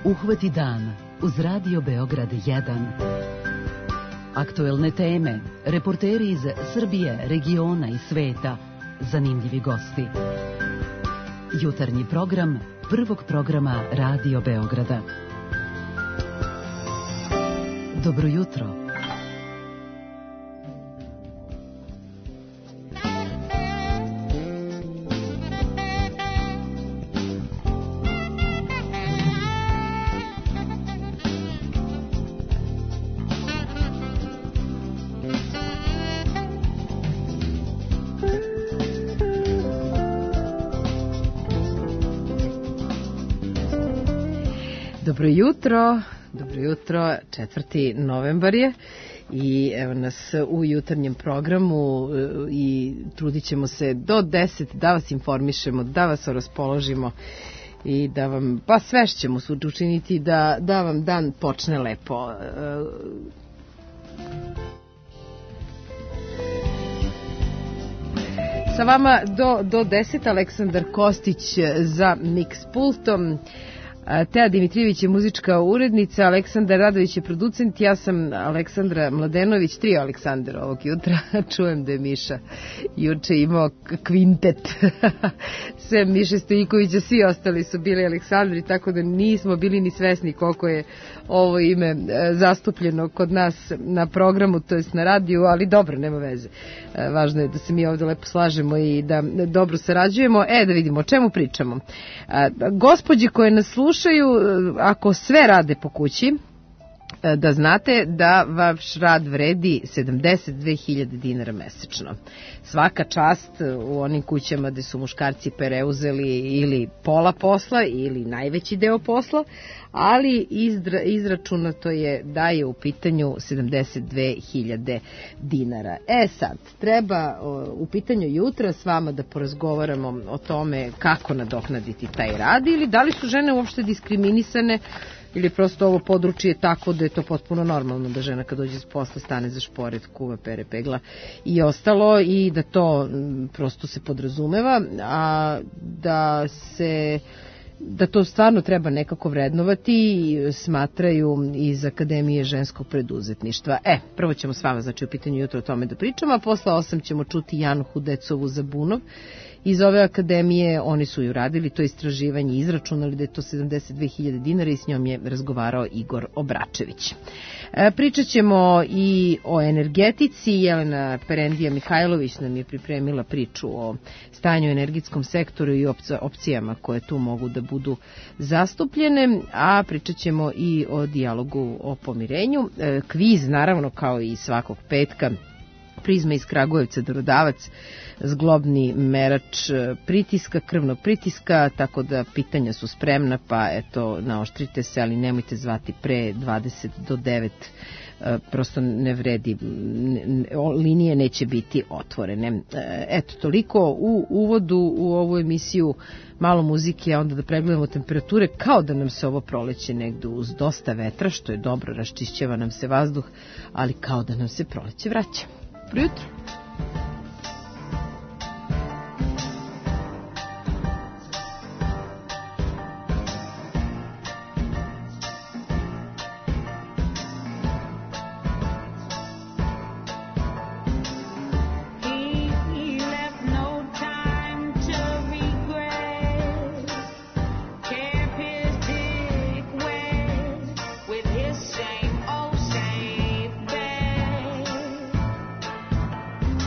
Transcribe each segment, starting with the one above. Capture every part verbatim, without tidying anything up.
Uhvati dan uz Radio Beograd jedan. Aktuelne teme, reporteri iz Srbije, regiona i sveta, zanimljivi gosti. Jutarnji program prvog programa Radio Beograda. Dobro jutro. Dobro jutro, dobro jutro, četvrti novembar je i evo nas u jutarnjem programu i trudit ćemo se do deset da vas informišemo, da vas raspoložimo i da vam, pa sve ćemo učiniti da, da vam dan počne lepo. Sa vama do, do deset Aleksandar Kostić za Mix pultom. Teja Dimitrijević je muzička urednica, Aleksandar Radović je producent, ja sam Aleksandra Mladenović, tri Aleksandra ovog jutra, čujem da je Miša juče imao kvintet, sve Miše Stojikovića, svi ostali su bili Aleksandri, tako da nismo bili ni svesni koliko je ovo ime zastupljeno kod nas na programu, to jest na radiju, ali dobro, nema veze. Važno je da se mi ovdje lepo slažemo i da dobro sarađujemo. E, da vidimo o čemu pričamo. Gospođe koje nas slušaju, ako sve rade po kući, da znate da vaš rad vredi sedamdeset dve hiljade dinara mesečno. Svaka čast u onim kućama gde su muškarci preuzeli ili pola posla ili najveći deo posla, ali izdra, izračunato je da je u pitanju sedamdeset dve hiljade dinara. E sad, treba u pitanju jutra s vama da porazgovaramo o tome kako nadoknaditi taj rad ili da li su žene uopšte diskriminisane ili prosto ovo područje je tako da je to potpuno normalno da žena kad dođe s posla stane za šporet, kuva, pere, pegla i ostalo i da to prosto se podrazumeva, a da se da to stvarno treba nekako vrednovati, smatraju iz Akademije ženskog preduzetništva. E, prvo ćemo s vama, znači u pitanju jutro o tome da pričamo, a posle osam ćemo čuti Janu Hudecovu Zabunov. Iz ove akademije oni su ju radili to istraživanje i izračunali da je to sedamdeset dve hiljade dinara i s njom je razgovarao Igor Obračević. E, pričat ćemo i o energetici. Jelena Perendija Mihajlović nam je pripremila priču o stanju u energetskom sektoru i opcijama koje tu mogu da budu zastupljene, a pričat ćemo i o dijalogu o pomirenju. E, kviz, naravno, kao i svakog petka, Prizma iz Kragujevca, Darodavac, zglobni merač pritiska, krvnog pritiska, tako da pitanja su spremna, pa eto, naoštrite se, ali nemojte zvati pre dvadeset do devet, prosto ne vredi, linije neće biti otvorene. Eto, toliko u uvodu u ovu emisiju, malo muzike, a onda da pregledamo temperature, kao da nam se ovo proleće negde uz dosta vetra, što je dobro, raščišćava nam se vazduh, ali kao da nam se proleće vraća. Dobro jutro. Same old same bed.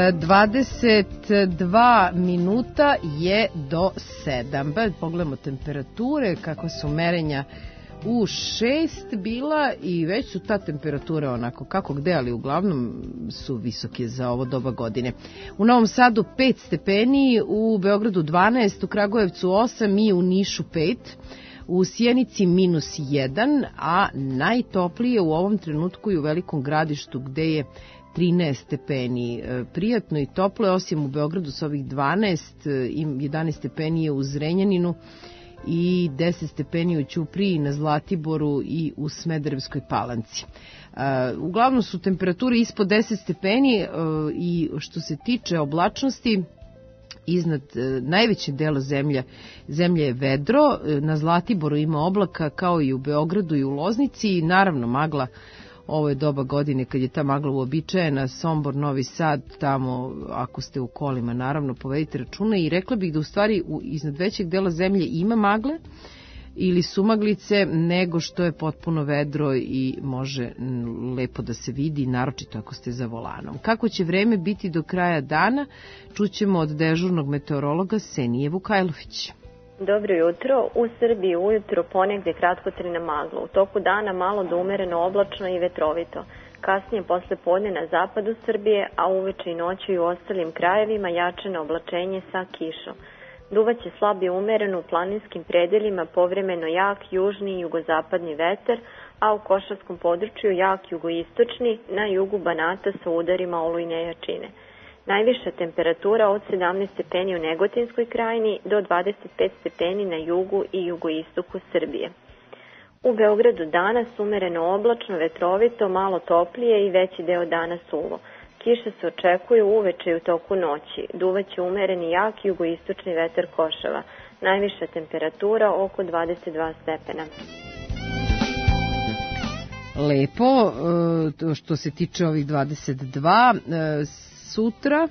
dvadeset dva minuta je do sedam. Pogledamo temperature, kako su merenja u šest bila i već su ta temperatura onako kako gde, ali uglavnom su visoke za ovo doba godine. U Novom Sadu pet stepeni, u Beogradu dvanaest, u Kragujevcu osam i u Nišu pet. U Sjenici minus jedan, a najtoplije u ovom trenutku i u Velikom Gradištu gde je trinaest stepeni. Prijatno i toplo je, osim u Beogradu sa ovih dvanaest, jedanaest stepeni je u Zrenjaninu i deset stepeni u Ćupriji, na Zlatiboru i u Smederevskoj Palanci. Uglavnom su temperature ispod deset stepeni i što se tiče oblačnosti, iznad najvećeg dela zemlje, zemlje je vedro, na Zlatiboru ima oblaka kao i u Beogradu i u Loznici i naravno magla. Ovo je doba godine kad je ta magla uobičajena, Sombor, Novi Sad, tamo ako ste u kolima naravno povedite računa i rekla bih da u stvari u, iznad većeg dela zemlje ima magle ili sumaglice nego što je potpuno vedro i može lepo da se vidi, naročito ako ste za volanom. Kako će vreme biti do kraja dana, čućemo od dežurnog meteorologa Senije Vukajlović. Dobro jutro. U Srbiji ujutro ponegde kratkotrajna magla. U toku dana malo do umereno oblačno i vetrovito. Kasnije posle podne na zapadu Srbije, a uveče i noću i u ostalim krajevima jačano oblačenje sa kišom. Duvaće slab i umereno u planinskim predelima, povremeno jak južni i jugozapadni vetar, a u košarskom području jak jugoistočni, na jugu Banata sa udarima olujne jačine. Najviša temperatura od sedamnaest stepeni u Negotinskoj krajini do dvadeset pet stepeni na jugu i jugoistoku Srbije. U Beogradu danas umereno oblačno, vetrovito, malo toplije i veći deo dana suvo. Kiše se očekuju uveče i u toku noći. Duvaće umereni jak jugoistočni vetar košava. Najviša temperatura oko dvadeset dva stepena. Lepo, što se tiče ovih dvadeset dva, sutra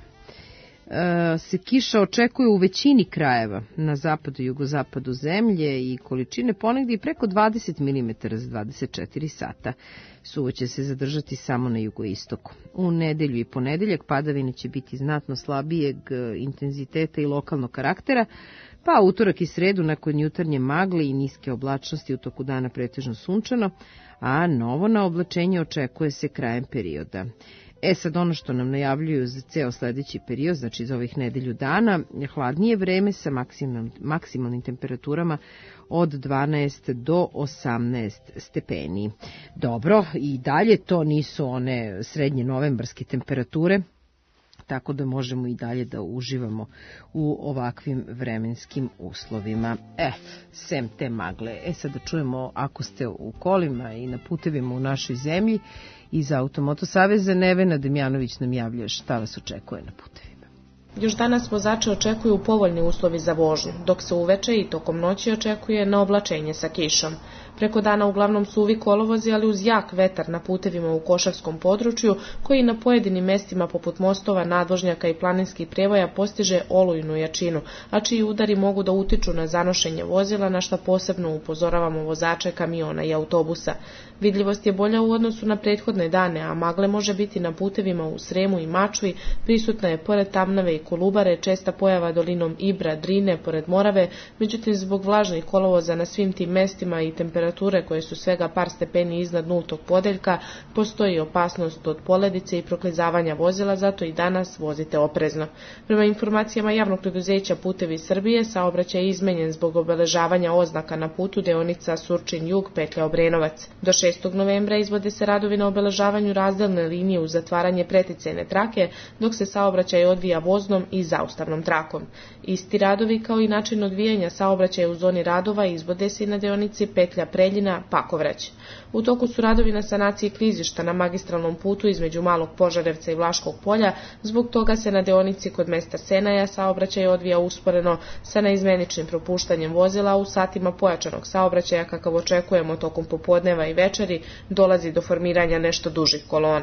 se kiša očekuje u većini krajeva na zapadu i jugozapadu zemlje i količine ponegdje i preko dvadeset milimetara za dvadeset četiri sata. Suvo će se zadržati samo na jugoistoku. U nedelju i ponedeljak padavine će biti znatno slabijeg intenziteta i lokalnog karaktera, pa utorak i sredu nakon jutarnje magle i niske oblačnosti u toku dana pretežno sunčano, a novo na oblačenje očekuje se krajem perioda. E sad ono što nam najavljuju za ceo sledeći period, znači za ovih nedelju dana, hladnije vreme sa maksimal, maksimalnim temperaturama od dvanaest do osamnaest stepeni. Dobro, i dalje to nisu one srednje novembarske temperature, tako da možemo i dalje da uživamo u ovakvim vremenskim uslovima. E, sem te magle. E sad da čujemo, ako ste u kolima i na putevima u našoj zemlji, iz Automoto saveza Nevena Demjanović nam javlja šta vas očekuje na putevima. Još danas vozače očekuju povoljni uslovi za vožnju, dok se uveče i tokom noći očekuje na oblačenje sa kišom. Preko dana uglavnom suvi kolovozi, ali uz jak vetar na putevima u košarskom području, koji na pojedinim mestima poput mostova, nadvožnjaka i planinskih prevoja postiže olujnu jačinu, a čiji udari mogu da utiču na zanošenje vozila, na šta posebno upozoravamo vozače kamiona i autobusa. Vidljivost je bolja u odnosu na prethodne dane, a magle može biti na putevima u Sremu i Mačvi, prisutna je pored Tamnave i Kolubare, česta pojava dolinom Ibra, Drine, pored Morave, međutim zbog vlažnih kolovoza na svim tim mestima i temperature koje su svega par stepeni iznad nultog podeljka, postoji opasnost od poledice i proklizavanja vozila, zato i danas vozite oprezno. Prema informacijama javnog preduzeća Putevi Srbije, saobraćaj je izmenjen zbog obeležavanja oznaka na putu deonica Surčin-Jug, petlja Obrenovac. Do šestog novembra izvode se radovi na obeležavanju razdelne linije uz zatvaranje preticajne trake, dok se saobraćaj odvija voznom i zaustavnom trakom. Isti radovi kao i način odvijanja saobraćaja u zoni radova izvode se i na deonici petlja Preljina, Pakovrać. U toku su radovi na sanaciji klizišta na magistralnom putu između Malog Požarevca i Vlaškog polja, zbog toga se na deonici kod mesta Senaja saobraćaj odvija usporeno sa neizmeničnim propuštanjem vozila. U satima pojačanog saobraćaja, kakav očekujemo tokom popodneva i večeri, dolazi do formiranja nešto dužih kolona.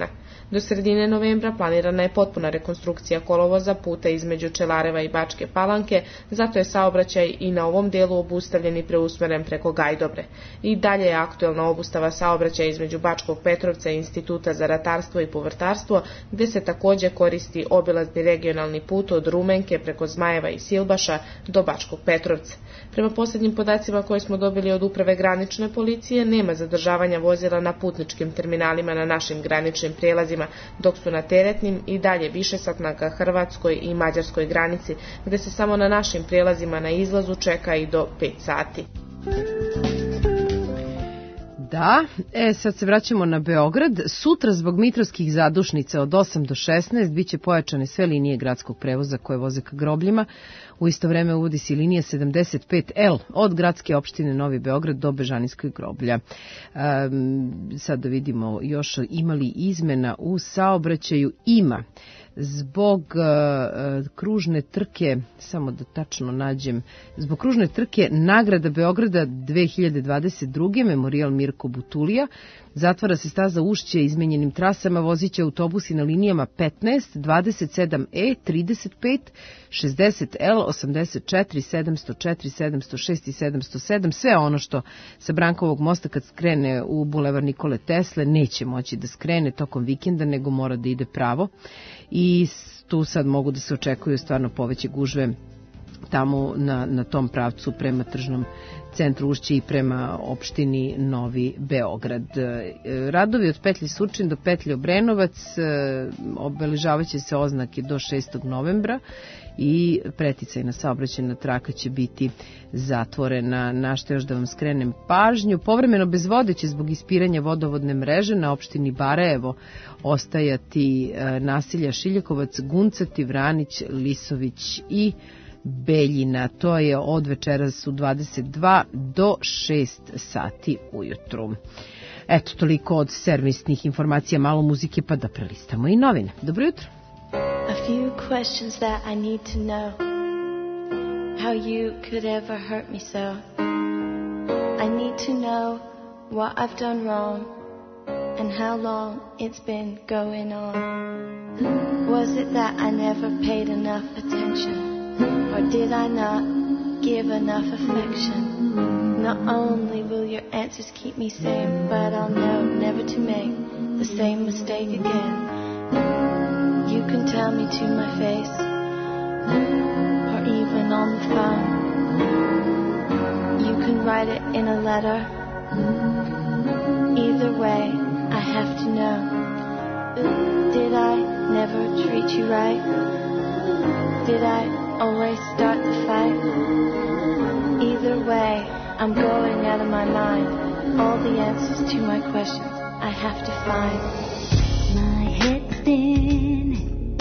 Do sredine novembra planirana je potpuna rekonstrukcija kolovoza puta između Čelareva i Bačke Palanke, zato je saobraćaj i na ovom delu obustavljen i preusmeren preko Gajdobre. I dalje je aktuelna obustava saobraćaja između Bačkog Petrovca i Instituta za ratarstvo i povrtarstvo, gde se takođe koristi obilazni regionalni put od Rumenke preko Zmajeva i Silbaša do Bačkog Petrovca. Prema posljednjim podacima koje smo dobili od Uprave granične policije, nema zadržavanja vozila na putničkim terminalima na našim graničnim prijelazima, dok su na teretnim i dalje višesatna ka hrvatskoj i mađarskoj granici, gde se samo na našim prijelazima na izlazu čeka i do pet sati. Da, e, sad se vraćamo na Beograd. Sutra zbog mitrovskih zadušnica od osam do šesnaest biće pojačane sve linije gradskog prevoza koje voze ka grobljima. U isto vreme uvodi se linija sedamdeset pet L od gradske opštine Novi Beograd do Bežanijskog groblja. E, sad da vidimo još ima li izmena u saobraćaju. Ima. Zbog uh, kružne trke, samo da tačno nađem, zbog kružne trke Nagrada Beograda dve hiljade dvadeset druge. Memorijal Mirko Butulija, zatvara se staza Ušće izmenjenim trasama, voziće autobusi na linijama petnaest, dvadeset sedam E, trideset pet, šezdeset L, osamdeset četiri, sedamsto četiri, sedamsto šest i sedamsto sedam. Sve ono što sa Brankovog mosta kad skrene u bulevar Nikole Tesle neće moći da skrene tokom vikenda, nego mora da ide pravo. I tu sad mogu da se očekuju stvarno poveće gužve tamo na, na tom pravcu prema tržnom centru Ušće i prema opštini Novi Beograd. Radovi od petlje Surčin do petlje Obrenovac obeležavaće se oznake do šestog novembra i preticajna saobraćajna traka će biti zatvorena. Na što još da vam skrenem pažnju, povremeno bez vode će zbog ispiranja vodovodne mreže na opštini Barajevo ostajati naselja Šiljakovac, Guncati, Vranić, Lisović i Beljina. To je od večeras u dvadeset dva do šest sati ujutru. Eto, toliko od servisnih informacija, malo muzike, pa da prelistamo i novine. Dobro jutro. A few questions that I need to know. How you could ever hurt me so. I need to know what I've done wrong and how long it's been going on. Was it that I never paid enough attention? Or did I not give enough affection? Not only will your answers keep me sane, but I'll know never to make the same mistake again. You can tell me to my face, or even on the phone. You can write it in a letter. Either way, I have to know. Did I never treat you right? Did I always start the fight? Either way, I'm going out of my mind. All the answers to my questions I have to find. My head's spinning,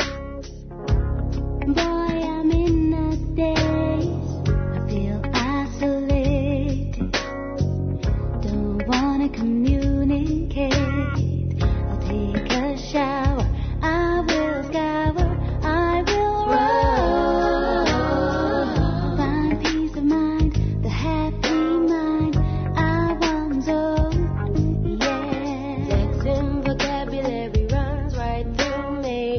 boy, I'm in a daze. I feel isolated, don't wanna communicate. I'll take a shower, I will scour, I will run. Find peace of mind, the happy mind I once owned, yeah. Sex and vocabulary runs right through me.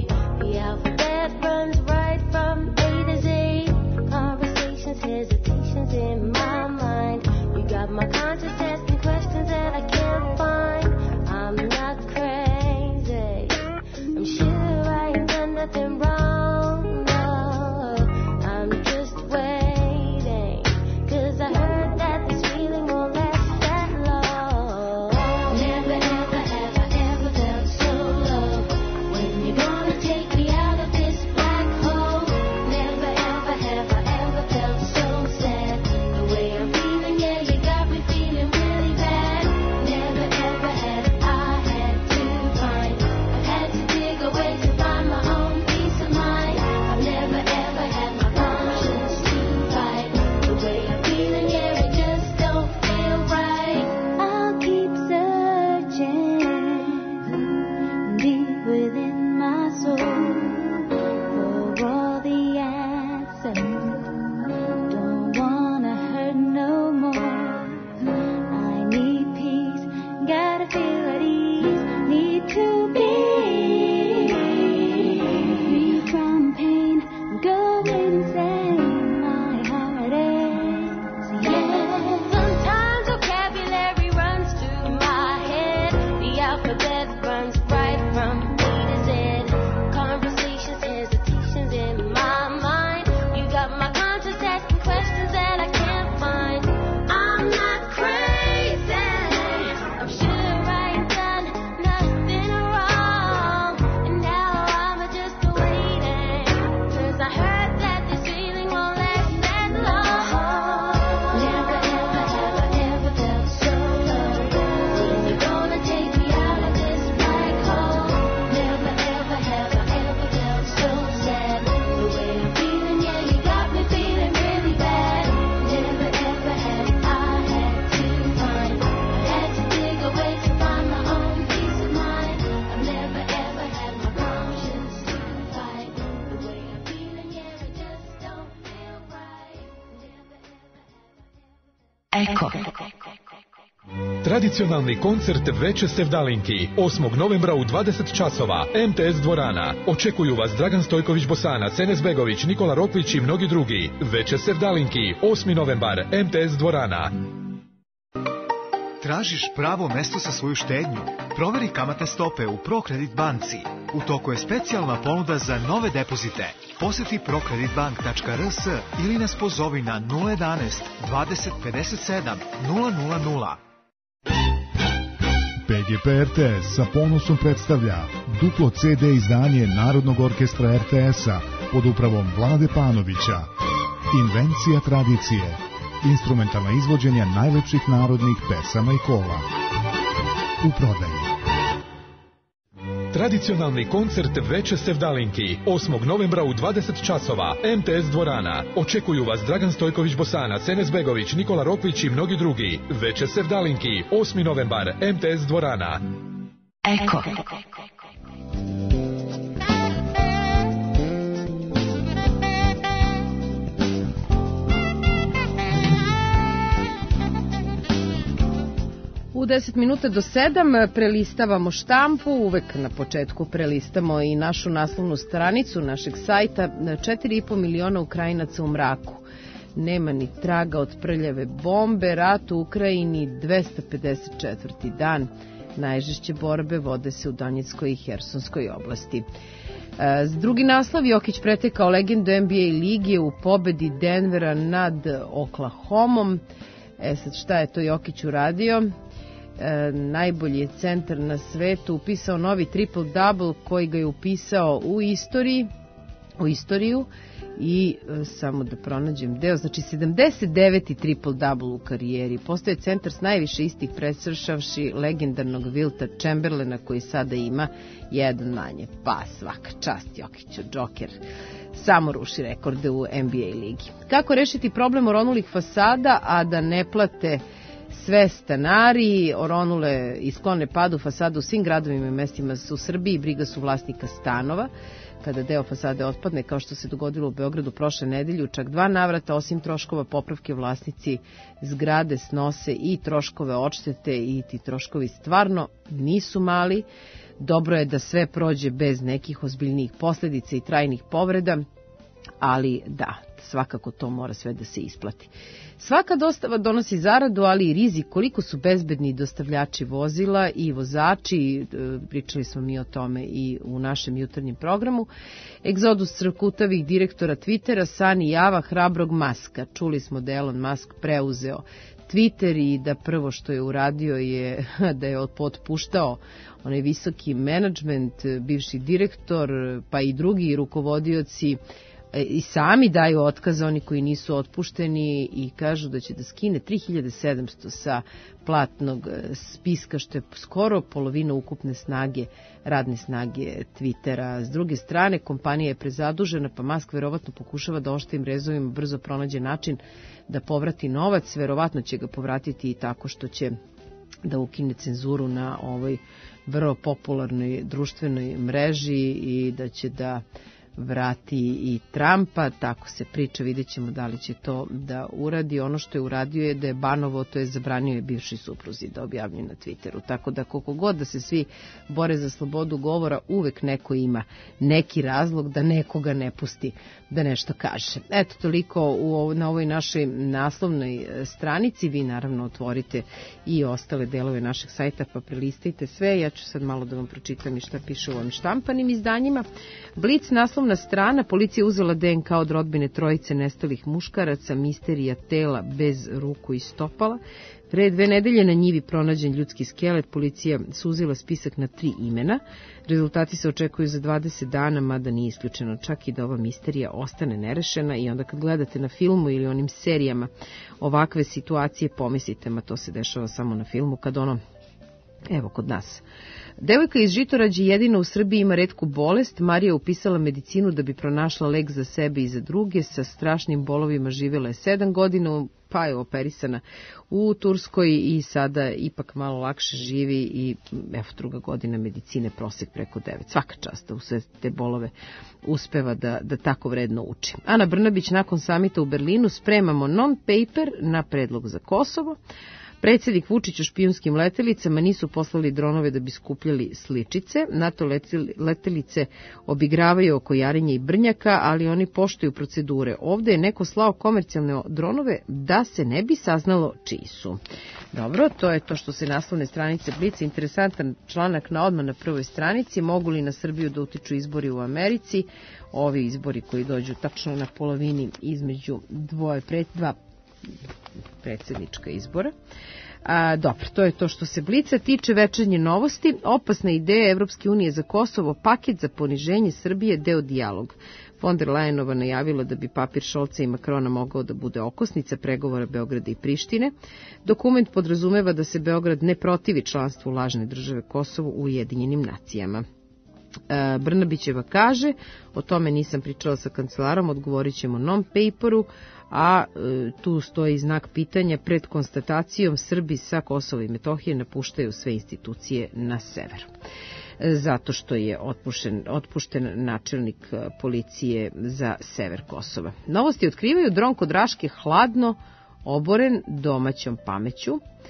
insane my heart is. Yeah. Sometimes vocabulary runs through my head. The alphabet runs right from A to Z. Conversations, hesitations in my mind. You got my conscience asking questions that I can't find. I'm not crazy. I'm sure I ain't done nothing wrong. And now I'm just waiting. 'Cause I heard that this feeling won't last that long. Never, ever, ever, ever felt so low. When you gonna take me out of this black hole? Never, ever, ever, ever felt so sad. The way I'm feeling, yeah, you got me feeling really bad. Never, ever have I had to find. Had to dig away to find my own peace of mind. I've never, ever had my conscience to fight. The way I'm feeling, yeah, it just don't feel right. Never, ever, ever, ever. Eko. Tradicionalni koncert Veče Sevdalinki osmog novembra u dvadeset časova, M T S dvorana. Očekuju vas Dragan Stojković Bosanac, Enes Begović, Nikola Rokvić i mnogi drugi. Veče Sevdalinki, osmi novembar, M T S dvorana. Tražiš pravo mesto za svoju štednju? Proveri kamatne stope u ProKredit banci. U toku je specijalna ponuda za nove depozite. Posjeti prokreditbank tačka r s ili nas pozovi na nula jedanaest dvadeset pedeset sedam nula nula nula. P G P R T S sa ponosom predstavlja duplo C D izdanje Narodnog orkestra R T S-a pod upravom Vlade Panovića. Invencija tradicije. Instrumentalna izvođenja najlepših narodnih pesama i kola. U prodaji. Tradicionalni koncert Veče Sevdalinki osmog novembra u dvadeset časova, M T S dvorana. Očekuju vas Dragan Stojković Bosanac, Enes Begović, Nikola Rokvić i mnogi drugi. Veče Sevdalinki, osmi novembar, M T S dvorana. Eko. U deset minuta do sedam prelistavamo štampu, uvek na početku prelistamo i našu naslovnu stranicu našeg sajta. četiri i po miliona Ukrajinaca u mraku. Nema ni traga od prljave bombe, rat u Ukrajini dvesta pedeset četvrti dan. Najžešće borbe vode se u Donjeckoj i Hersonskoj oblasti. Drugi naslov, Jokić pretekao legendu N B A lige u pobedi Denvera nad Oklahomom. E sad, šta je to Jokić uradio? E, najbolji je centar na svetu, upisao novi triple-double koji ga je upisao u istoriji, u istoriju i e, samo da pronađem deo, znači sedamdeset deveti triple-double u karijeri. Postoje centar s najviše istih presršavši legendarnog Wilta Chamberlaina koji sada ima jedan manje. Pa svaka čast Jokiću, Joker samo ruši rekorde u N B A ligi. Kako rešiti problem oronulih fasada, a da ne plate sve stanari? Oronule i sklone padu fasada u svim gradovima i mestima u Srbiji briga su vlasnika stanova. Kada deo fasade otpadne, kao što se dogodilo u Beogradu prošle nedelje, u čak dva navrata, osim troškova popravke, vlasnici zgrade snose i troškove odštete i ti troškovi stvarno nisu mali. Dobro je da sve prođe bez nekih ozbiljnijih posljedica i trajnih povreda, ali da, svakako to mora sve da se isplati. Svaka dostava donosi zaradu, ali i rizik koliko su bezbedni dostavljači vozila i vozači. Pričali smo mi o tome i u našem jutarnjem programu. Egzodus crkutavih direktora Twittera, Sani Java, hrabrog Maska. Čuli smo da je Elon Musk preuzeo Twitter i da prvo što je uradio je da je otpuštao onaj visoki menadžment, bivši direktor, pa i drugi rukovodioci i sami daju otkaz, oni koji nisu otpušteni, i kažu da će da skine tri hiljade sedamsto sa platnog spiska, što je skoro polovina ukupne snage, radne snage Twittera. S druge strane, kompanija je prezadužena, pa Musk verovatno pokušava da oštajim rezovima brzo pronađe način da povrati novac. Verovatno će ga povratiti i tako što će da ukine cenzuru na ovoj vrlo popularnoj društvenoj mreži i da će da vrati i Trumpa, tako se priča, vidjet ćemo da li će to da uradi. Ono što je uradio je da je banovo, to je zabranio je bivši supruzi da objavljuje na Twitteru, tako da koliko god da se svi bore za slobodu govora, uvek neko ima neki razlog da nekoga ne pusti da nešto kaže. Eto, toliko u, na ovoj našoj naslovnoj stranici. Vi naravno otvorite i ostale delove našeg sajta pa prelistajte sve. Ja ću sad malo da vam pročitam i šta piše u ovim štampanim izdanjima. Blic, naslovna strana, policija uzela D N K od rodbine trojice nestalih muškaraca, misterija tela bez ruku i stopala. Pre dve nedelje na njivi pronađen ljudski skelet, policija suzila spisak na tri imena. Rezultati se očekuju za dvadeset dana, mada nije isključeno čak i da ova misterija ostane nerešena, i onda kad gledate na filmu ili onim serijama ovakve situacije, pomislite, ma to se dešava samo na filmu, kad ono, evo kod nas. Devojka iz Žitorađe jedina u Srbiji ima retku bolest. Marija je upisala medicinu da bi pronašla lek za sebe i za druge. Sa strašnim bolovima živjela je sedam godina, pa je operisana u Turskoj i sada ipak malo lakše živi i evo druga godina medicine, prosek preko devet. Svaka čast u sve te bolove uspeva da, da tako vredno uči. Ana Brnabić, nakon samita u Berlinu spremamo non-paper na predlog za Kosovo. Predsjednik Vučić o špijunskim letelicama, nisu poslali dronove da bi skupljali sličice. NATO letelice obigravaju oko Jarinja i Brnjaka, ali oni poštuju procedure. Ovde je neko slao komercijalne dronove da se ne bi saznalo čiji su. Dobro, to je to što se naslovne stranice Blica. Interesantan članak na odmah na prvoj stranici. Mogu li na Srbiju da utiču izbori u Americi? Ovi izbori koji dođu tačno na polovini između dvoje pred, dva predsjednička izbora. A, dobro, to je to što se Blica tiče. Večernje novosti. Opasna ideja Evropske unije za Kosovo, paket za poniženje Srbije, deo dijalog. Von der Leyenova najavila da bi papir Šolca i Makrona mogao da bude okosnica pregovora Beograda i Prištine. Dokument podrazumeva da se Beograd ne protivi članstvu lažne države Kosovo u Ujedinjenim nacijama. E, Brnabićeva kaže, o tome nisam pričala sa kancelarom, odgovorit ćemo non-paperu, a e, tu stoji znak pitanja pred konstatacijom Srbi sa Kosova i Metohije napuštaju sve institucije na severu. E, zato što je otpušten, otpušten načelnik policije za sever Kosova. Novosti otkrivaju dron kod Raške hladno oboren domaćom pameću.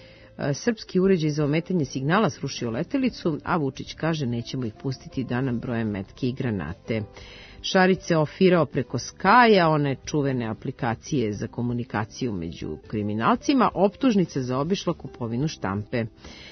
Srpski uređaj za ometanje signala srušio letelicu, a Vučić kaže nećemo ih pustiti da nam broje metke i granate. Šarić se ofirao preko Skaja, one čuvene aplikacije za komunikaciju među kriminalcima, optužnica za obišla kupovinu štampe.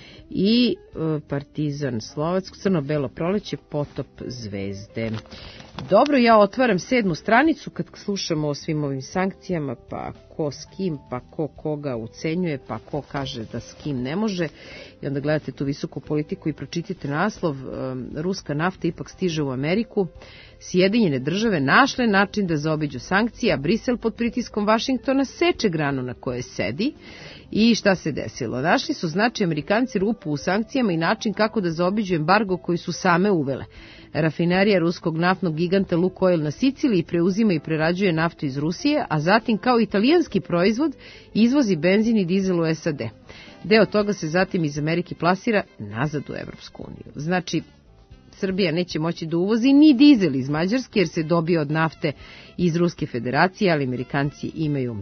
I e, Partizan Slovacko, crno-belo proleće, potop zvezde. Dobro, ja otvaram sedmu stranicu kad slušamo o svim ovim sankcijama, pa ko s kim, pa ko koga ucenjuje, pa ko kaže da s kim ne može. I onda gledate tu visoku politiku i pročitate naslov. E, ruska nafta ipak stiže u Ameriku. Sjedinjene države našle način da zaobiđu sankcije, a Brisel pod pritiskom Vašingtona seče granu na kojoj sedi. I šta se desilo? Našli su, znači, Amerikanci rupu u sankcijama i način kako da zaobiđu embargo koji su same uvele. Rafinerija ruskog naftnog giganta Lukoil na Siciliji preuzima i prerađuje naftu iz Rusije, a zatim kao italijanski proizvod izvozi benzin i dizel u S A D. Deo toga se zatim iz Amerike plasira nazad u Evropsku uniju. Znači, Srbija neće moći da uvozi ni dizel iz Mađarske jer se dobije od nafte iz Ruske federacije, ali Amerikanci imaju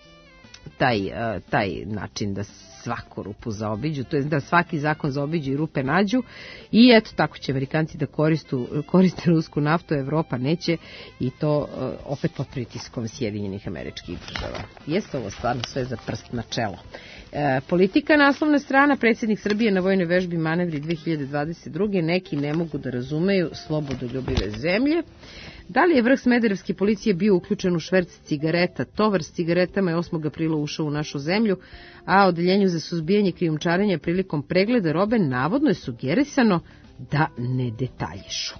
taj, taj način da svaku rupu zaobiđu, to je da svaki zakon zaobiđu i rupe nađu, i eto tako će Amerikanci da koristu, koriste rusku naftu, Evropa neće, i to opet pod pritiskom Sjedinjenih Američkih Država. Jeste ovo stvarno sve za prst na čelo. E, politika, naslovna strana, predsjednik Srbije na vojnoj vežbi Manevri dve hiljade dvadeset druge. Neki ne mogu da razumeju slobodoljubive zemlje. Da li je vrh smederevske policije bio uključen u šverc cigareta? Tovar s cigaretama je osmog aprila ušao u našu zemlju, a odeljenju za suzbijanje krijumčarenja prilikom pregleda robe navodno je sugerisano da ne detaljišu.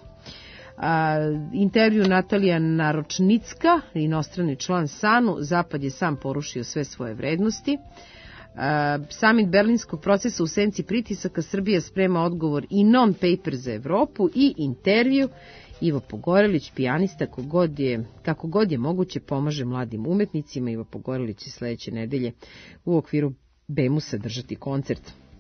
A, intervju Natalija Naročnicka, inostrani član SANU, Zapad je sam porušio sve svoje vrednosti. A, samit berlinskog procesa u senci pritisaka, Srbija sprema odgovor i non-paper za Evropu, i intervju Ivo Pogorelić, pijanista, kako god je, kako god je moguće, pomaže mladim umetnicima. Ivo Pogorelić će sledeće nedelje u okviru Bemusa držati koncert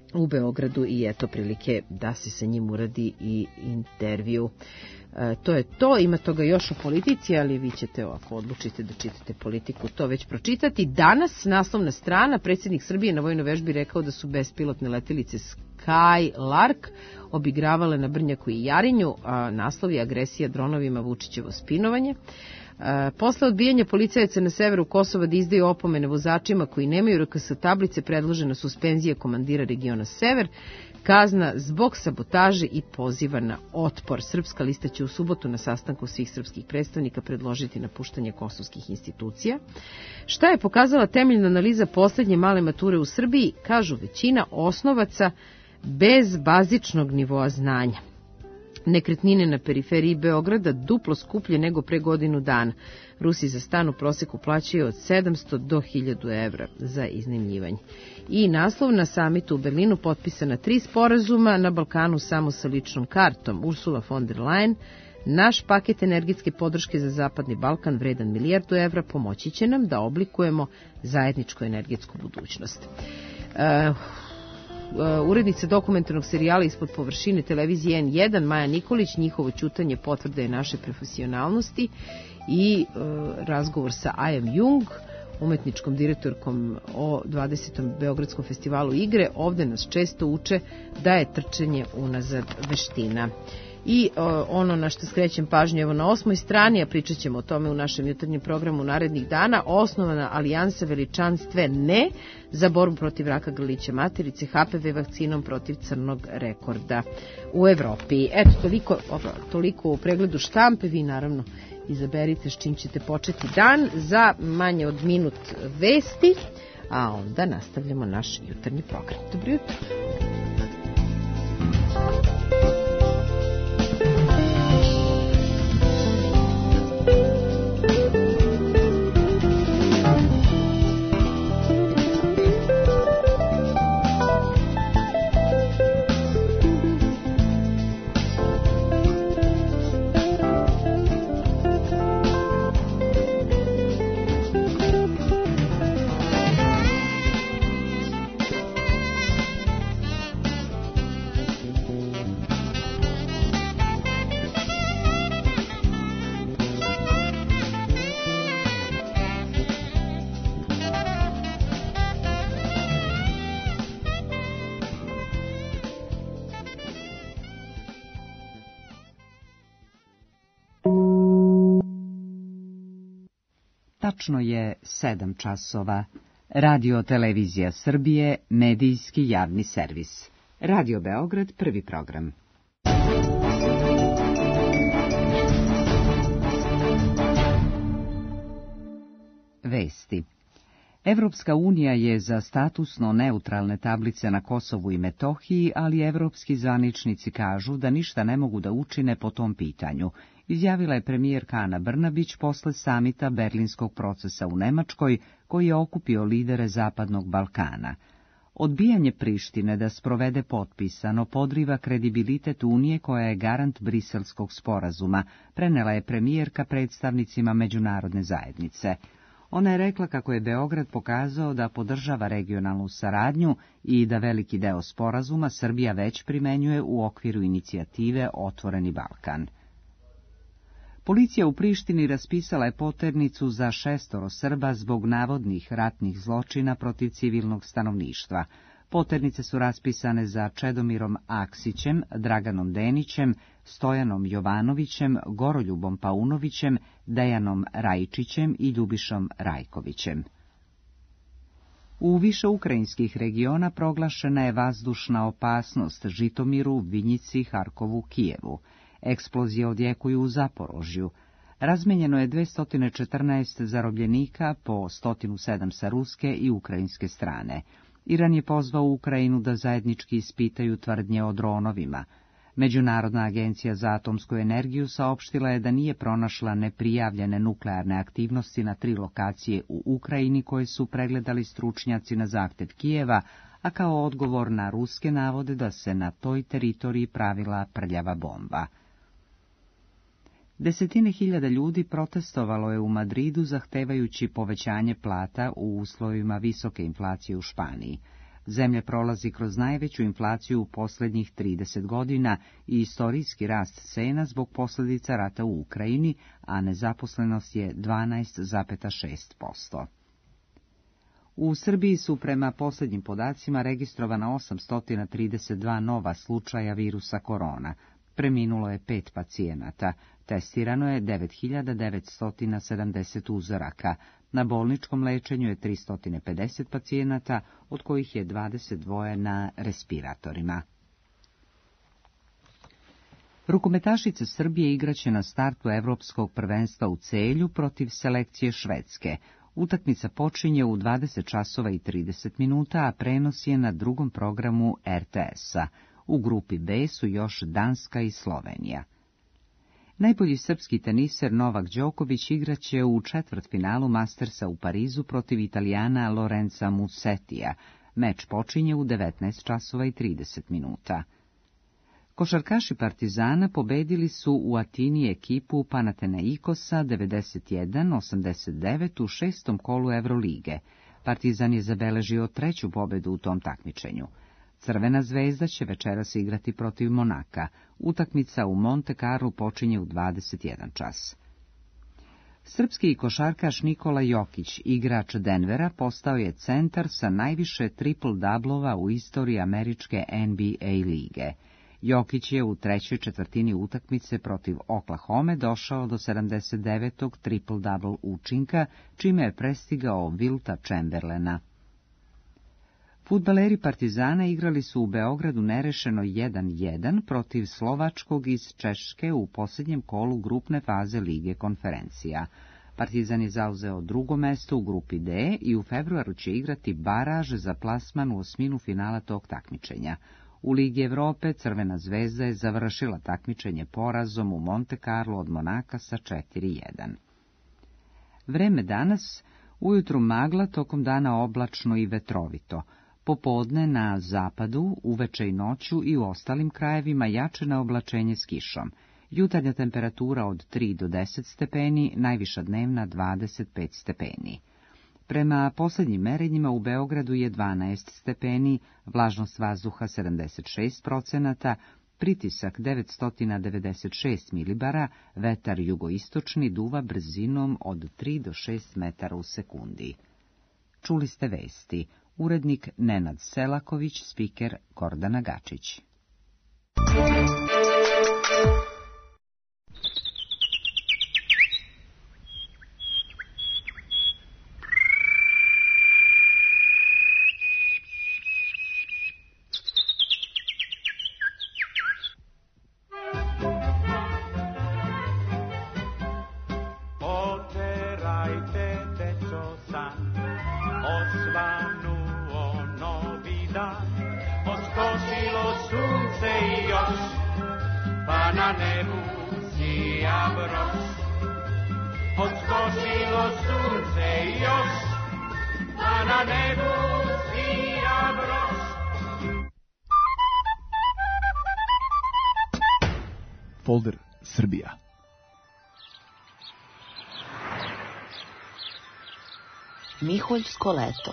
u Beogradu i eto prilike da se sa njim uradi i intervju. E, to je to, ima toga još u politici, ali vi ćete, ako odlučite da čitate politiku, to već pročitati. Danas naslovna strana, predsjednik Srbije na vojnoj vežbi rekao da su bespilotne letelice Skylark obigravale na Brnjaku i Jarinju, a naslov je agresija dronovima, Vučićevo spinovanje. E, posle odbijanja policajaca na severu Kosova da izdaju opomene vozačima koji nemaju R K S tablice, predložena suspenzija komandira regiona Sever, kazna zbog sabotaže i poziva na otpor. Srpska lista će u subotu na sastanku svih srpskih predstavnika predložiti napuštanje kosovskih institucija. Šta je pokazala temeljna analiza poslednje male mature u Srbiji? Kažu većina osnovaca bez bazičnog nivoa znanja. Nekretnine na periferiji Beograda duplo skuplje nego pre godinu dana. Rusi za stan u proseku plaćaju od sedamsto do hiljadu evra za iznajmljivanje. I naslov: na samitu u Berlinu potpisana tri sporazuma, na Balkanu samo sa ličnom kartom. Ursula von der Leyen: naš paket energetske podrške za Zapadni Balkan vredan milijardu evra pomoći će nam da oblikujemo zajedničku energetsku budućnost. Uh, Urednica dokumentarnog serijala Ispod površine televizije N jedan, Maja Nikolić, njihovo ćutanje potvrda je naše profesionalnosti, i e, razgovor sa Ajom Jung, umetničkom direktorkom o dvadesetom Beogradskom festivalu igre. Ovde nas često uče da je trčanje unazad veština. I o, ono na što skrećem pažnju, evo na osmoj strani, a pričat ćemo o tome u našem jutarnjem programu narednih dana, osnovana alijansa Veličanstve ne za borbu protiv raka grlića materice, H P V vakcinom protiv crnog rekorda u Evropi. Eto, toliko, toliko u pregledu štampe. Vi naravno izaberite s čim ćete početi dan. Za manje od minut vesti, a onda nastavljamo naš jutarnji program. Dobro jutro. Tačno je sedam časova. Radio Televizija Srbije, medijski javni servis. Radio Beograd, prvi program. Vesti. Evropska unija je za statusno neutralne tablice na Kosovu i Metohiji, ali evropski zvaničnici kažu da ništa ne mogu da učine po tom pitanju, izjavila je premijerka Ana Brnabić posle samita Berlinskog procesa u Nemačkoj, koji je okupio lidere Zapadnog Balkana. Odbijanje Prištine da sprovede potpisano podriva kredibilitet Unije koja je garant Briselskog sporazuma, prenela je premijerka predstavnicima međunarodne zajednice. Ona je rekla kako je Beograd pokazao da podržava regionalnu saradnju i da veliki deo sporazuma Srbija već primenjuje u okviru inicijative Otvoreni Balkan. Policija u Prištini raspisala je poternicu za šestoro Srba zbog navodnih ratnih zločina protiv civilnog stanovništva. Poternice su raspisane za Čedomirom Aksićem, Draganom Denićem, Stojanom Jovanovićem, Goroljubom Paunovićem, Dejanom Rajčićem i Ljubišom Rajkovićem. U više ukrajinskih regiona proglašena je vazdušna opasnost Žitomiru, Vinjici, Harkovu, Kijevu. Eksplozije odjekuju u Zaporožju. Razmenjeno je dvesta četrnaest zarobljenika, po sto sedam sa ruske i ukrajinske strane. Iran je pozvao Ukrajinu da zajednički ispitaju tvrdnje o dronovima. Međunarodna agencija za atomsku energiju saopštila je da nije pronašla neprijavljene nuklearne aktivnosti na tri lokacije u Ukrajini koje su pregledali stručnjaci na zahtev Kijeva, a kao odgovor na ruske navode da se na toj teritoriji pravila prljava bomba. Desetine hiljada ljudi protestovalo je u Madridu zahtevajući povećanje plata u uslovima visoke inflacije u Španiji. Zemlja prolazi kroz najveću inflaciju u posljednjih trideset godina i istorijski rast cena zbog posljedica rata u Ukrajini, a nezaposlenost je dvanaest zarez šest posto. U Srbiji su prema posljednjim podacima registrovana osamsto trideset dva nova slučaja virusa korona. Preminulo je pet pacijenata, testirano je devet hiljada devetsto sedamdeset uzoraka, na bolničkom lečenju je tristo pedeset pacijenata, od kojih je dvadeset dva na respiratorima. Rukometašice Srbije igraće na startu Evropskog prvenstva u Celju protiv selekcije Švedske. Utakmica počinje u dvadeset časova i trideset minuta, a prenos je na drugom programu er te esa. U grupi B su još Danska i Slovenija. Najbolji srpski teniser Novak Đoković igraće u četvrtfinalu Mastersa u Parizu protiv Italijana Lorenza Mussetija. Meč počinje u devetnaest časova i trideset minuta. Košarkaši Partizana pobedili su u Atini ekipu Panathinaikosa devedeset jedan osamdeset devet u šestom kolu Evrolige. Partizan je zabeležio treću pobedu u tom takmičenju. Crvena zvezda će večeras igrati protiv Monaka. Utakmica u Monte Carlo počinje u dvadeset jedan čas. Srpski košarkaš Nikola Jokić, igrač Denvera, postao je centar sa najviše triple-dablova u istoriji američke en be a lige. Jokić je u trećoj četvrtini utakmice protiv Oklahome došao do sedamdeset devetog triple-double učinka, čime je prestigao Wilta Chamberlaina. Fudbaleri Partizana igrali su u Beogradu nerešeno jedan jedan protiv Slovačkog iz Češke u posljednjem kolu grupne faze Lige konferencija. Partizan je zauzeo drugo mesto u grupi D i u februaru će igrati baraž za plasman u osminu finala tog takmičenja. U Ligi Evrope Crvena zvezda je završila takmičenje porazom u Monte Carlo od Monaka sa četiri jedan. Vreme danas, ujutru magla, tokom dana oblačno i vetrovito. Popodne na zapadu, uveče i noću i u ostalim krajevima jačeno oblačenje s kišom. Jutarnja temperatura od tri do deset stepeni, najviša dnevna dvadeset pet stepeni. Prema posljednjim merenjima u Beogradu je dvanaest stepeni, vlažnost vazduha sedamdeset šest procenata, pritisak devetsto devedeset šest milibara, vetar jugoistočni duva brzinom od tri do šest metara u sekundi. Čuli ste vesti. Urednik Nenad Selaković, spiker Gordana Gačić. Folder Srbija. Miholjsko leto.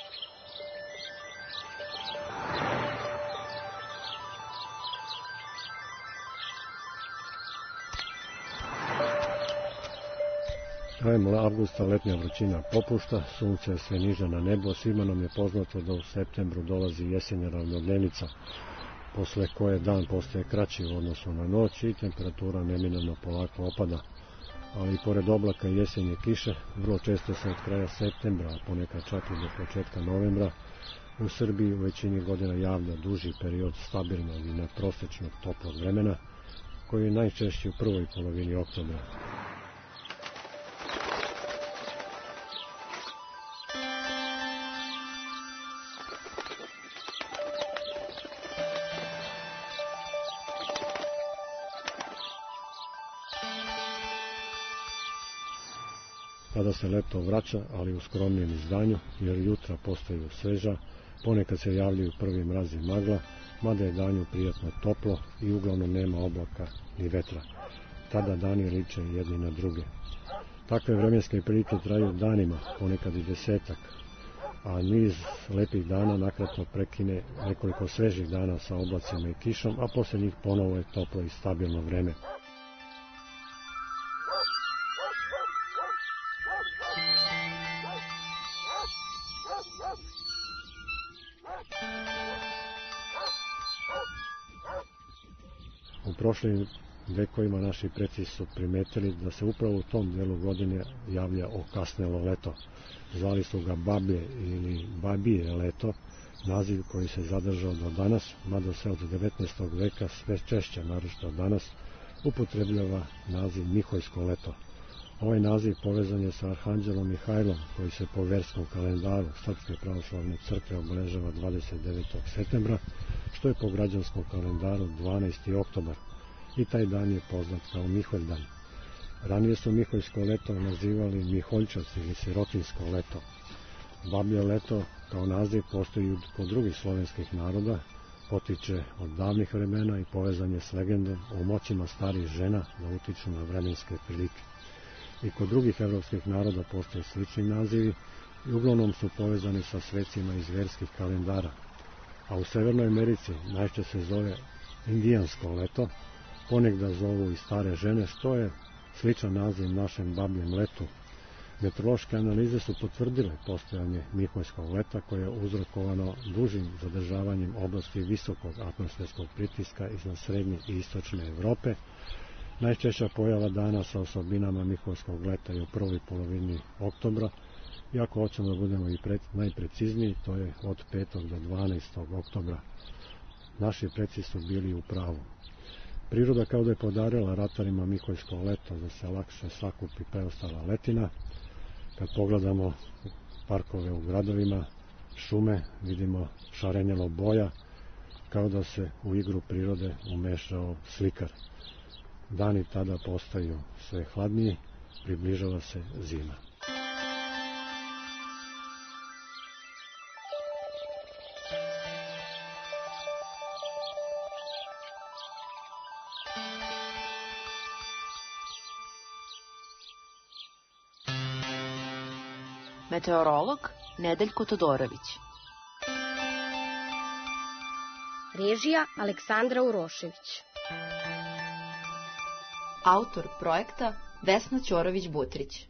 Krajem avgusta letnja vrućina popušta, sunce se niže na nebo, svima nam je poznato da u septembru dolazi jesenja ravnodnevnica, posle koje dan postaje kraći u odnosu na noć i temperatura neminovno polako opada. Ali i pored oblaka i jesenje kiše, vrlo često se od kraja septembra, a ponekad čak i do početka novembra, u Srbiji u većini godina javlja duži period stabilnog i nadprosečnog toplog vremena, koji je najčešće u prvoj polovini oktobra. Tada se leto vraća, ali u skromnijem izdanju, jer jutra postaju sveža, ponekad se javljaju prvi mrazi magla, mada je danju prijatno toplo i uglavnom nema oblaka ni vetra. Tada dani liče jedni na druge. Takve vremenske prilike traju danima, ponekad i desetak, a niz lepih dana nakratko prekine nekoliko svežih dana sa oblacima i kišom, a posle njih ponovo je toplo i stabilno vreme. U prošlim vekovima naši preci su primetili da se upravo u tom delu godine javlja okasnelo leto. Zvali su ga bablje ili babije leto, naziv koji se zadržao do danas, mada se od devetnaestog veka sve češće, naročito danas, upotrebljava naziv Mihojsko leto. Ovaj naziv povezan je sa Arhanđelom Mihajlom, koji se po verskom kalendaru Srpske pravoslavne crkve obeležava dvadeset devetog septembra, što je po građanskom kalendaru dvanaesti oktobar, i taj dan je poznat kao Miholjdan. Ranije su Mihojsko leto nazivali Miholjčac ili Sirotinsko leto. Bablje leto kao naziv postoji kod drugih slovenskih naroda, potiče od davnih vremena i povezan je s legendom o moćima starih žena da utiču na vremenske prilike. I kod drugih evropskih naroda postoje slični nazivi i uglavnom su povezani sa svecima iz verskih kalendara. A u Severnoj Americi najčešće se zove Indijansko leto, ponegda zovu i stare žene, što je sličan naziv našem babljem letu. Meteorološke analize su potvrdile postojanje Mihojskog leta, koje je uzrokovano dužim zadržavanjem oblasti visokog atmosferskog pritiska iznad srednje i istočne Evrope. Najčešća pojava dana sa osobinama Mihojskog leta je u prvoj polovini oktobra, i ako hoćemo da budemo i pred, najprecizniji, to je od petog do dvanaestog oktobra. Naši preci su bili u pravu. Priroda kao da je podarila ratarima Mihojsko leto da se lakše sakupi preostala letina. Kad pogledamo parkove u gradovima, šume, vidimo šarenjelo boja, kao da se u igru prirode umešao slikar. Dani tada postaju sve hladniji, približava se zima. Meteorolog Nedeljko Todorović. Režija Aleksandra Urošević. Autor projekta Vesna Ćorović-Butrić.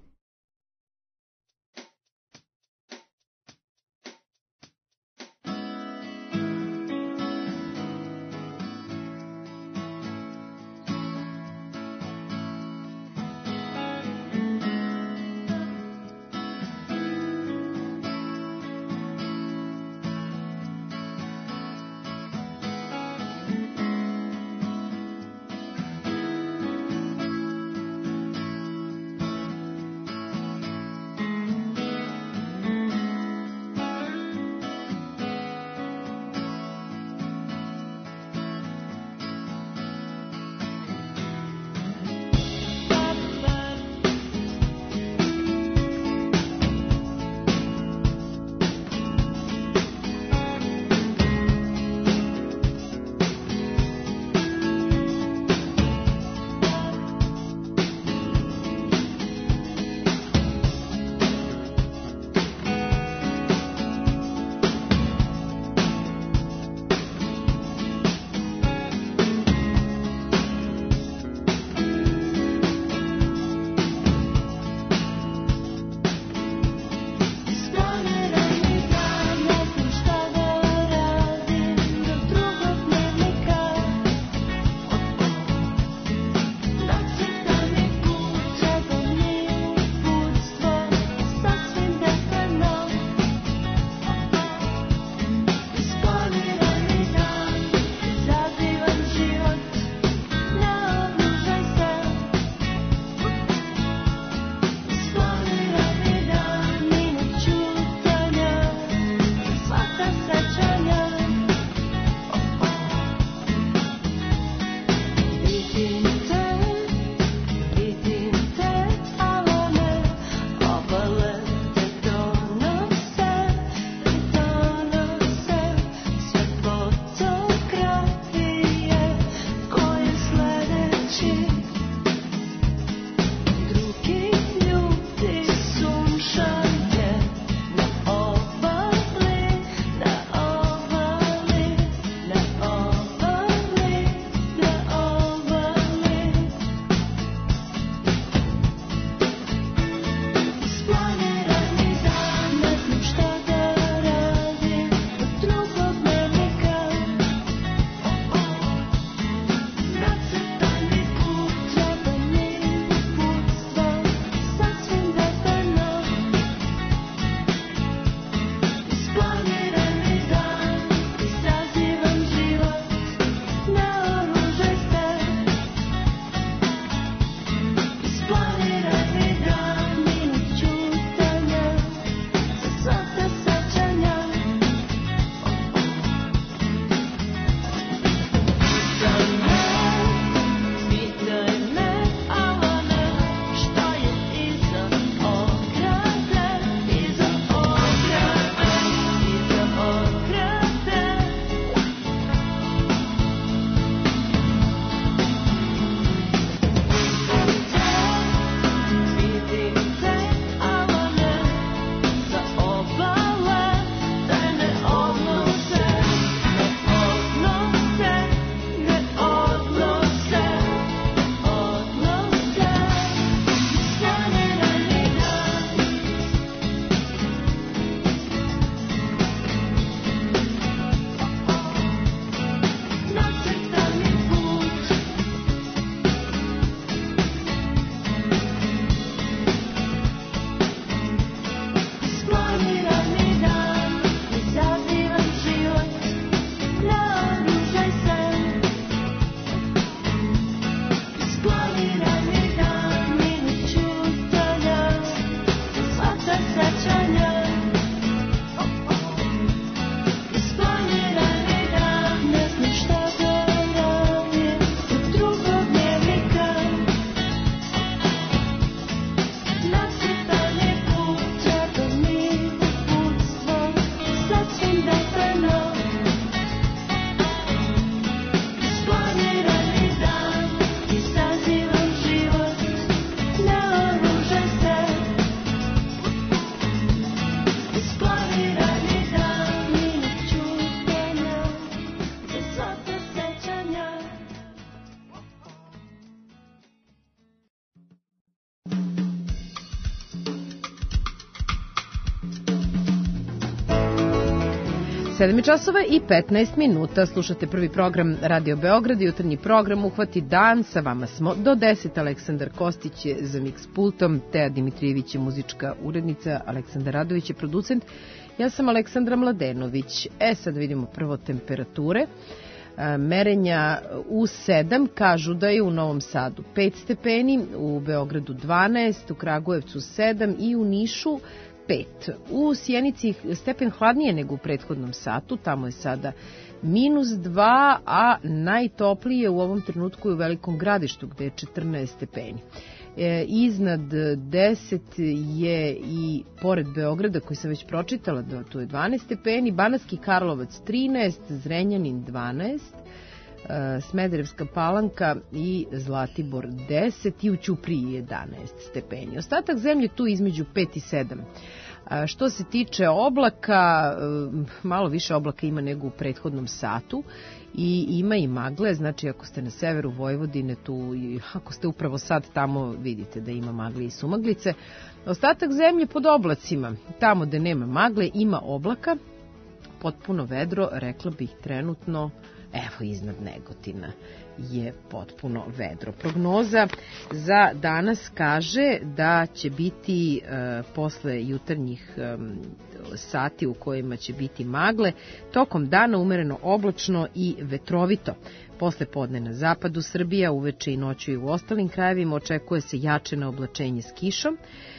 sedam časova i petnaest minuta. Slušate prvi program Radio Beograd, jutarnji program Uhvati dan. Sa vama smo do deset. Aleksandar Kostić je za miks pultom, Teja Dimitrijević je muzička urednica, Aleksandar Radović je producent. Ja sam Aleksandra Mladenović. E, sad vidimo prvo temperature. Merenja u sedam kažu da je u Novom Sadu pet stepeni, u Beogradu dvanaest, u Kragujevcu sedam i u Nišu pet. U Sjenici stepen hladnije nego u prethodnom satu, tamo je sada minus dva, a najtoplije u ovom trenutku je u Velikom Gradištu gde je četrnaest stepeni. E, iznad deset je i pored Beograda koji sam već pročitala, da tu je dvanaest stepeni, Banatski Karlovac trinaest, Zrenjanin dvanaest, e, Smederevska Palanka i Zlatibor deset i u Ćupriji jedanaest stepeni. Ostatak zemlje tu između pet i sedam. Što se tiče oblaka, malo više oblaka ima nego u prethodnom satu i ima i magle, znači ako ste na severu Vojvodine, tu, ako ste upravo sad tamo, vidite da ima magle i sumaglice. Ostatak zemlje pod oblacima, tamo gde nema magle ima oblaka, potpuno vedro, rekla bih trenutno, evo iznad Negotina je potpuno vedro. Prognoza za danas kaže da će biti e, posle jutarnjih e, sati u kojima će biti magle, tokom dana umereno oblačno i vetrovito. Posle podne na zapadu Srbija, uveče i noću i u ostalim krajevima očekuje se jačeno oblačenje s kišom.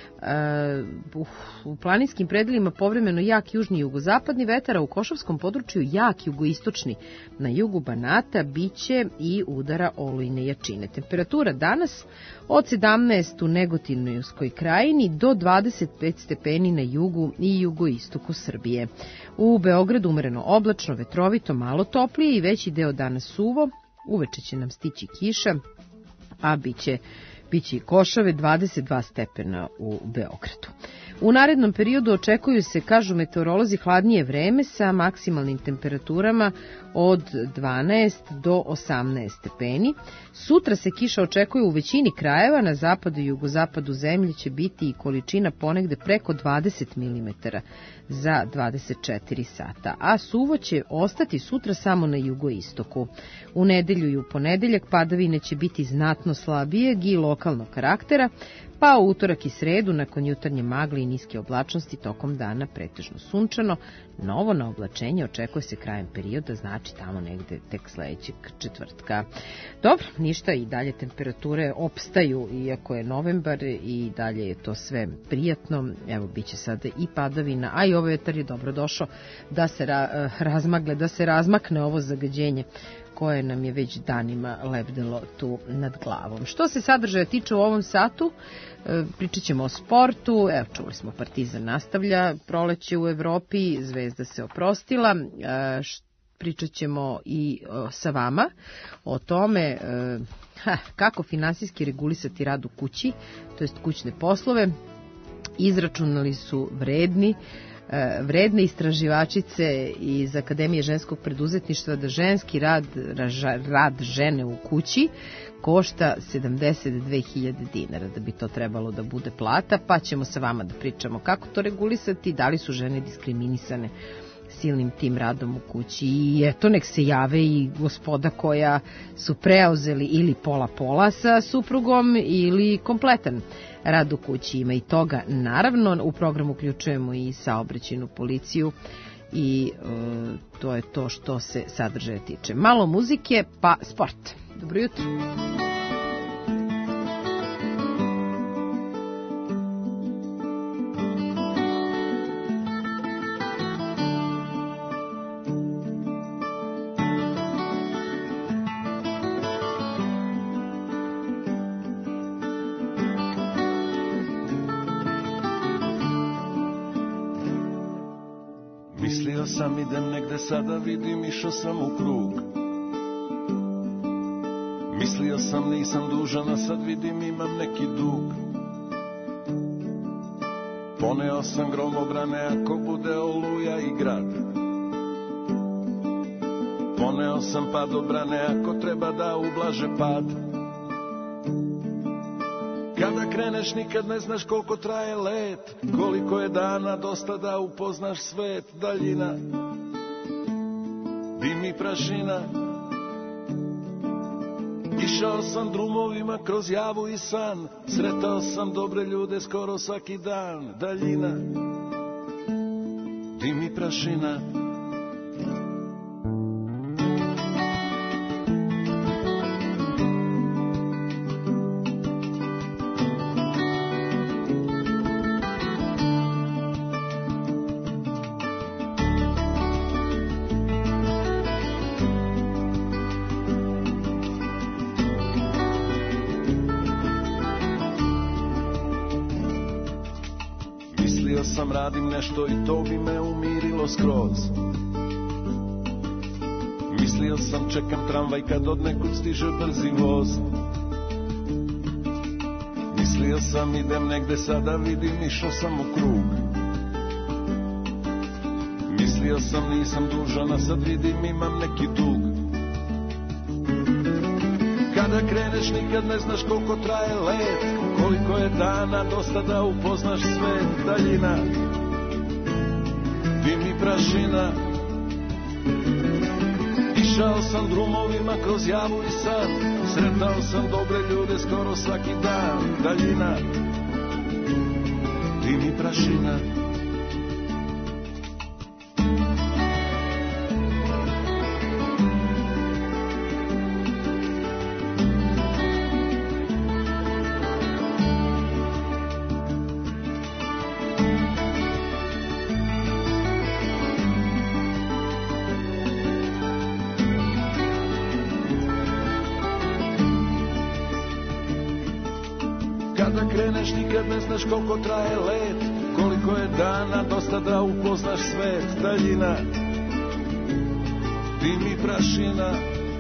U planinskim predelima povremeno jak južni i jugozapadni vetar, a u Košavskom području jak jugoistočni. Na jugu Banata biće i udara olujne jačine. Temperatura danas od sedamnaest u Negotinskoj krajini do dvadeset pet stepeni na jugu i jugoistoku Srbije. U Beogradu umereno oblačno, vetrovito, malo toplije i veći deo dana suvo. Uveče će nam stići kiša, a biće Biće i košave, dvadeset dva stepena u Beogradu. U narednom periodu očekuju se, kažu meteorolozi, hladnije vreme sa maksimalnim temperaturama od dvanaest do osamnaest stepeni. Sutra se kiša očekuje u većini krajeva, na zapadu i jugozapadu zemlje će biti i količina ponegde preko dvadeset milimetara za dvadeset četiri sata, a suvo će ostati sutra samo na jugoistoku. U nedelju i u ponedeljak padavine će biti znatno slabijeg i lokalnog karaktera, pa u utorak i sredu, nakon jutarnje magle i niske oblačnosti, tokom dana pretežno sunčano. Novo na oblačenje očekuje se krajem perioda, znači tamo negde tek sledećeg četvrtka. Dobro, ništa, i dalje temperature opstaju, iako je novembar, i dalje je to sve prijatno. Evo, bit će sada i padavina, a i ovaj vetar je dobro došao da se ra razmagle, da se razmakne ovo zagađenje koje nam je već danima lebdelo tu nad glavom. Što se sadržaja tiče u ovom satu, pričat ćemo o sportu. Evo, čuli smo, Partizan nastavlja proleće u Evropi, Zvezda se oprostila. Pričat ćemo i sa vama o tome kako finansijski regulisati rad u kući, to jest kućne poslove. Izračunali su vredni vredne istraživačice iz Akademije ženskog preduzetništva da ženski rad, rad žene u kući košta sedamdeset dve hiljade dinara, da bi to trebalo da bude plata, pa ćemo sa vama da pričamo kako to regulisati, da li su žene diskriminisane silnim tim radom u kući. I eto, nek se jave i gospoda koja su preuzeli ili pola-pola sa suprugom ili kompletan rad u kući. Ima i toga. Naravno, u programu uključujemo i saobraćajnu policiju i e, to je to što se sadržaja tiče. Malo muzike, pa sport. Dobro jutro. Mislio sam idem negde, sada vidim išao sam u krug. Mislio sam nisam dužan, a sad vidim imam neki dug. Poneo sam gromobrane ako bude oluja i grad. Poneo sam padobrane ako treba da ublaže pad. Kada kreneš nikad ne znaš koliko traje let, koliko je dana dosta da upoznaš svet, daljina dim i prašina. Išao sam drumovima kroz javu i san, sretao sam dobre ljude skoro svaki dan. Daljina, dim i prašina. Radim nešto i to bi me umirilo skroz. Mislio sam čekam tramvaj kad od nekud stiže brzi voz. Mislio sam idem negde sada vidim, išao sam u krug. Mislio sam nisam dužan, a sad vidim imam neki dug. Kada kreneš nikad ne znaš koliko traje let, koliko je dana dosta da upoznaš svet. Daljina, dim i prašina. Išao sam drumovima kroz javu i san, sretao sam dobre ljude skoro svaki dan. Daljina, dim i prašina. Nikad ne znaš koliko traje let, koliko je dana dosta da upoznaš svet. Daljina, dim i prašina.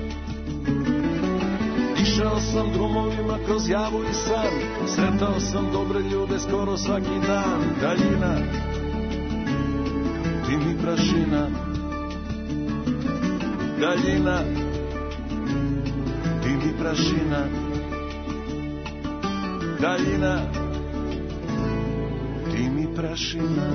Išao sam drumovima kroz javu i san, sretao sam dobre ljude skoro svaki dan. Daljina, dim i prašina. Daljina, dim i prašina. Daljina, dim i prašina.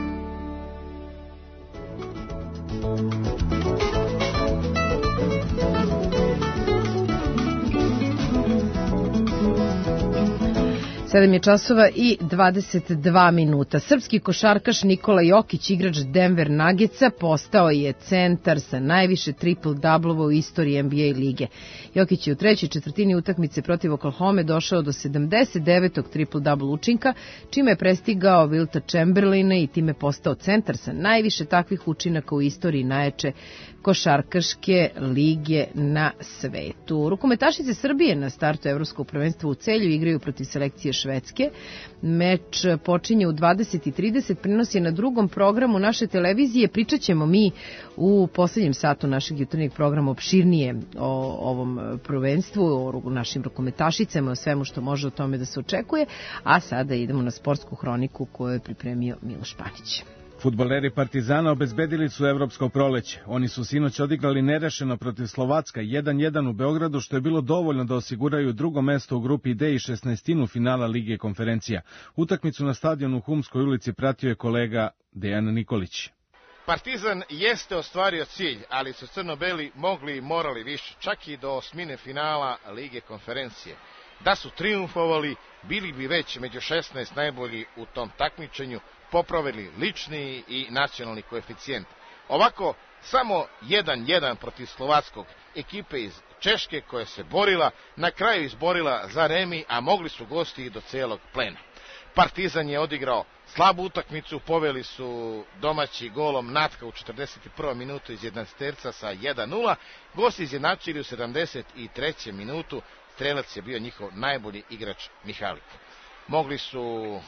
sedam je časova i dvadeset dva minuta. Srpski košarkaš Nikola Jokić, igrač Denver Nuggetsa, postao je centar sa najviše triple-doublova u istoriji N B A lige. Jokić je u trećoj četvrtini utakmice protiv Oklahome došao do sedamdeset devetog triple-double učinka, čime je prestigao Wilta Chamberlaina i time postao centar sa najviše takvih učinaka u istoriji najjače košarkaške lige na svetu. Rukometašice Srbije na startu Evropskog prvenstva u Celju igraju protiv selekcije Švedske. Meč počinje u dvadeset i trideset, prenosi na drugom programu naše televizije. Pričat ćemo mi u poslednjem satu našeg jutarnjeg programa opširnije o ovom prvenstvu, o našim rukometašicama, o svemu što može o tome da se očekuje. A sada idemo na sportsku hroniku koju je pripremio Miloš Panić. Fudbaleri Partizana obezbedili su evropsko proleće. Oni su sinoć odigrali nerešeno protiv Slovacka jedan jedan u Beogradu, što je bilo dovoljno da osiguraju drugo mesto u grupi D i šesnaestinu finala Lige konferencija. Utakmicu na stadionu u Humskoj ulici pratio je kolega Dejan Nikolić. Partizan jeste ostvario cilj, ali su crno-beli mogli i morali više, čak i do osmine finala Lige konferencije. Da su triumfovali, bili bi već među šesnaest najbolji u tom takmičenju, popravili lični i nacionalni koeficijent. Ovako, samo jedan jedan protiv slovackog, ekipe iz Češke koja se borila, na kraju izborila za remi, a mogli su gosti i do celog plena. Partizan je odigrao slabu utakmicu, poveli su domaći golom Natka u četrdeset prvoj minutu iz jedanaesterca sa jedan nula, gosti izjednačili u sedamdeset trećoj minutu, strelac je bio njihov najbolji igrač Mihalik. Mogli su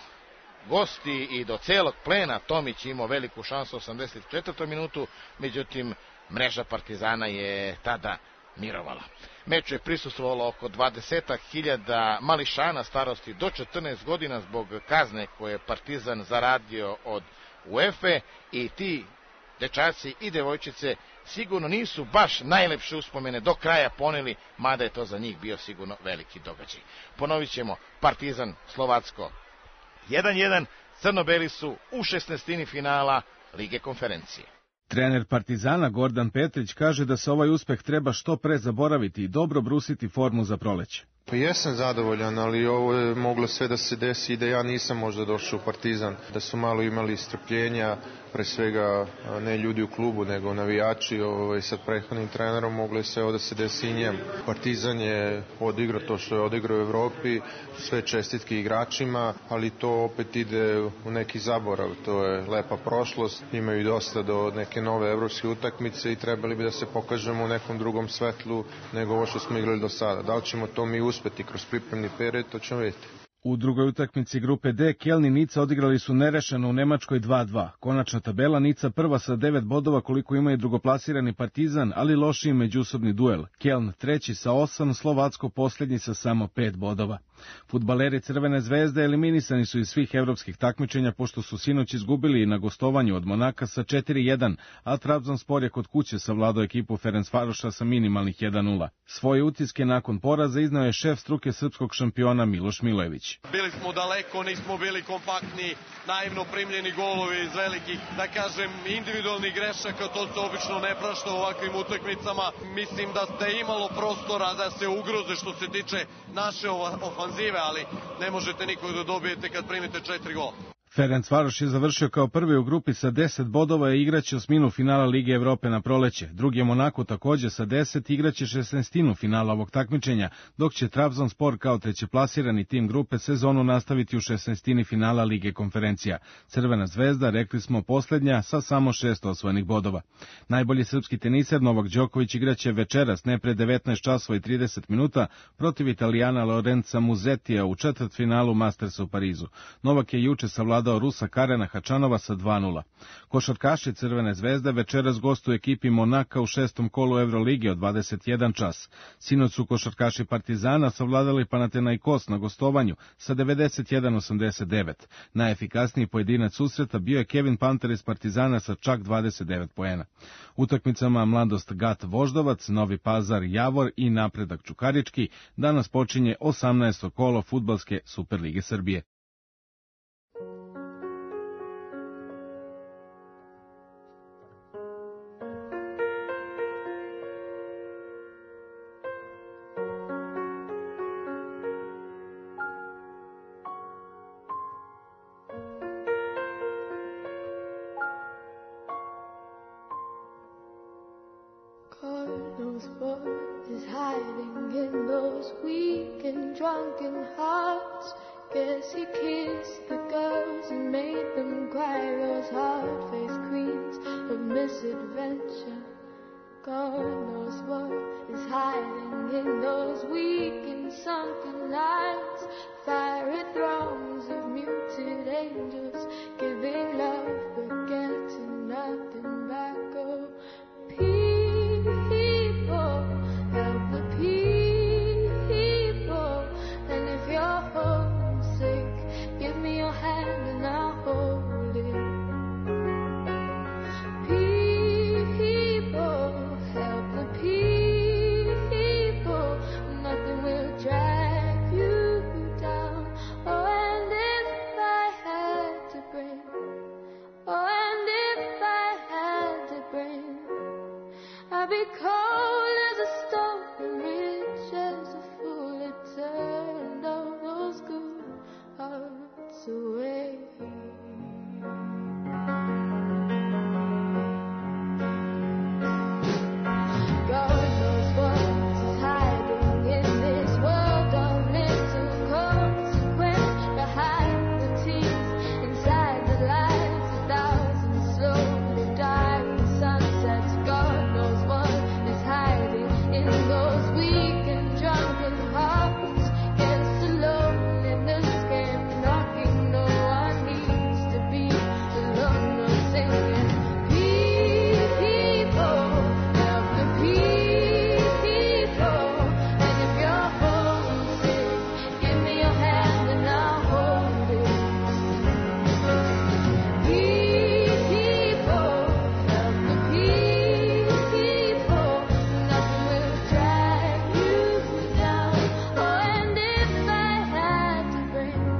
gosti i do celog plena, Tomić imao veliku šansu u osamdeset četvrtoj minutu, međutim mreža Partizana je tada mirovala. Meču je prisustvovalo oko dvadeset hiljada mališana starosti do četrnaest godina zbog kazne koje je Partizan zaradio od UEFA i ti dečaci i devojčice sigurno nisu baš najlepše uspomene do kraja poneli, mada je to za njih bio sigurno veliki događaj. Ponovit ćemo, Partizan Slovacko jedan jedan, crno-beli su u šesnaestini finala Lige konferencije. Trener Partizana Gordan Petrić kaže da se ovaj uspeh treba što pre zaboraviti i dobro brusiti formu za proleće. Pa jesam zadovoljan, ali ovo je moglo sve da se desi i da ja nisam možda došao u Partizan, da su malo imali strpljenja, pre svega ne ljudi u klubu, nego navijači, ovaj, sa prethodnim trenerom moglo je sve ovo da se desi i njemu. Partizan je odigrao to što je odigrao u Evropi, sve čestitke igračima, ali to opet ide u neki zaborav, to je lepa prošlost, imaju dosta do neke nove evropske utakmice i trebali bi da se pokažemo u nekom drugom svetlu nego ovo što smo igrali do sada. Da li ćemo to mi uspeti kroz pripremni period, to ćemo vidjeti. U drugoj utakmici grupe D, Keln i Nica odigrali su nerešeno u Nemačkoj dva dva. Konačna tabela, Nica prva sa devet bodova koliko ima i drugoplasirani Partizan, ali lošiji međusobni duel. Keln treći sa osam, Slovacko posljednji sa samo pet bodova. Fudbaleri Crvene zvezde eliminisani su iz svih evropskih takmičenja pošto su sinoć izgubili na gostovanju od Monaka sa četiri jedan, a Trabzonspor je kod kuće savladao ekipu Ferencvaroša sa minimalnih jedan nula. Svoje utiske nakon poraza iznao je šef struke srpskog šampiona Miloš Milojević. Bili smo daleko, nismo bili kompaktni, naivno primljeni golovi iz velikih, da kažem, individualnih grešaka, to se obično ne prašta u ovakvim utakmicama. Mislim da ste imalo prostora da se ugroze što se tiče naše ofanzive, ali ne možete nikog da dobijete kad primite četiri gola. Ferencvaroš je završio kao prvi u grupi sa deset bodova i igraće osminu finala Lige Evrope na proleće. Drugi je Monako takođe sa deset, igraće šesnaestinu finala ovog takmičenja, dok će Trabzonspor kao trećeplasirani tim grupe sezonu nastaviti u šesnaestini finala Lige konferencija. Crvena zvezda, rekli smo, posljednja sa samo šest osvojenih bodova. Najbolji srpski teniser Novak Đoković igraće večeras ne pre devetnaest časova i trideset minuta protiv Italijana Lorenza Musettija u četvrtfinalu Mastersa u Parizu. Novak je juče savladao Rusa Karena Hačanova sa dva nula. Košarkaši Crvene zvezde večeras gostuju ekipi Monaka u šestom kolu Evrolige od dvadeset jedan čas. Sinoć su košarkaši Partizana savladali Panathinaikos na gostovanju sa devedeset jedan osamdeset devet. Najefikasniji pojedinac susreta bio je Kevin Panter iz Partizana sa čak dvadeset devet poena. Utakmicama Mladost Gat Voždovac, Novi Pazar Javor i Napredak Čukarički danas počinje osamnaesto kolo fudbalske Superlige Srbije.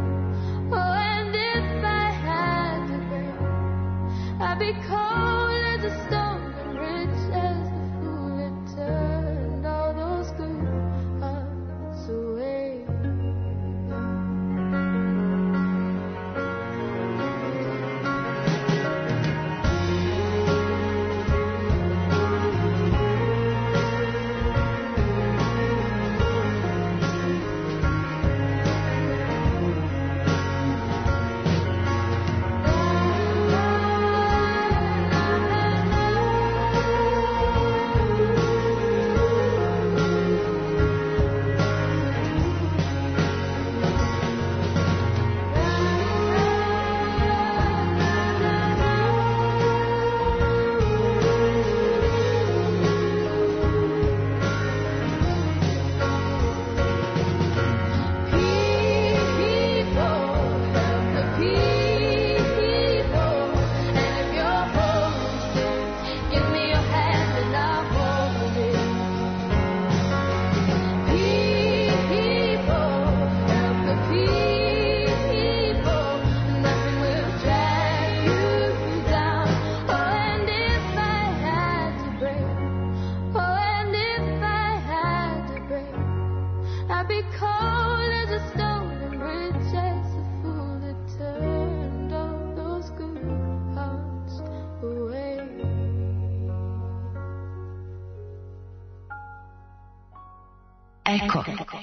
I'd be cold as as a stone and rich as the fool that turned all those good hearts away. Eko.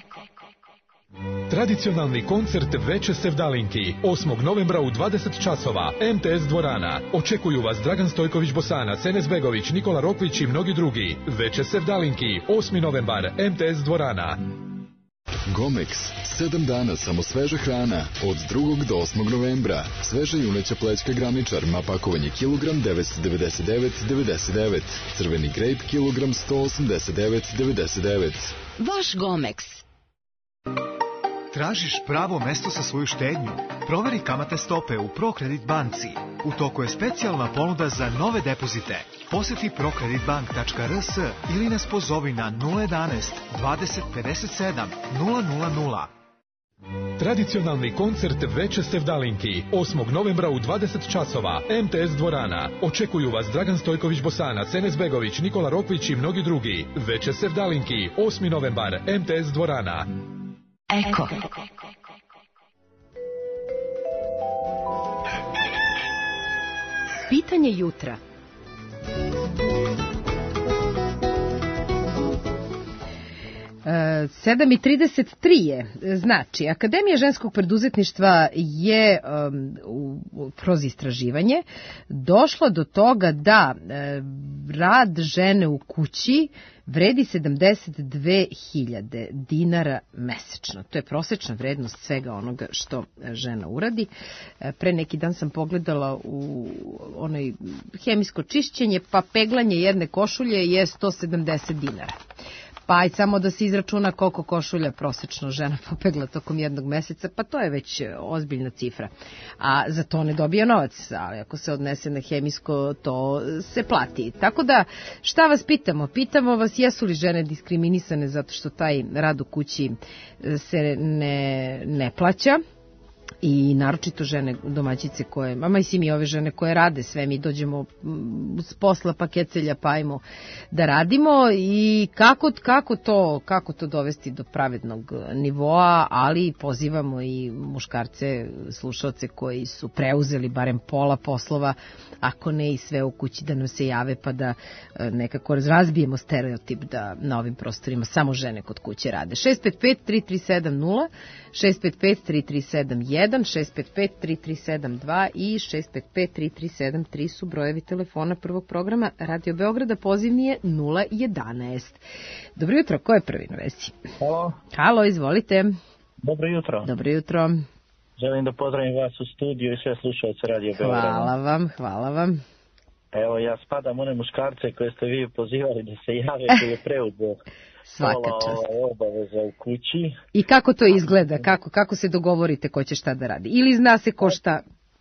Tradicionalni koncert Veče Sevdalinki osmog novembra u dvadeset časova M T S dvorana. Očekuju vas Dragan Stojković Bosanac, Enes Begović, Nikola Rokvić i mnogi drugi. Veče Sevdalinki osmi novembar M T S dvorana. Gomex, sedam dana samo sveža hrana, od drugog do osmog novembra. Sveža juneća plećka graničar, ma pakovanje kilogram devetsto devedeset devet devedeset devet. Crveni grejp kilogram sto osamdeset devet devedeset devet. Vaš Gomex. Tražiš pravo mesto za svoju štednju? Proveri kamatne stope u ProKredit banci. U toku je specijalna ponuda za nove depozite. Posjeti prokreditbank tačka r s ili nas pozovi na nula jedanaest dvadeset pedeset sedam nula nula nula. Tradicionalni koncert Veče Sevdalinki osmog novembra u dvadeset časova M T S dvorana. Očekuju vas Dragan Stojković Bosanac, Enes Begović, Nikola Rokvić i mnogi drugi. Veče Sevdalinki osmi novembar M T S dvorana. Eko. Pitanje jutra. sedam i trideset tri je, znači, Akademija ženskog preduzetništva je um, u, kroz istraživanje došla do toga da e, rad žene u kući vredi sedamdeset dve hiljade dinara mesečno. To je prosečna vrednost svega onoga što žena uradi. Pre neki dan sam pogledala u onoj hemijsko čišćenje, pa peglanje jedne košulje je sto sedamdeset dinara. Pa aj samo da se izračuna koliko košulja prosečno žena popegla tokom jednog meseca, pa to je već ozbiljna cifra. A za to ne dobija novac, ali ako se odnese na hemijsko, to se plati. Tako da, šta vas pitamo? Pitamo vas jesu li žene diskriminisane zato što taj rad u kući se ne, ne plaća. I naročito žene domaćice koje, mama i svi mi ove žene koje rade sve, mi dođemo s posla pa kecelja pa ajmo da radimo i kako, kako, to, kako to dovesti do pravednog nivoa, ali pozivamo i muškarce, slušalce koji su preuzeli barem pola poslova, ako ne i sve u kući, da nam se jave pa da nekako razbijemo stereotip da na ovim prostorima samo žene kod kuće rade. šest pet pet tri tri sedam nula, šest pet pet tri tri sedam jedan, šest pet pet tri tri sedam dva i šest pet pet tri tri sedam tri su brojevi telefona prvog programa Radio Beograda, pozivni je nula jedanaest. Dobro jutro, ko je prvi na vezi? Halo. Halo, izvolite. Dobro jutro. Dobro jutro. Želim da pozdravim vas u studiju i sve slušalce Radio Beograda. Hvala vam, hvala vam. Evo, ja spadam one muškarce koje ste vi pozivali da se jave, koji je preuzeo svaka čast obaveza u kući. I kako to izgleda? Kako, kako se dogovorite ko će šta da radi? Ili zna se ko šta?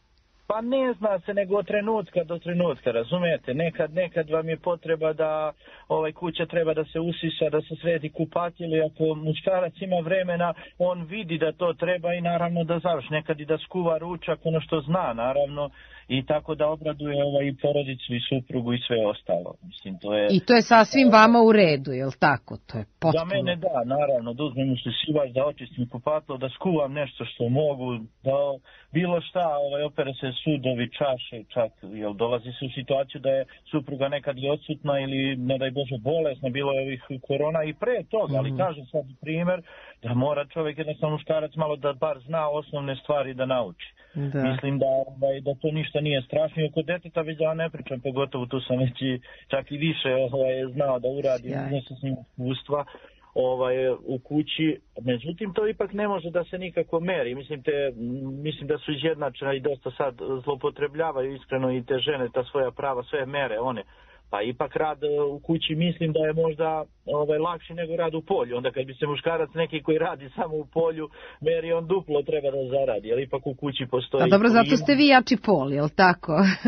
Pa ne zna se nego od trenutka do trenutka, razumijete? Nekad, nekad vam je potreba da ovaj kuća treba da se usisa, da se sredi kupatilo, ako muškarac ima vremena, on vidi da to treba i naravno da završi. Nekad i da skuva ručak, ono što zna, naravno, i tako da obraduje ovaj i porodicu i suprugu i sve ostalo. Mislim, to je... I to je sasvim vama u redu, je li tako? To je potpuno... Za mene da, naravno, da uzmem usisivač, da očistim kupatilo, da skuvam nešto što mogu, da bilo šta, ovaj, opere se sudovi, čaše, čak, jel dolazi se u situaciju da je supruga nekad li odsutna ili, ne daj Bože, bolesna, bilo je ovih korona i pre toga, ali kažem sad primjer da mora čovjek, jednostavno muškarac, malo da bar zna osnovne stvari da nauči. Da. Mislim da, ovaj, da to ništa nije strašno i oko deteta već da ne pričam, pogotovo tu sam već i, čak i više ovaj, znao da uradim, nešto s njim iskustva ovaj, u kući, međutim to ipak ne može da se nikako meri, mislim, te, mislim da su izjednačene i dosta sad zloupotrebljavaju iskreno i te žene ta svoja prava, sve mere one. Pa ipak rad u kući mislim da je možda ovaj, lakši nego rad u polju. Onda kad bi se muškarac neki koji radi samo u polju, meri on duplo treba da zaradi, jer ipak u kući postoji... A dobro, zato ste vi jači pol, jel tako?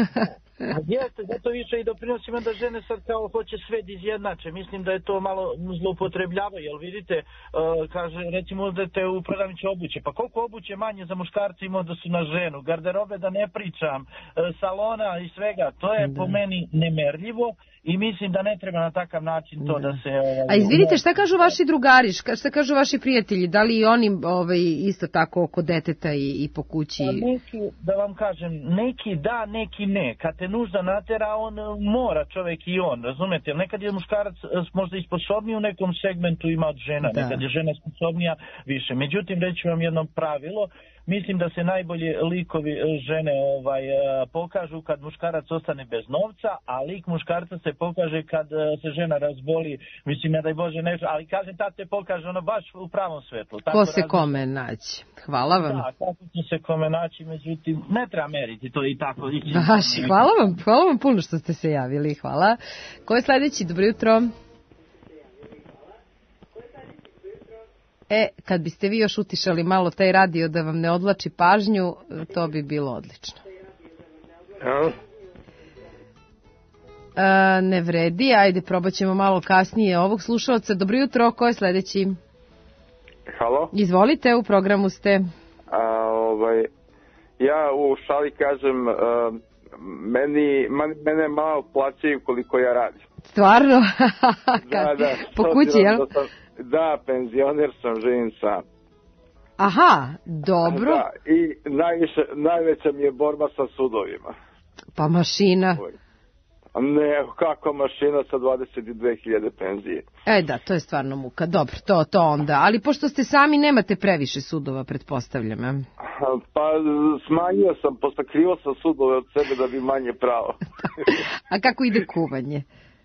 A jeste, zato više i doprinosima da žene sad kao hoće sve izjednače. Mislim da je to malo zloupotrebljavaju, jer vidite, uh, kaže, recimo da te u prodavnici obuće. Pa koliko obuće manje za muškarce ima da su na ženu? Garderobe da ne pričam, uh, salona i svega. To je da. Po meni nemerljivo. I mislim da ne treba na takav način to da, da se... Ovaj, a izvinite, šta kažu vaši drugari, šta kažu vaši prijatelji? Da li i oni ovaj, isto tako oko deteta i, i po kući? Pa neki, da vam kažem, neki da, neki ne. Kad te nužda natera, on mora čovjek i on, razumete? Nekad je muškarac možda i sposobniji u nekom segmentu ima od žena, da. Nekad je žena sposobnija više. Međutim, reći vam jedno pravilo, mislim da se najbolje likovi žene ovaj pokažu kad muškarac ostane bez novca, a lik muškarca se pokaže kad se žena razboli, mislim, ne daj Bože nešto, ali kažem, tad se pokaže ono baš u pravom svetlu. Tako ko se razli... kome naći. Hvala vam. Da, kako će se kome naći, međutim, ne treba meriti to i tako. Baš, hvala vam, hvala vam puno što ste se javili, hvala. Ko je sledeći? Dobro jutro. E, kad biste vi još utišali malo taj radio da vam ne odlači pažnju, to bi bilo odlično. Halo? E, ne vredi, ajde, probat ćemo malo kasnije ovog slušalca. Dobro jutro, ko je sledeći? Halo? Izvolite, u programu ste. A, ovaj, ja u šali kažem, uh, meni, man, mene malo plaćaju koliko ja radim. Stvarno? Da, da. Po kući, jel? Da, sam, da, penzioner sam, živim sam. Aha, dobro. Da, i najviše, najveća mi je borba sa sudovima. Pa mašina. Ne, kako mašina sa dvadeset dve hiljade penzije. E da, to je stvarno muka. Dobro, to, to onda. Ali pošto ste sami, nemate previše sudova, pretpostavljam. A? Pa smanjio sam, posakrivo sam sudove od sebe da bi manje pravo. A kako ide kuvanje?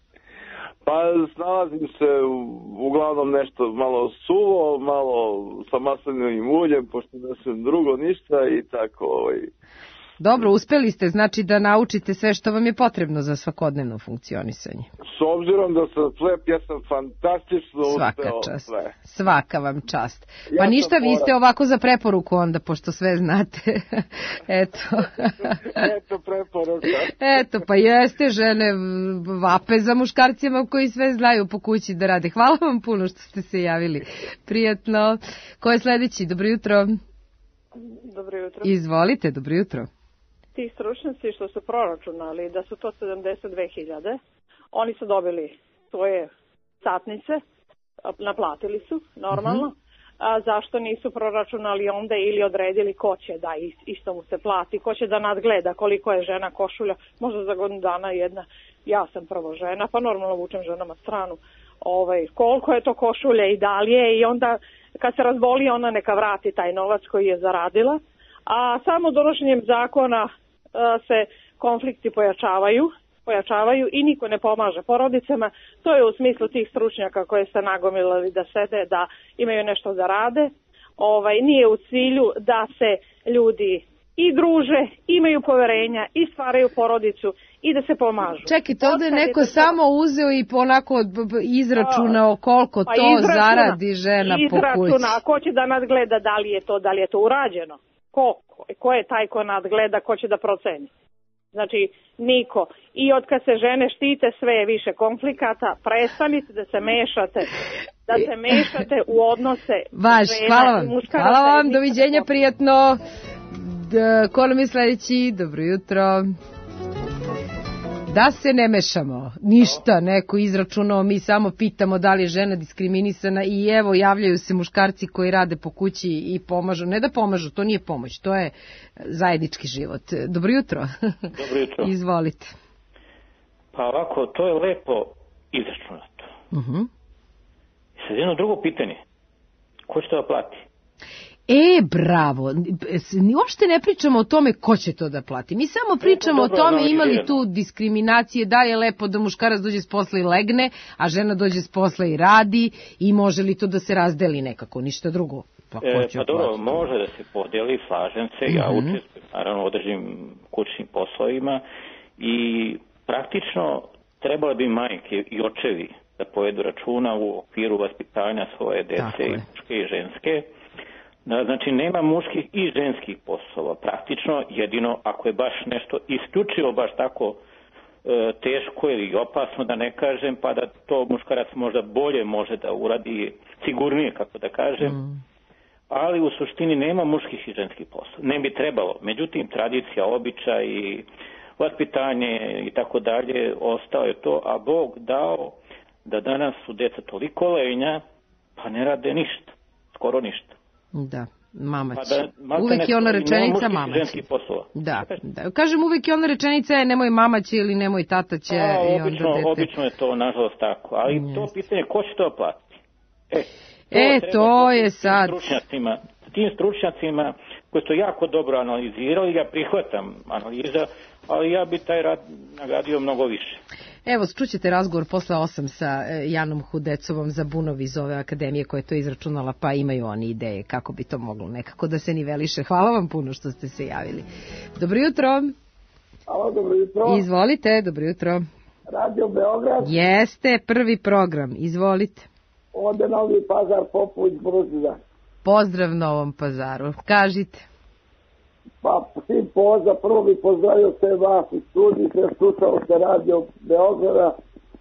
Pa snalazim se u, uglavnom nešto malo suvo, malo sa maslinovim uljem, pošto ne sam drugo ništa i tako ovaj... Dobro, uspeli ste, znači da naučite sve što vam je potrebno za svakodnevno funkcionisanje. S obzirom da sam slep, ja sam fantastično Svaka uspeo čast. sve. Svaka vam čast. Pa Ja ništa, sam vi ste ovako za preporuku onda, pošto sve znate. Eto. Eto preporuka. Eto, pa jeste, žene vape za muškarcima koji sve znaju po kući da rade. Hvala vam puno što ste se javili. Prijatno. Ko je sledeći? Dobro jutro. Dobro jutro. Izvolite, dobro jutro. Ti stručnjaci što su proračunali da su to sedamdeset dve hiljade, oni su dobili svoje satnice, naplatili su normalno, uh-huh. A zašto nisu proračunali onda ili odredili ko će da isto mu se plati, ko će da nadgleda koliko je žena košulja, možda za godinu dana jedna, ja sam prvo žena, pa normalno vučem ženama stranu, ovaj, koliko je to košulja i dalje i onda kad se razboli ona neka vrati taj novac koji je zaradila, a samo donošenjem zakona se konflikti pojačavaju, pojačavaju i niko ne pomaže porodicama. To je u smislu tih stručnjaka koje ste nagomilali da sede, da imaju nešto da rade. Ovaj, nije u cilju da se ljudi i druže, imaju poverenja i stvaraju porodicu i da se pomažu. Čekajte, ovdje je neko samo uzeo i onako izračunao koliko pa to izračuna, zaradi žena po kući. Izračuna, ko će da nadgleda da li je to, da li je to urađeno? Ko? ko je taj ko nadgleda, ko će da proceni? Znači, niko. I od kad se žene štite, sve je više konflikata. Prestanite da se mešate, da se mešate u odnose Vaš, žena hvala vam. i muškaraca. Hvala vam, doviđenja, prijatno. D- ko nam je sledeći? Dobro jutro. Da se ne mešamo, ništa, neko izračunao, mi samo pitamo da li je žena diskriminisana i evo javljaju se muškarci koji rade po kući i pomažu, ne da pomažu, to nije pomoć, to je zajednički život. Dobro jutro. Dobro jutro. Izvolite. Pa ovako, to je lepo izračunato. Uh-huh. Sad jedno drugo pitanje, ko će to da plati? E, bravo, uopšte ne pričamo o tome ko će to da plati. Mi samo pričamo o tome imali tu diskriminacije, da li je lepo da muškarac dođe s posla i legne, a žena dođe s posla i radi i može li to da se razdeli nekako, ništa drugo. Pa, e, pa dobro, može da se podeli, slažem se, ja uh-huh. učestvujem, naravno održim kućnim poslovima i praktično trebalo bi majke i očevi da povedu računa u okviru vaspitanja svoje dece, i muške i ženske. Da, znači nema muških i ženskih poslova, praktično jedino ako je baš nešto isključivo baš tako e, teško ili opasno da ne kažem, pa da to muškarac možda bolje može da uradi, sigurnije kako da kažem, mm. ali u suštini nema muških i ženskih poslova, ne bi trebalo, međutim tradicija, običaj i vaspitanje i tako dalje, ostao je to, a Bog dao da danas su deca toliko lenja pa ne rade ništa, skoro ništa. Da, mama će. Pa da, uvek je ona rečenica mama će. Da, da. Kažem uvek je ona rečenica je nemoj mama će ili nemoj tata će. A, i obično, onda dete. Obično je to nažalost tako, ali yes. to pitanje ko će to platiti? E, to, e, to je sad. Stručnjacima, tim stručnjacima koji su jako dobro analizirali, ja prihvatam analiza, ali ja bi taj rad nagradio mnogo više. Evo, čućete razgovor posle osam sa Janom Hudecovom za Bunovi iz ove akademije koja je to izračunala, pa imaju oni ideje kako bi to moglo nekako da se niveliše. Hvala vam puno što ste se javili. Dobro jutro. Hvala, dobro jutro. Izvolite, dobro jutro. Radio Beograd. Jeste, prvi program, izvolite. Ode Novi Pazar, Popović, Bruzida. Pozdrav Novom Pazaru, kažite. Pa, svim pozdrav, prvo bih pozdravio sve vas u studiju, sve slušao se Radio Beograda,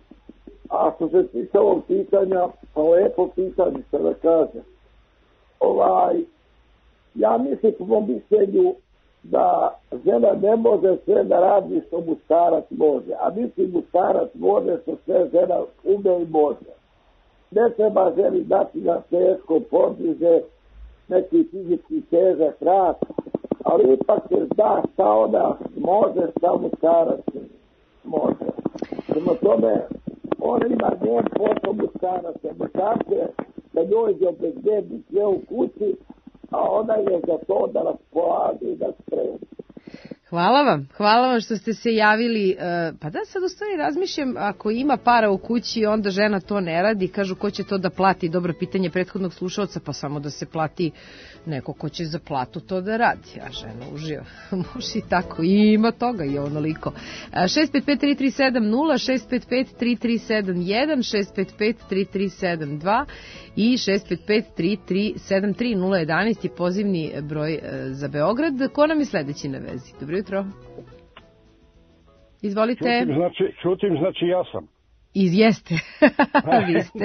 a što se tiče ovog pitanja, pa lepo pitanje, što da kažem. Ovaj, ja mislim po mom mišljenju da žena ne može sve da radi što muškarac može, a mislim muškarac može što sve žena ume i može. Ne treba ženi dati na teško podviže, neki fizički težak rad, ali ipak se zna šta ona može, šta muškarac može. Prema tome, ona ima njen posao muškaraca. Muškarce da dođe obezbedi sve u kući, a ona je za to da raspolaže i da spremi. Hvala vam, hvala vam što ste se javili. Pa da, sad u stvari razmišljam, ako ima para u kući, onda žena to ne radi, kažu ko će to da plati, dobro pitanje prethodnog slušalca, pa samo da se plati neko ko će za platu to da radi, a žena uživa. Može i tako, i ima toga i onoliko. šest pet pet tri tri sedam nula, šest pet pet tri tri sedam jedan, šest pet pet tri tri sedam dva i šest pet pet tri tri sedam tri nula jedan jedan je pozivni broj za Beograd. Ko nam je sledeći na vezi? Dobro jutro. Izvolite. Čutim, znači, čutim, znači ja sam. Iz jeste. Vi ste.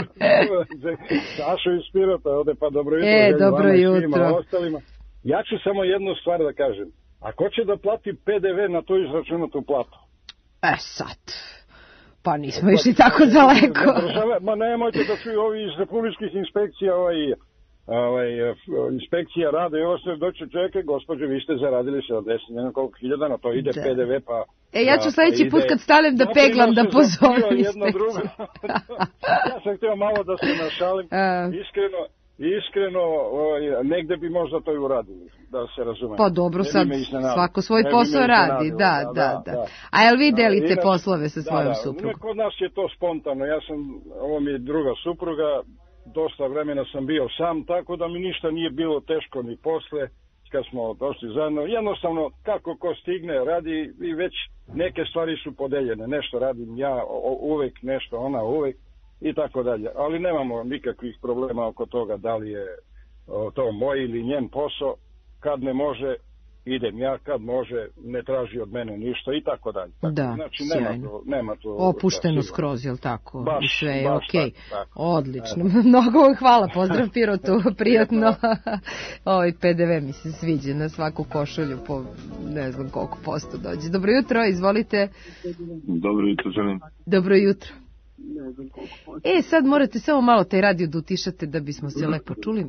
Sašo iz Pirota, ode pa dobro jutro. E, dobro jutro. Ostalima. Ja ću samo jednu stvar da kažem. A ko će da plati P D V na to izračunatu platu? E sad. Pa nismo išli tako daleko. Ma nemojte da su ovi iz republičkih inspekcija, ovaj, ovaj, inspekcija rade i ostane doći čeke, gospođe, vi ste zaradili sedamdeset nekoliko hiljada, na to ide da. P D V, pa... E, ja ću sledeći put kad stanem da peglam da pozovem inspekciju. Ja sam htio malo da se našalim, iskreno, iskreno, ovaj, negde bi možda to i uradili, da se razume. Pa dobro, sad svako svoj posao radi, da, da, da. A jel vi delite poslove sa svojom suprugom? Kod nas je to spontano, ja sam, ovo mi je druga supruga, dosta vremena sam bio sam, tako da mi ništa nije bilo teško ni posle, kad smo došli zajedno. Jednostavno, kako ko stigne, radi i već neke stvari su podeljene. Nešto radim ja uvek, nešto ona uvek i tako dalje. Ali nemamo nikakvih problema oko toga da li je to moj ili njen posao. kad ne može, idem ja, kad može, ne traži od mene ništa i tako dalje. Tako, da, znači, sjajno. nema to, nema to, opušteno da, skroz, jel tako? Baš, I sve je baš okej. tako, tako. Odlično. Mnogo vam hvala, pozdrav Pirotu, prijatno. Ovaj P D V mi se sviđa na svaku košulju po ne znam koliko posto dođe. Dobro jutro, izvolite. Dobro jutro, želim. Dobro jutro. E, sad morate samo malo taj radio da utišate da bismo se lepo čuli.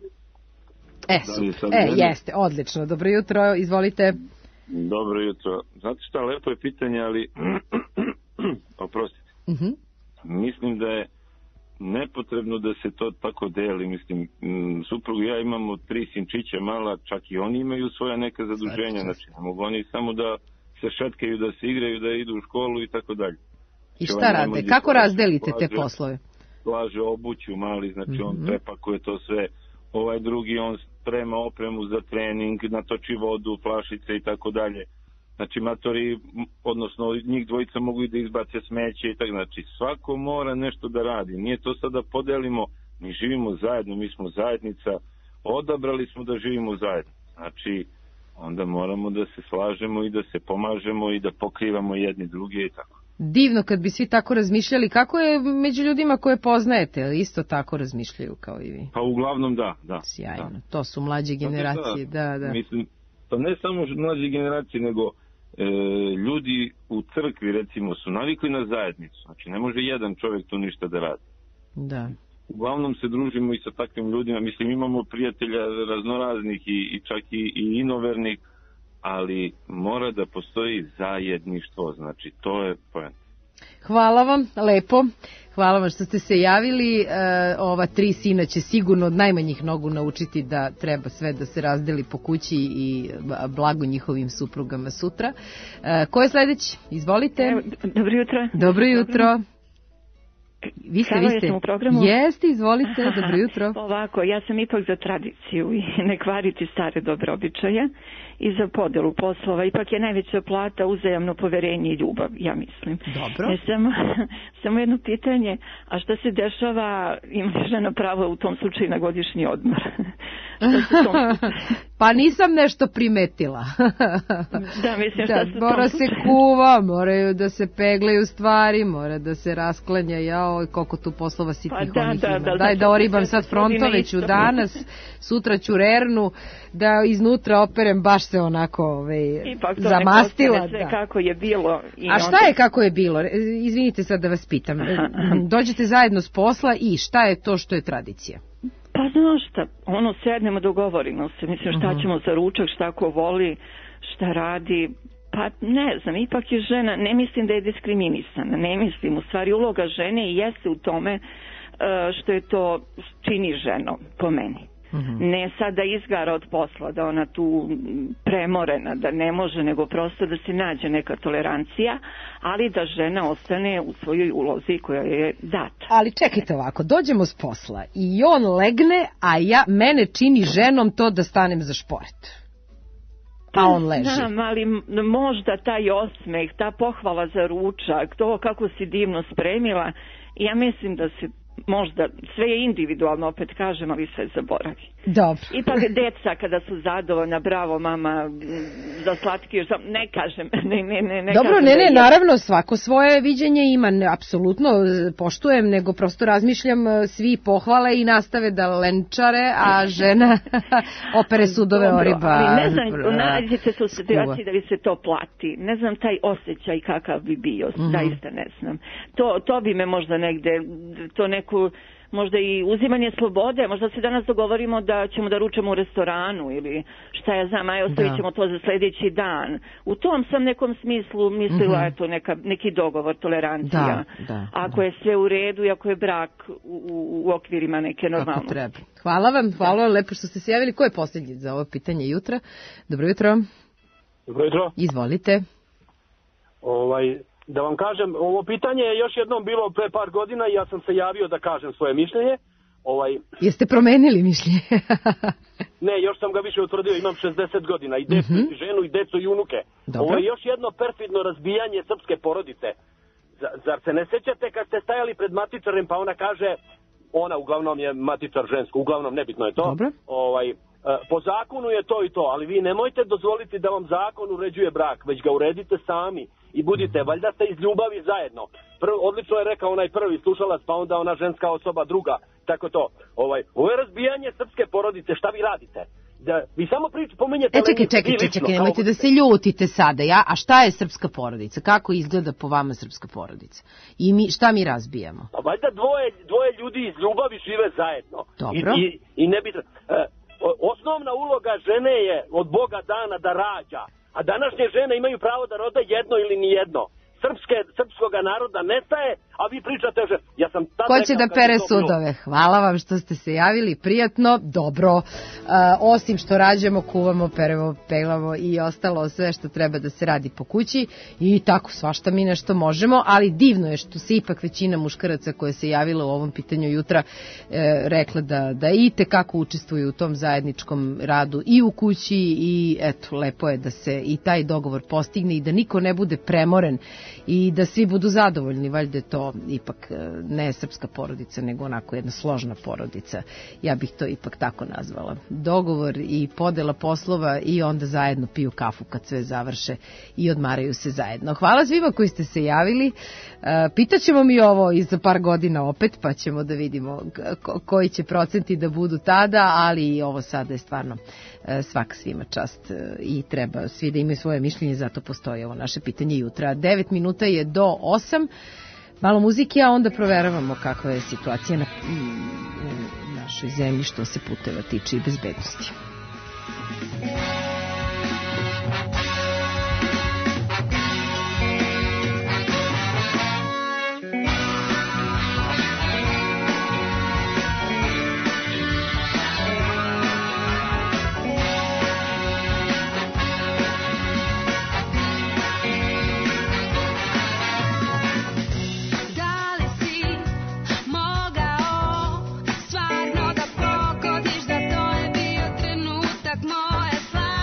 E, super. E, jeste, odlično. Dobro jutro, izvolite. Dobro jutro. Znate šta, lepo je pitanje, ali oprostite. Uh-huh. Mislim da je nepotrebno da se to tako deli. Mislim, suprug i ja imamo tri sinčića mala, čak i oni imaju svoja neka zaduženja. Znači, ne mogu oni samo da se šetkaju, da se igraju, da idu u školu i tako dalje. I šta rade? Kako razdelite te poslove? Slaže obuću mali, znači uh-huh. on prepakuje to sve. Ovaj drugi, on sprema opremu za trening, natoči vodu, flašice i tako dalje. Znači, matori, odnosno njih dvojica mogu i da izbace smeće i tako. Znači, svako mora nešto da radi. Nije to sad da podelimo, mi živimo zajedno, mi smo zajednica, odabrali smo da živimo zajedno. Znači, onda moramo da se slažemo i da se pomažemo i da pokrivamo jedni druge i tako. Divno kad bi svi tako razmišljali. Kako je među ljudima koje poznajete? Isto tako razmišljaju kao i vi? Pa uglavnom da, da. Sjajno. Da. To su mlađe generacije, da, da. da. Mislim, to ne samo mlađe generacije, nego e, ljudi u crkvi, recimo, su navikli na zajednicu. Znači, ne može jedan čovjek tu ništa da radi. Da. Uglavnom se družimo i sa takvim ljudima. Mislim, imamo prijatelja raznoraznih i, i čak i, i inovernih, ali mora da postoji zajedništvo, znači to je poenta. Hvala vam, lepo. Hvala vam što ste se javili. E, ova tri sina će sigurno od najmanjih nogu naučiti da treba sve da se razdeli po kući i blago njihovim suprugama sutra. E, ko je sledeći? Izvolite. Evo, dobro jutro. Dobro jutro. Vi ste, vi ste. Jesam u programu. Jeste, izvolite, aha, dobro jutro. Ovako, ja sam ipak za tradiciju i ne kvariti stare dobre običaje i za podelu poslova. Ipak je najveća plata uzajamno poverenje i ljubav, ja mislim. Dobro. Ne, samo, samo jedno pitanje, a šta se dešava, ima li žena pravo u tom slučaju na godišnji odmor? Pa nisam nešto primetila. Da, mislim, da, mora se kuva, moraju da se peglaju stvari, mora da se rasklanja, jao, koliko tu poslova sitnih pa da, onih da, ima. da, Daj da oribam sad frontoveću danas, sutra ću rernu, da iznutra operem, baš se onako ovaj, ipak to zamastila. Sve da. Kako je bilo. I a šta onda... je kako je bilo? Izvinite sad da vas pitam. Dođete zajedno s posla i šta je to što je tradicija? Pa znaš šta, ono, sednemo, dogovorimo se, mislim šta uh-huh. ćemo za ručak, šta ko voli, šta radi, pa ne znam, ipak je žena, ne mislim da je diskriminisana, ne mislim, u stvari uloga žene i jeste u tome uh, što je to čini ženom, po meni. Uh-huh. Ne sad da izgara od posla, da ona tu premorena, da ne može, nego prosto da se nađe neka tolerancija, ali da žena ostane u svojoj ulozi koja je data. Ali čekajte ovako, dođemo s posla i on legne, a ja, mene čini ženom to da stanem za šport. Pa on leži. Znam, ali možda taj osmeh, ta pohvala za ručak, to kako si divno spremila, ja mislim da se možda, sve je individualno, opet kažem, ali sve zaboravi. Dobro. Ipak deca kada su zadovoljna, bravo mama, za slatki, ne kažem, ne, ne, ne, ne Dobro, kažem ne, ne, je... naravno, svako svoje viđenje ima, ne, apsolutno poštujem, nego prosto razmišljam, svi pohvale i nastave da lenčare, a žena opere sudove Dobro, oriba. Ali ne znam, nađete se u situaciji da vi se to plati. Ne znam taj osjećaj kakav bi bio, mm-hmm. zaista ne znam. To, to bi me možda negde, to neku, možda i uzimanje slobode, možda se danas dogovorimo da ćemo da ručamo u restoranu ili šta ja znam, aj ostavit ćemo to za sljedeći dan. U tom sam nekom smislu mislila mm-hmm. je to neka, neki dogovor, tolerancija. Da, da, ako je sve u redu i ako je brak u, u, u okvirima neke normalnosti. Kako treba. Hvala vam, hvala vam, lepo što ste se javili. Ko je posljednji za ovo pitanje jutra? Dobro jutro. Dobro jutro. Izvolite. Ovaj... Da vam kažem, ovo pitanje je još jednom bilo pre par godina i ja sam se javio da kažem svoje mišljenje. Ovaj... Jeste promenili mišljenje? Ne, još sam ga više utvrdio, imam šezdeset godina, i decu, mm-hmm. i ženu, i decu, i unuke. Dobro. Ovo je još jedno perfidno razbijanje srpske porodice. Zar se ne sećate kad ste stajali pred matičarem, pa ona kaže, ona uglavnom je matičar žensko, uglavnom nebitno je to. Dobro. Ovaj, po zakonu je to i to, ali vi nemojte dozvoliti da vam zakon uređuje brak, već ga uredite sami i budite, valjda ste iz ljubavi zajedno. Prvo, odlično je rekao onaj prvi slušalac, pa onda ona ženska osoba druga, tako to. Ovaj, ovo je razbijanje srpske porodice, šta vi radite? Da, vi samo priču, pominjete... E, čekaj, čekaj, čekaj, čekaj, nemojte da se ljutite sada, ja, a šta je srpska porodica? Kako izgleda po vama srpska porodica? I mi, šta mi razbijamo? Pa valjda dvoje, dvoje ljudi iz ljubavi žive zajedno. Dobro. I, i, i ne bi... E, osnovna uloga žene je od Boga dana da rađa, a današnje žene imaju pravo da rode jedno ili ni jedno. Srpske, srpskoga naroda nestaje, a vi pričate o ženi. Ja sam tad Ko će da pere bilo... sudove? Hvala vam što ste se javili, prijatno, dobro. Uh, osim što rađamo, kuvamo, peremo, peglamo i ostalo sve što treba da se radi po kući i tako svašta mi nešto možemo, ali divno je što se ipak većina muškaraca koje se javila u ovom pitanju jutra e, rekla da, da i tekako učestvuju u tom zajedničkom radu i u kući i eto, lepo je da se i taj dogovor postigne i da niko ne bude premoren i da svi budu zadovoljni, valjda je to ipak ne srpska porodica, nego onako jedna složna porodica. Ja bih to ipak tako nazvala. Dogovor i podela poslova i onda zajedno piju kafu kad sve završe i odmaraju se zajedno. Hvala svima koji ste se javili. Pitaćemo mi ovo i za par godina opet, pa ćemo da vidimo koji će procenti da budu tada, ali ovo sada je stvarno svaka svima čast i treba svi da imaju svoje mišljenje, zato postoji ovo naše pitanje jutra. devet minuta je do osam, malo muzike, a onda proveravamo kakva je situacija na u našoj zemlji što se puteva tiče i bezbednosti. Stvarno da pogodiš da to je bio trenutak moje slavne.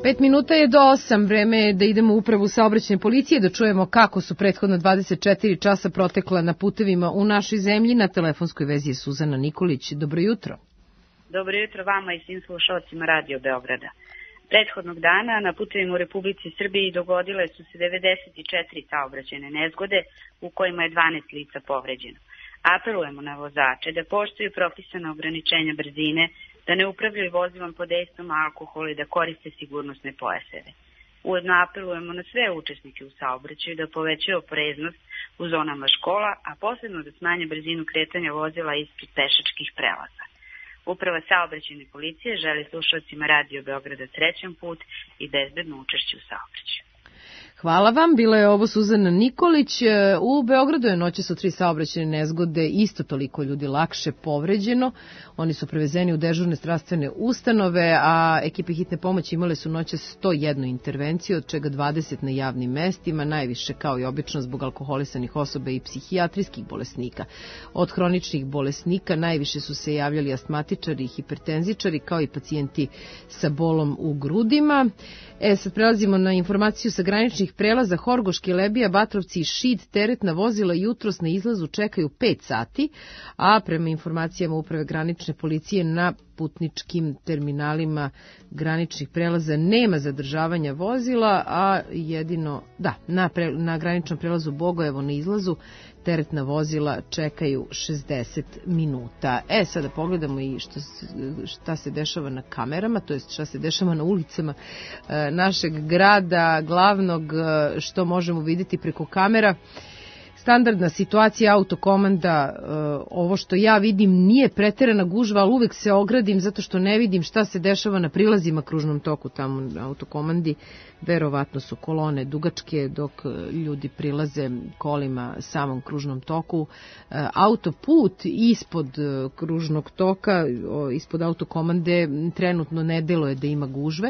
Pet minuta je do osam, vreme je da idemo u upravu saobraćajne policije, da čujemo kako su prethodno dvadeset četiri časa protekla na putevima u našoj zemlji. Na telefonskoj vezi je Suzana Nikolić. Dobro jutro. Dobro jutro vama i svim slušalcima Radio Beograda. Prethodnog dana na putevima u Republici Srbiji dogodile su se devedeset četiri saobraćajne nezgode u kojima je dvanaest lica povređeno. Apelujemo na vozače da poštuju propisana ograničenja brzine, da ne upravljaju vozilom pod dejstvom alkohola i da koriste sigurnosne pojaseve. Ujedno apelujemo na sve učesnike u saobraćaju da povećaju opreznost u zonama škola, a posebno da smanje brzinu kretanja vozila ispred pešačkih prelaza. Uprava saobraćajne policije želi slušalcima Radio Beograda srećan put i bezbedno učešće u saobraćaju. Hvala vam, bila je ovo Suzana Nikolić. U Beogradu je noće su tri saobraćajne nezgode, isto toliko ljudi lakše povređeno. Oni su prevezeni u dežurne zdravstvene ustanove, a ekipe hitne pomoći imale su noće sto jednu intervenciju, od čega dvadeset na javnim mestima, najviše kao i obično zbog alkoholisanih osoba i psihijatrijskih bolesnika. Od hroničnih bolesnika najviše su se javljali astmatičari i hipertenzičari, kao i pacijenti sa bolom u grudima. E, sad prelazimo na informaciju sa graničnih prelaza. Horgoš, Kelebija, Batrovci i Šid teretna vozila jutros na izlazu čekaju pet sati, a prema informacijama Uprave granične policije na putničkim terminalima graničnih prelaza nema zadržavanja vozila, a jedino, da, na, pre, na graničnom prelazu Bogojevo na izlazu teretna vozila čekaju šezdeset minuta. E, sada pogledamo i što, šta se dešava na kamerama, to jest šta se dešava na ulicama e, našeg grada, glavnog, e, što možemo vidjeti preko kamera. Standardna situacija, autokomanda, e, ovo što ja vidim nije preterana gužva, ali uvek se ogradim zato što ne vidim šta se dešava na prilazima kružnom toku tamo na autokomandi. Verovatno su kolone dugačke dok ljudi prilaze kolima samom kružnom toku. E, autoput ispod kružnog toka, ispod autokomande trenutno ne deluje da ima gužve,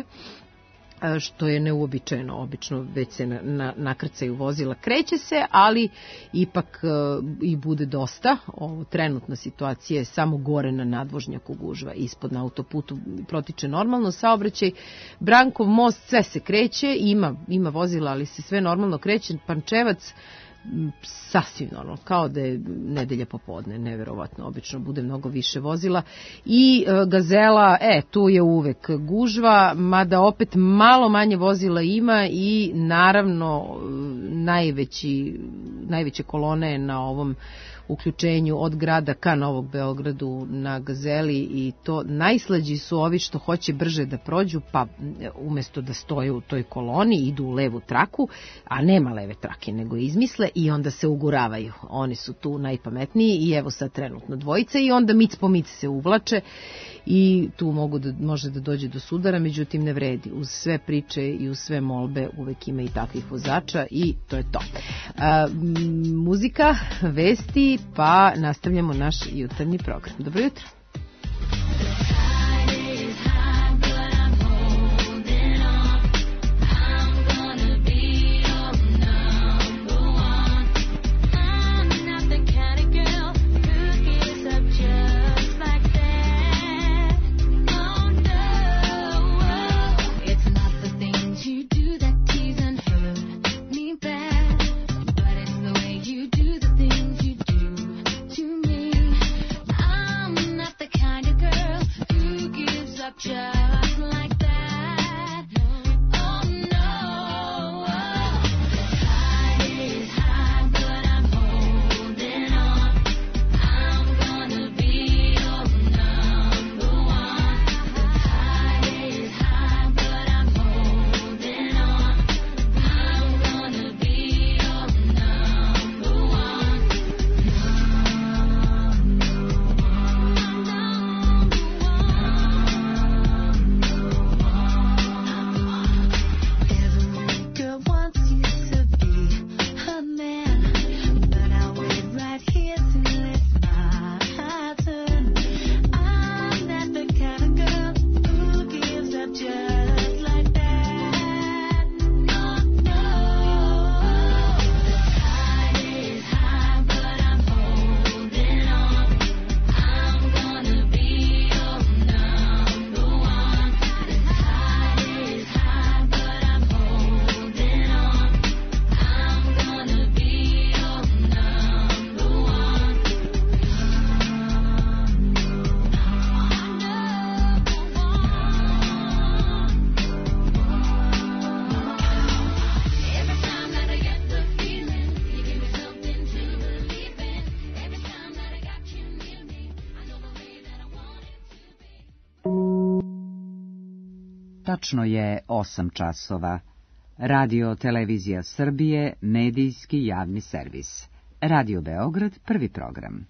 što je neuobičajeno, obično već se na, na, nakrcaju vozila, kreće se, ali ipak e, i bude dosta. Ovo trenutna situacija je samo gore na nadvožnjaku gužva, ispod na autoputu protiče normalno saobraćaj. Brankov most, sve se kreće, ima, ima vozila, ali se sve normalno kreće. Pančevac, sasvim normalno, kao da je nedelja popodne, neverovatno, obično bude mnogo više vozila. I e, Gazela, e, tu je uvek gužva, mada opet malo manje vozila ima i naravno najveći, najveće kolone na ovom uključenju od grada ka Novog Beogradu na Gazeli, i to najslađi su ovi što hoće brže da prođu, pa umesto da stoje u toj koloni idu u levu traku, a nema leve trake nego izmisle i onda se uguravaju. Oni su tu najpametniji i evo sad trenutno dvojice i onda mic po mic se uvlače i tu mogu da, može da dođe do sudara, međutim ne vredi. Uz sve priče i uz sve molbe uvek ima i takvih vozača i to je to. A, muzika, vesti, pa nastavljamo naš jutarnji program. Dobro jutro. I'm not Tačno je osam časova. Radio Televizija Srbije, medijski javni servis. Radio Beograd, prvi program.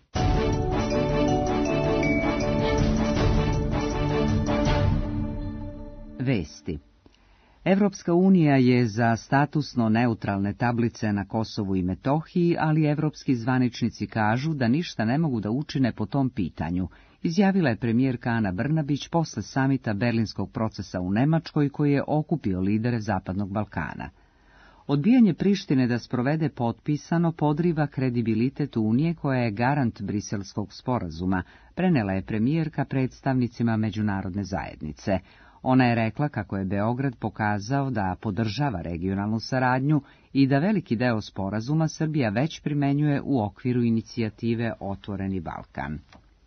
Vesti. Evropska unija je za statusno neutralne tablice na Kosovu i Metohiji, ali evropski zvaničnici kažu da ništa ne mogu da učine po tom pitanju, izjavila je premijerka Ana Brnabić posle samita Berlinskog procesa u Nemačkoj koji je okupio lidere Zapadnog Balkana. Odbijanje Prištine da sprovede potpisano podriva kredibilitet Unije koja je garant Briselskog sporazuma, prenela je premijerka predstavnicima međunarodne zajednice. Ona je rekla kako je Beograd pokazao da podržava regionalnu saradnju i da veliki deo sporazuma Srbija već primenjuje u okviru inicijative Otvoreni Balkan.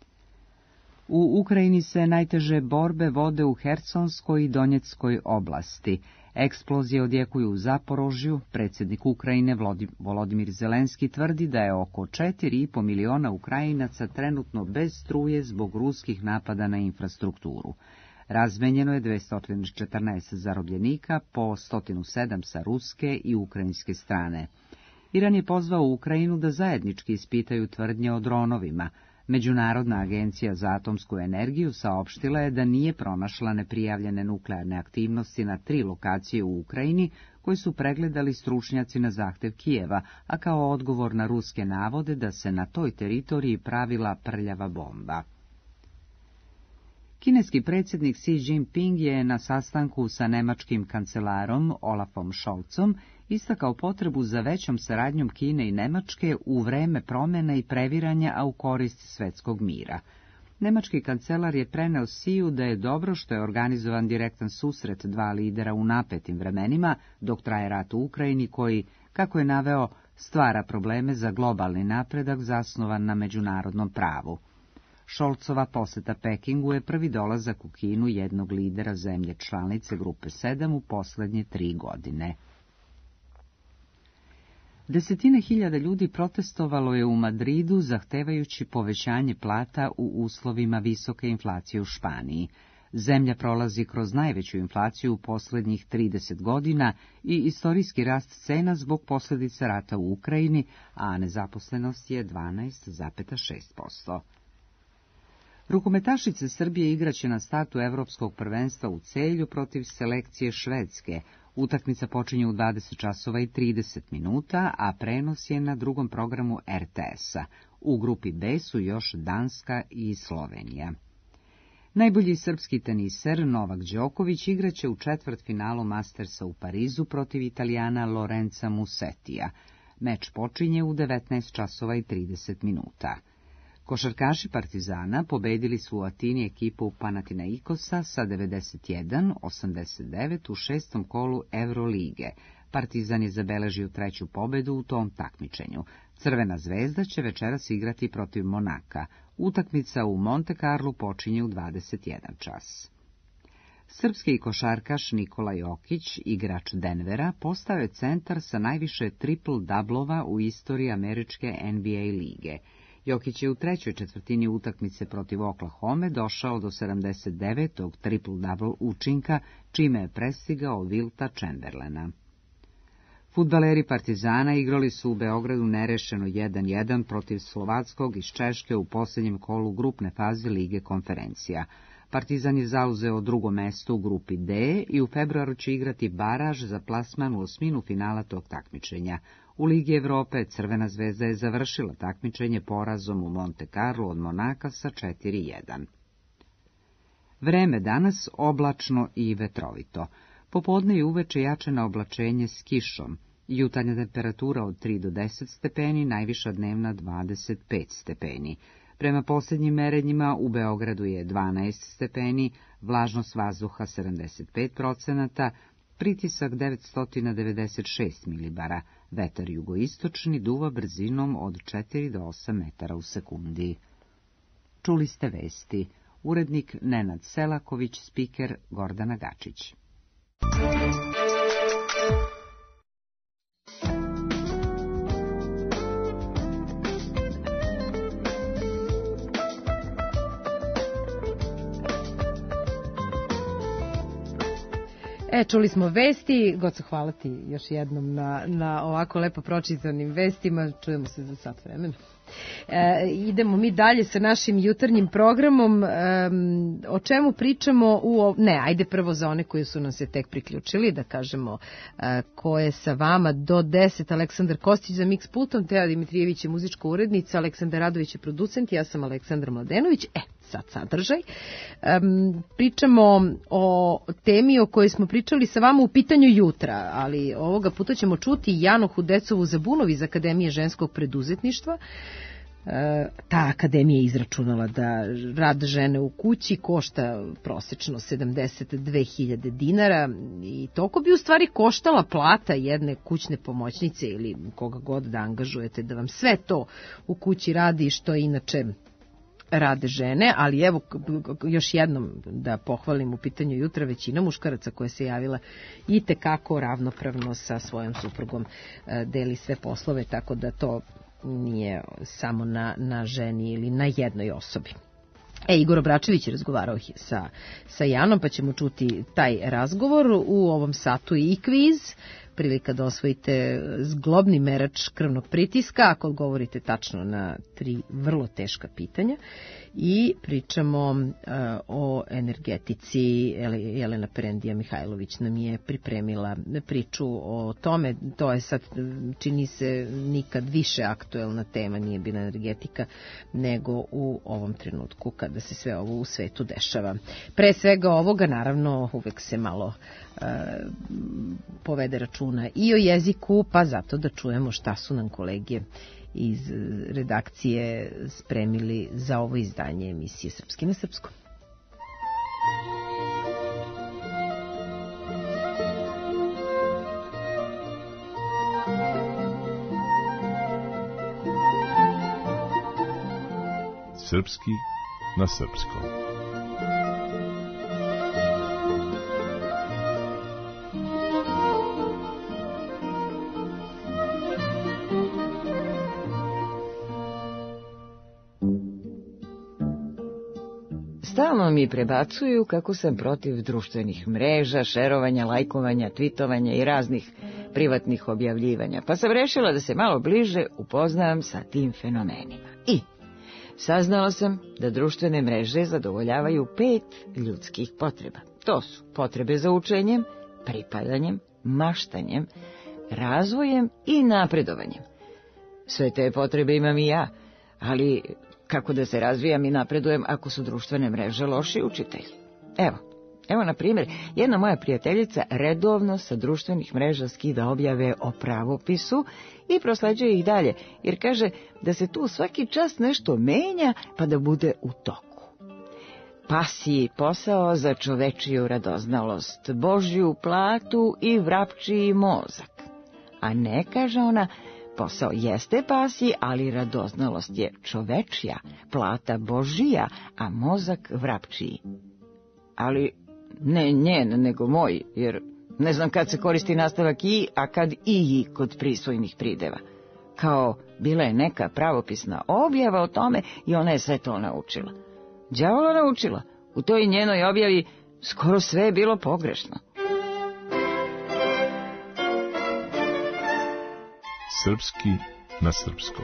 U Ukrajini se najteže borbe vode u Hersonskoj i Donjeckoj oblasti. Eksplozije odjekuju u Zaporožju. Predsjednik Ukrajine Volodimir Zelenski tvrdi da je oko četiri i po miliona Ukrajinaca trenutno bez struje zbog ruskih napada na infrastrukturu. Razmenjeno je dvesta četrnaest zarobljenika, po sto sedam sa ruske i ukrajinske strane. Iran je pozvao Ukrajinu da zajednički ispitaju tvrdnje o dronovima. Međunarodna agencija za atomsku energiju saopštila je da nije pronašla neprijavljene nuklearne aktivnosti na tri lokacije u Ukrajini, koji su pregledali stručnjaci na zahtev Kijeva, a kao odgovor na ruske navode da se na toj teritoriji pravila prljava bomba. Kineski predsjednik Xi Jinping je na sastanku sa nemačkim kancelarom Olafom Scholzom istakao potrebu za većom saradnjom Kine i Nemačke u vreme promjena i previranja, a u korist svetskog mira. Nemački kancelar je preneo Xiju da je dobro što je organizovan direktan susret dva lidera u napetim vremenima, dok traje rat u Ukrajini koji, kako je naveo, stvara probleme za globalni napredak zasnovan na međunarodnom pravu. Scholzova poseta Pekingu je prvi dolazak u Kinu jednog lidera zemlje članice Grupe sedam u posljednje tri godine. Desetine hiljada ljudi protestovalo je u Madridu zahtevajući povećanje plata u uslovima visoke inflacije u Španiji. Zemlja prolazi kroz najveću inflaciju u posljednjih trideset godina i istorijski rast cena zbog posljedica rata u Ukrajini, a nezaposlenost je dvanaest zarez šest posto. Rukometašice Srbije igraće na startu Evropskog prvenstva u Celju protiv selekcije Švedske. Utakmica počinje u dvadeset časova i trideset minuta, a prenos je na drugom programu er te esa. U grupi B su još Danska i Slovenija. Najbolji srpski teniser Novak Đoković igraće u četvrtfinalu Mastersa u Parizu protiv Italijana Lorenza Musetija. Meč počinje u devetnaest časova i trideset minuta. Košarkaši Partizana pobedili su u Atini ekipu Panathinaikosa sa devedeset jedan osamdeset devet u šestom kolu Eurolige. Partizan je zabeležio treću pobedu u tom takmičenju. Crvena zvezda će večeras igrati protiv Monaka. Utakmica u Monte Carlu počinje u dvadeset jedan čas. Srpski košarkaš Nikola Jokić, igrač Denvera, postao je centar sa najviše triple-dablova u istoriji američke en be a lige. Jokić je u trećoj četvrtini utakmice protiv Oklahome došao do sedamdeset devetog triple-double učinka, čime je prestigao Wilta Chamberlaina. Fudbaleri Partizana igrali su u Beogradu nerešeno jedan jedan protiv Slovackog iz Češke u posljednjem kolu grupne faze Lige konferencija. Partizan je zauzeo drugo mesto u grupi D i u februaru će igrati baraž za plasman u osminu finala tog takmičenja. U Ligi Evrope Crvena zvezda je završila takmičenje porazom u Monte Carlo od Monaka sa četiri jedan. Vreme danas oblačno i vetrovito. Popodne i uveče jače na oblačenje s kišom. Jutarnja temperatura od tri do deset stepeni, najviša dnevna dvadeset pet stepeni. Prema posljednjim merenjima u Beogradu je dvanaest stepeni, vlažnost vazduha sedamdeset pet procenata, pritisak devetsto devedeset šest milibara, vetar jugoistočni duva brzinom od četiri do osam metara u sekundi. Čuli ste vesti. Urednik Nenad Selaković, spiker Gordana Gačić. E, čuli smo vesti, Goco, hvala ti još jednom na, na ovako lepo pročitanim vestima, čujemo se za sat vremena. E, idemo mi dalje sa našim jutarnjim programom. E, o čemu pričamo u... Ne, ajde prvo za one koji su nam se tek priključili, da kažemo e, ko je sa vama do deset. Aleksandar Kostić za Mix pultom, Teja Dimitrijević je muzička urednica, Aleksandar Radović je producent, ja sam Aleksandra Mladenović. E, sad sadržaj. Um, pričamo o temi o kojoj smo pričali sa vama u pitanju jutra, ali ovoga puta ćemo čuti Janu Hudecovu Zabunov iz Akademije ženskog preduzetništva. E, ta akademija je izračunala da rad žene u kući košta prosečno sedamdeset dve hiljade dinara i toliko bi u stvari koštala plata jedne kućne pomoćnice ili koga god da angažujete da vam sve to u kući radi što inače rade žene, ali evo još jednom da pohvalim u pitanju jutra, većina muškaraca koja se javila i tekako ravnopravno sa svojom suprugom deli sve poslove, tako da to nije samo na, na ženi ili na jednoj osobi. E, Igor Obračević je razgovarao sa, sa Janom, pa ćemo čuti taj razgovor. U ovom satu i kviz, prilika da osvojite zglobni merač krvnog pritiska, ako odgovorite tačno na tri vrlo teška pitanja. I pričamo uh, o energetici. Jelena Perendija Mihajlović nam je pripremila priču o tome. To je sad, čini se, nikad više aktuelna tema, nije bila energetika, nego u ovom trenutku kada se sve ovo u svetu dešava. Pre svega ovoga, naravno, uvek se malo uh, povede računa i o jeziku, pa zato da čujemo šta su nam kolege iz redakcije spremili za ovo izdanje emisije Srpski na srpskom. Srpski na srpskom. Stalno mi prebacuju kako sam protiv društvenih mreža, šerovanja, lajkovanja, twitovanja i raznih privatnih objavljivanja, pa sam rešila da se malo bliže upoznam sa tim fenomenima. I saznala sam da društvene mreže zadovoljavaju pet ljudskih potreba. To su potrebe za učenjem, pripadanjem, maštanjem, razvojem i napredovanjem. Sve te potrebe imam i ja, ali kako da se razvijam i napredujem ako su društvene mreže loši učitelji? Evo, evo na primjer, jedna moja prijateljica redovno sa društvenih mreža skida objave o pravopisu i prosleđuje ih dalje, jer kaže da se tu svaki čas nešto menja pa da bude u toku. Pasiji posao za čovečiju radoznalost, božju platu i vrapčiji mozak. A ne, kaže ona, posao jeste pasiji, ali radoznalost je čovečja, plata božija, a mozak vrapčiji. Ali ne njen, nego moj, jer ne znam kad se koristi nastavak i, a kad i kod prisvojnih prideva. Kao bila je neka pravopisna objava o tome i ona je sve to naučila. Đavola naučila, u toj njenoj objavi skoro sve je bilo pogrešno. Srpski na srpskom.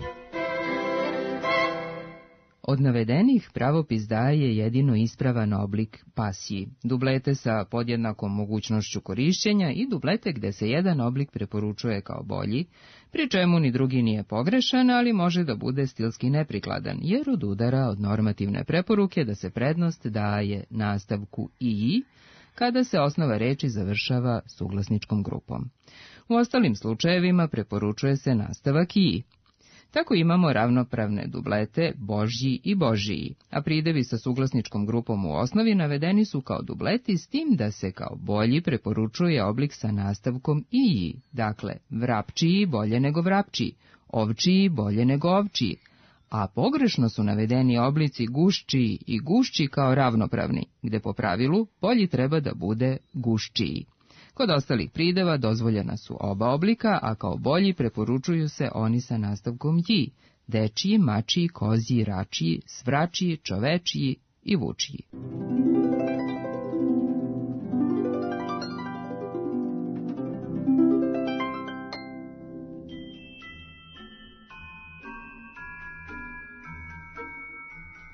Od navedenih pravopis daje jedino ispravan oblik pasiji, dublete sa podjednakom mogućnošću korišćenja i dublete gde se jedan oblik preporučuje kao bolji, pri čemu ni drugi nije pogrešan, ali može da bude stilski neprikladan, jer odudara od normativne preporuke da se prednost daje nastavku i, kada se osnova reči završava suglasničkom grupom. U ostalim slučajevima preporučuje se nastavak i. Tako imamo ravnopravne dublete božji i božiji, a pridevi sa suglasničkom grupom u osnovi navedeni su kao dubleti, s tim da se kao bolji preporučuje oblik sa nastavkom i, dakle vrapčiji bolje nego vrapčiji, ovčiji bolje nego ovčiji, a pogrešno su navedeni oblici guščiji i gušći kao ravnopravni, gde po pravilu bolji treba da bude guščiji. Kod ostalih prideva dozvoljena su oba oblika, a kao bolji preporučuju se oni sa nastavkom ji, dečiji, mačiji, koziji, račiji, svračiji, čovečiji i vučiji.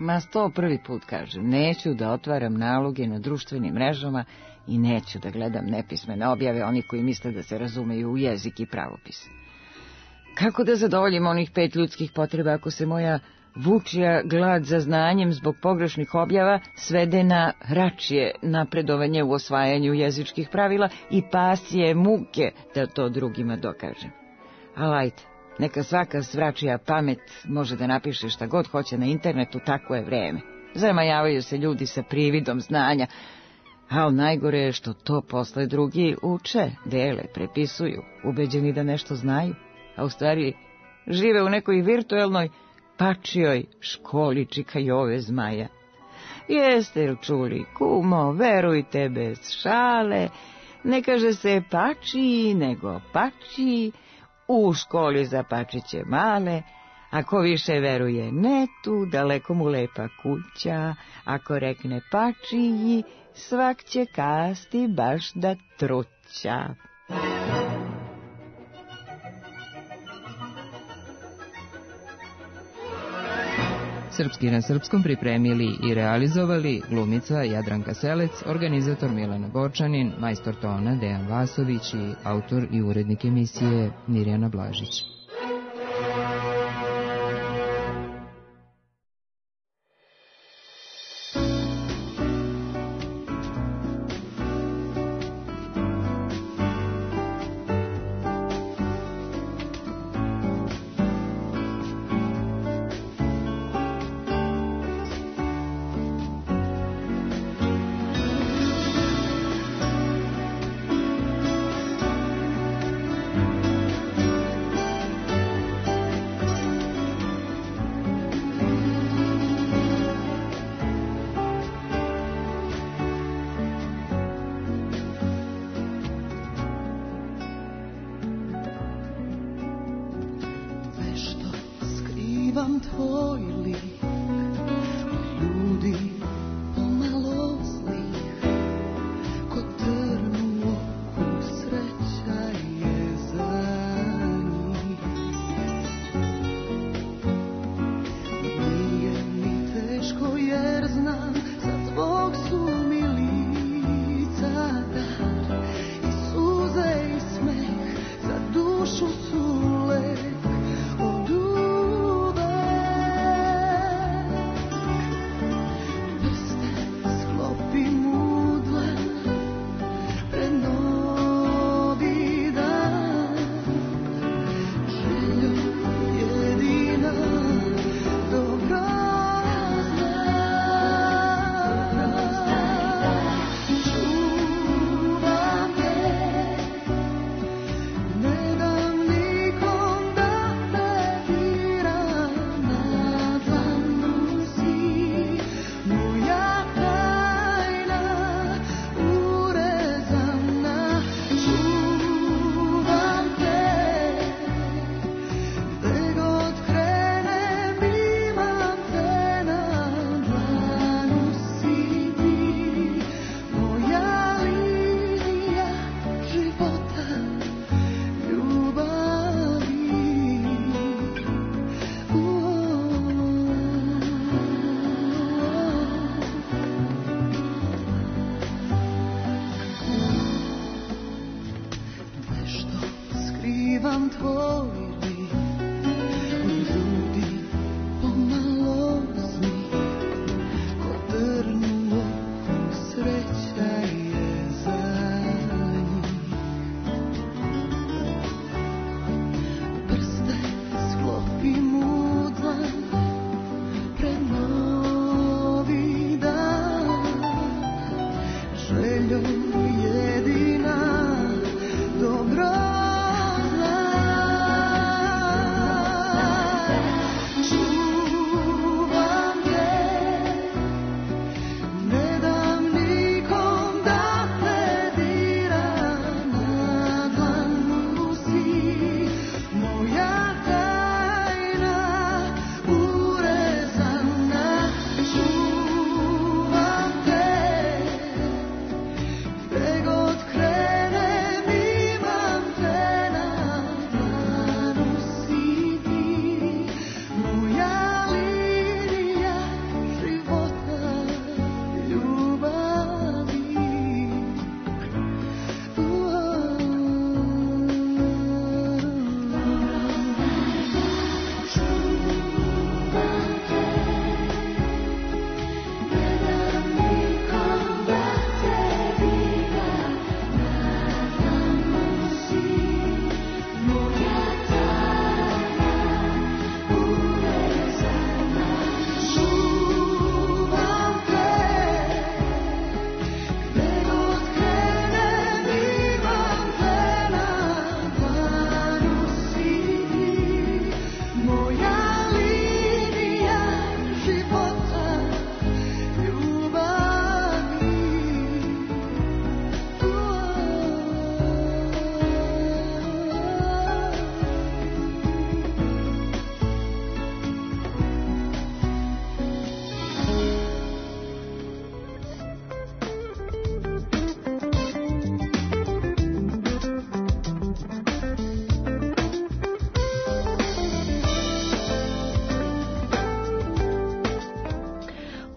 Ma sto prvi put kažem, neću da otvaram naloge na društvenim mrežama i neću da gledam nepismene objave oni koji misle da se razumeju u jezik i pravopis. Kako da zadovoljim onih pet ljudskih potreba ako se moja vučija glad za znanjem zbog pogrešnih objava svede na hračije napredovanje u osvajanju jezičkih pravila i pasije muke da to drugima dokažem. Ali ajde, neka svaka svračija pamet može da napiše šta god hoće na internetu, tako je vreme. Zamajavaju se ljudi sa prividom znanja, ali najgore je što to posle drugi uče, dele, prepisuju, ubeđeni da nešto znaju, a u stvari žive u nekoj virtuelnoj pačijoj školi čika Jove Zmaja. Jeste li čuli, kumo, verujte bez šale, ne kaže se pačiji, nego pačiji, u školi za pačiće male, ako više veruje netu, daleko mu lepa kuća, ako rekne pačiji, svak će kasti baš da truća. Srpski na srpskom pripremili i realizovali glumica Jadranka Selec, organizator Milena Bočanin, majstor tona Dejan Vasović i autor i urednik emisije Mirjana Blažić. Jedina dobro zna.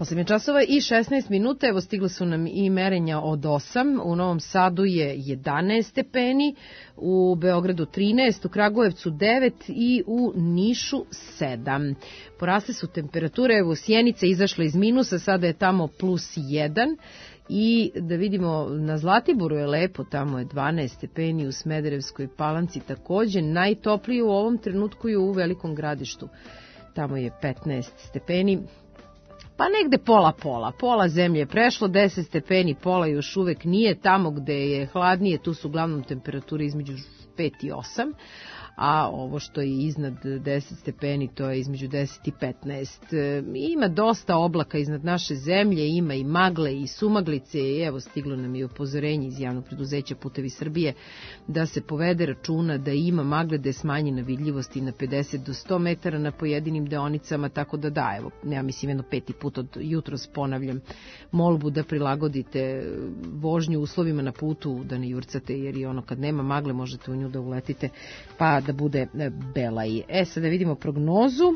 osam je časova i šesnaest minuta, evo stigla su nam i merenja od osam, u Novom Sadu je jedanaest stepeni, u Beogradu trinaest, u Kragujevcu devet i u Nišu sedam. Porasle su temperature, evo Sjenica izašla iz minusa, sada je tamo plus jedan. I da vidimo, na Zlatiboru je lepo, tamo je dvanaest stepeni, u Smederevskoj Palanci takođe, najtoplije u ovom trenutku je u Velikom Gradištu, tamo je petnaest stepeni, pa negde pola-pola, pola zemlje je prešlo, deset stepeni, pola još uvek nije, tamo gde je hladnije, tu su uglavnom temperature između pet i osam, a ovo što je iznad deset stepeni, to je između deset i petnaest. Ima dosta oblaka iznad naše zemlje, ima i magle i sumaglice, i evo stiglo nam i upozorenje iz javnog preduzeća Putevi Srbije da se povede računa da ima magle, da je smanjena vidljivost i na pedeset do sto metara na pojedinim deonicama, tako da da, evo, ja mislim jedno peti put od jutros ponavljam molbu da prilagodite vožnju uslovima na putu, da ne jurcate, jer i ono kad nema magle možete u nju da uletite, pa da bude bela i. E, sad da vidimo prognozu.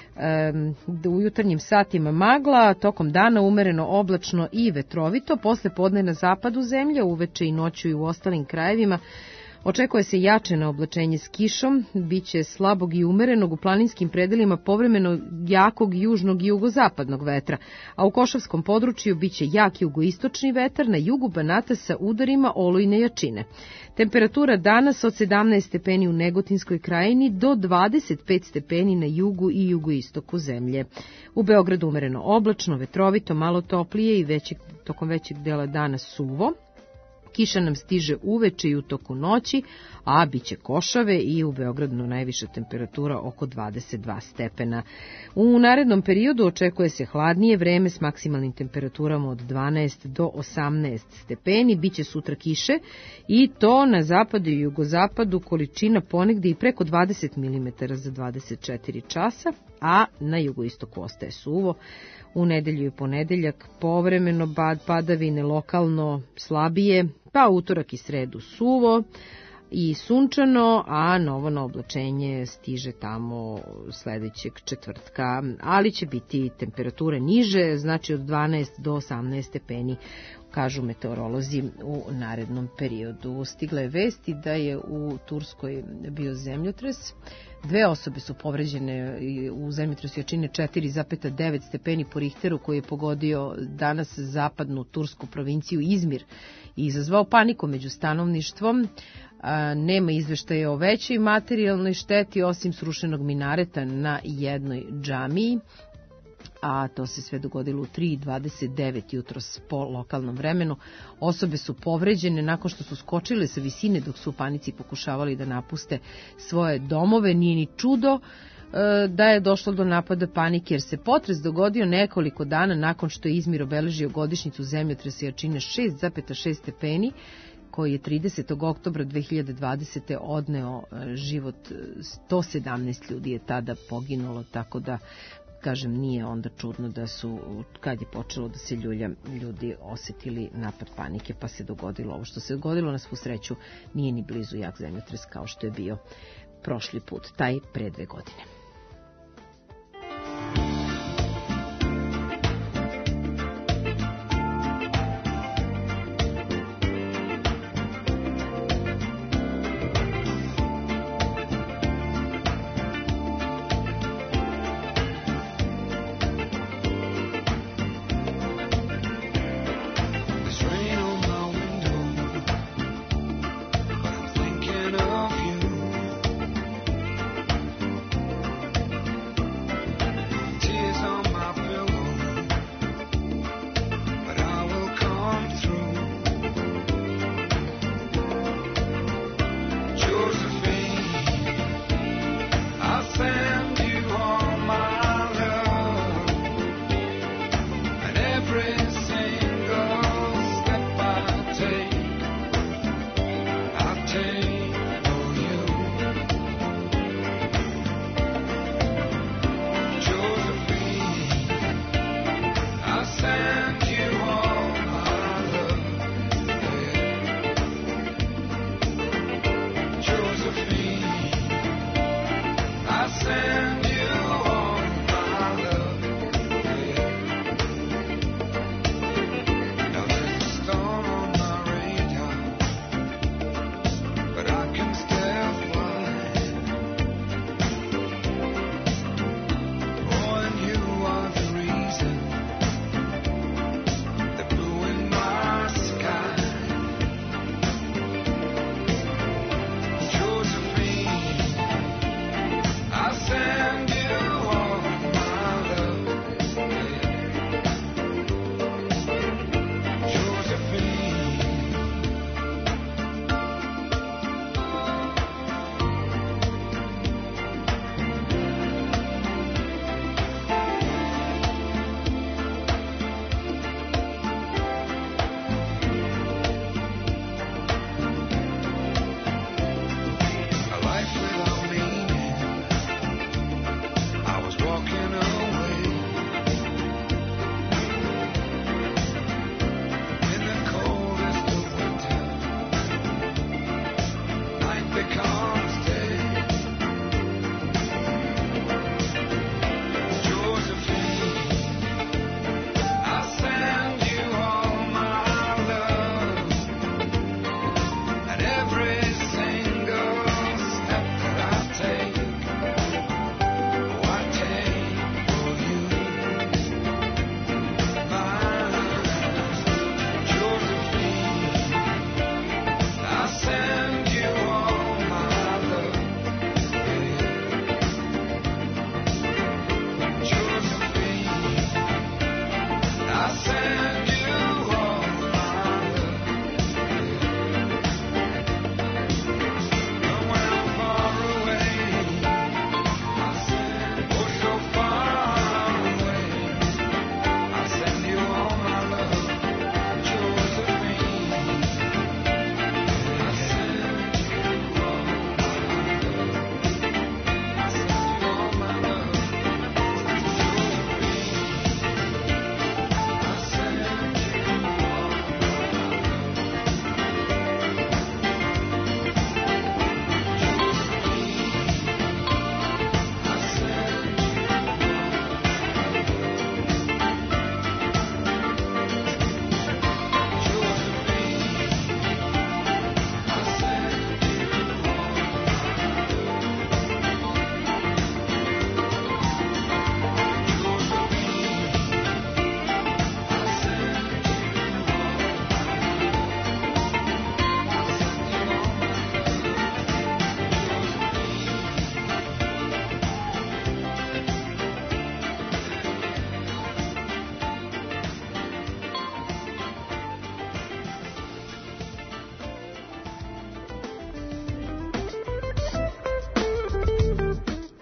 E, u jutarnjim satima magla, tokom dana umereno oblačno i vetrovito, posle podne na zapadu zemlje, uveče i noću i u ostalim krajevima. Očekuje se jače na oblačenje s kišom, biće slabog i umerenog, u planinskim predelima povremeno jakog južnog i jugozapadnog vetra, a u Košavskom području biće jak jugoistočni vetar, na jugu Banata sa udarima olujne jačine. Temperatura danas od sedamnaest stepeni u Negotinskoj krajini do dvadeset pet stepeni na jugu i jugoistoku zemlje. U Beogradu umereno oblačno, vetrovito, malo toplije i većeg, tokom većeg dela dana suvo. Kiša nam stiže uveče i u toku noći, a bit će košave i u Beogradu najviša temperatura oko dvadeset dva stepena. U narednom periodu očekuje se hladnije vreme s maksimalnim temperaturama od dvanaest do osamnaest stepeni. Biće sutra kiše i to na zapadu i jugozapadu količina ponegde i preko dvadeset milimetara za dvadeset četiri časa, a na jugoistoku ostaje suvo. U nedelju i ponedeljak povremeno padavine, lokalno slabije, pa utorak i sredu suvo i sunčano, a novo na oblačenje stiže tamo sledećeg četvrtka, ali će biti temperature niže, znači od dvanaest do osamnaest stepeni, kažu meteorolozi u narednom periodu. Stigla je vesti da je u Turskoj bio zemljotres. Dve osobe su povređene u zemljotresu jačine četiri zarez devet stepeni po Richteru, koji je pogodio danas zapadnu tursku provinciju Izmir i izazvao paniku među stanovništvom. Nema izveštaja o većoj materijalnoj šteti osim srušenog minareta na jednoj džamiji, a to se sve dogodilo u tri dvadeset devet jutros po lokalnom vremenu. Osobe su povređene nakon što su skočile sa visine dok su u panici pokušavali da napuste svoje domove. Nije ni čudo da je došlo do napada panike, jer se potres dogodio nekoliko dana nakon što je Izmir obeležio godišnjicu zemljotresa jačine šest zarez šest stepeni, koji je tridesetog oktobra dve hiljade dvadesete odneo život sto sedamnaest ljudi je tada poginulo, tako da kažem, nije onda čudno da su, kad je počelo da se ljulja, ljudi osetili napad panike, pa se dogodilo ovo što se dogodilo. Na svu sreću nije ni blizu jak zemljotres kao što je bio prošli put, taj pre dve godine. Thinking of you.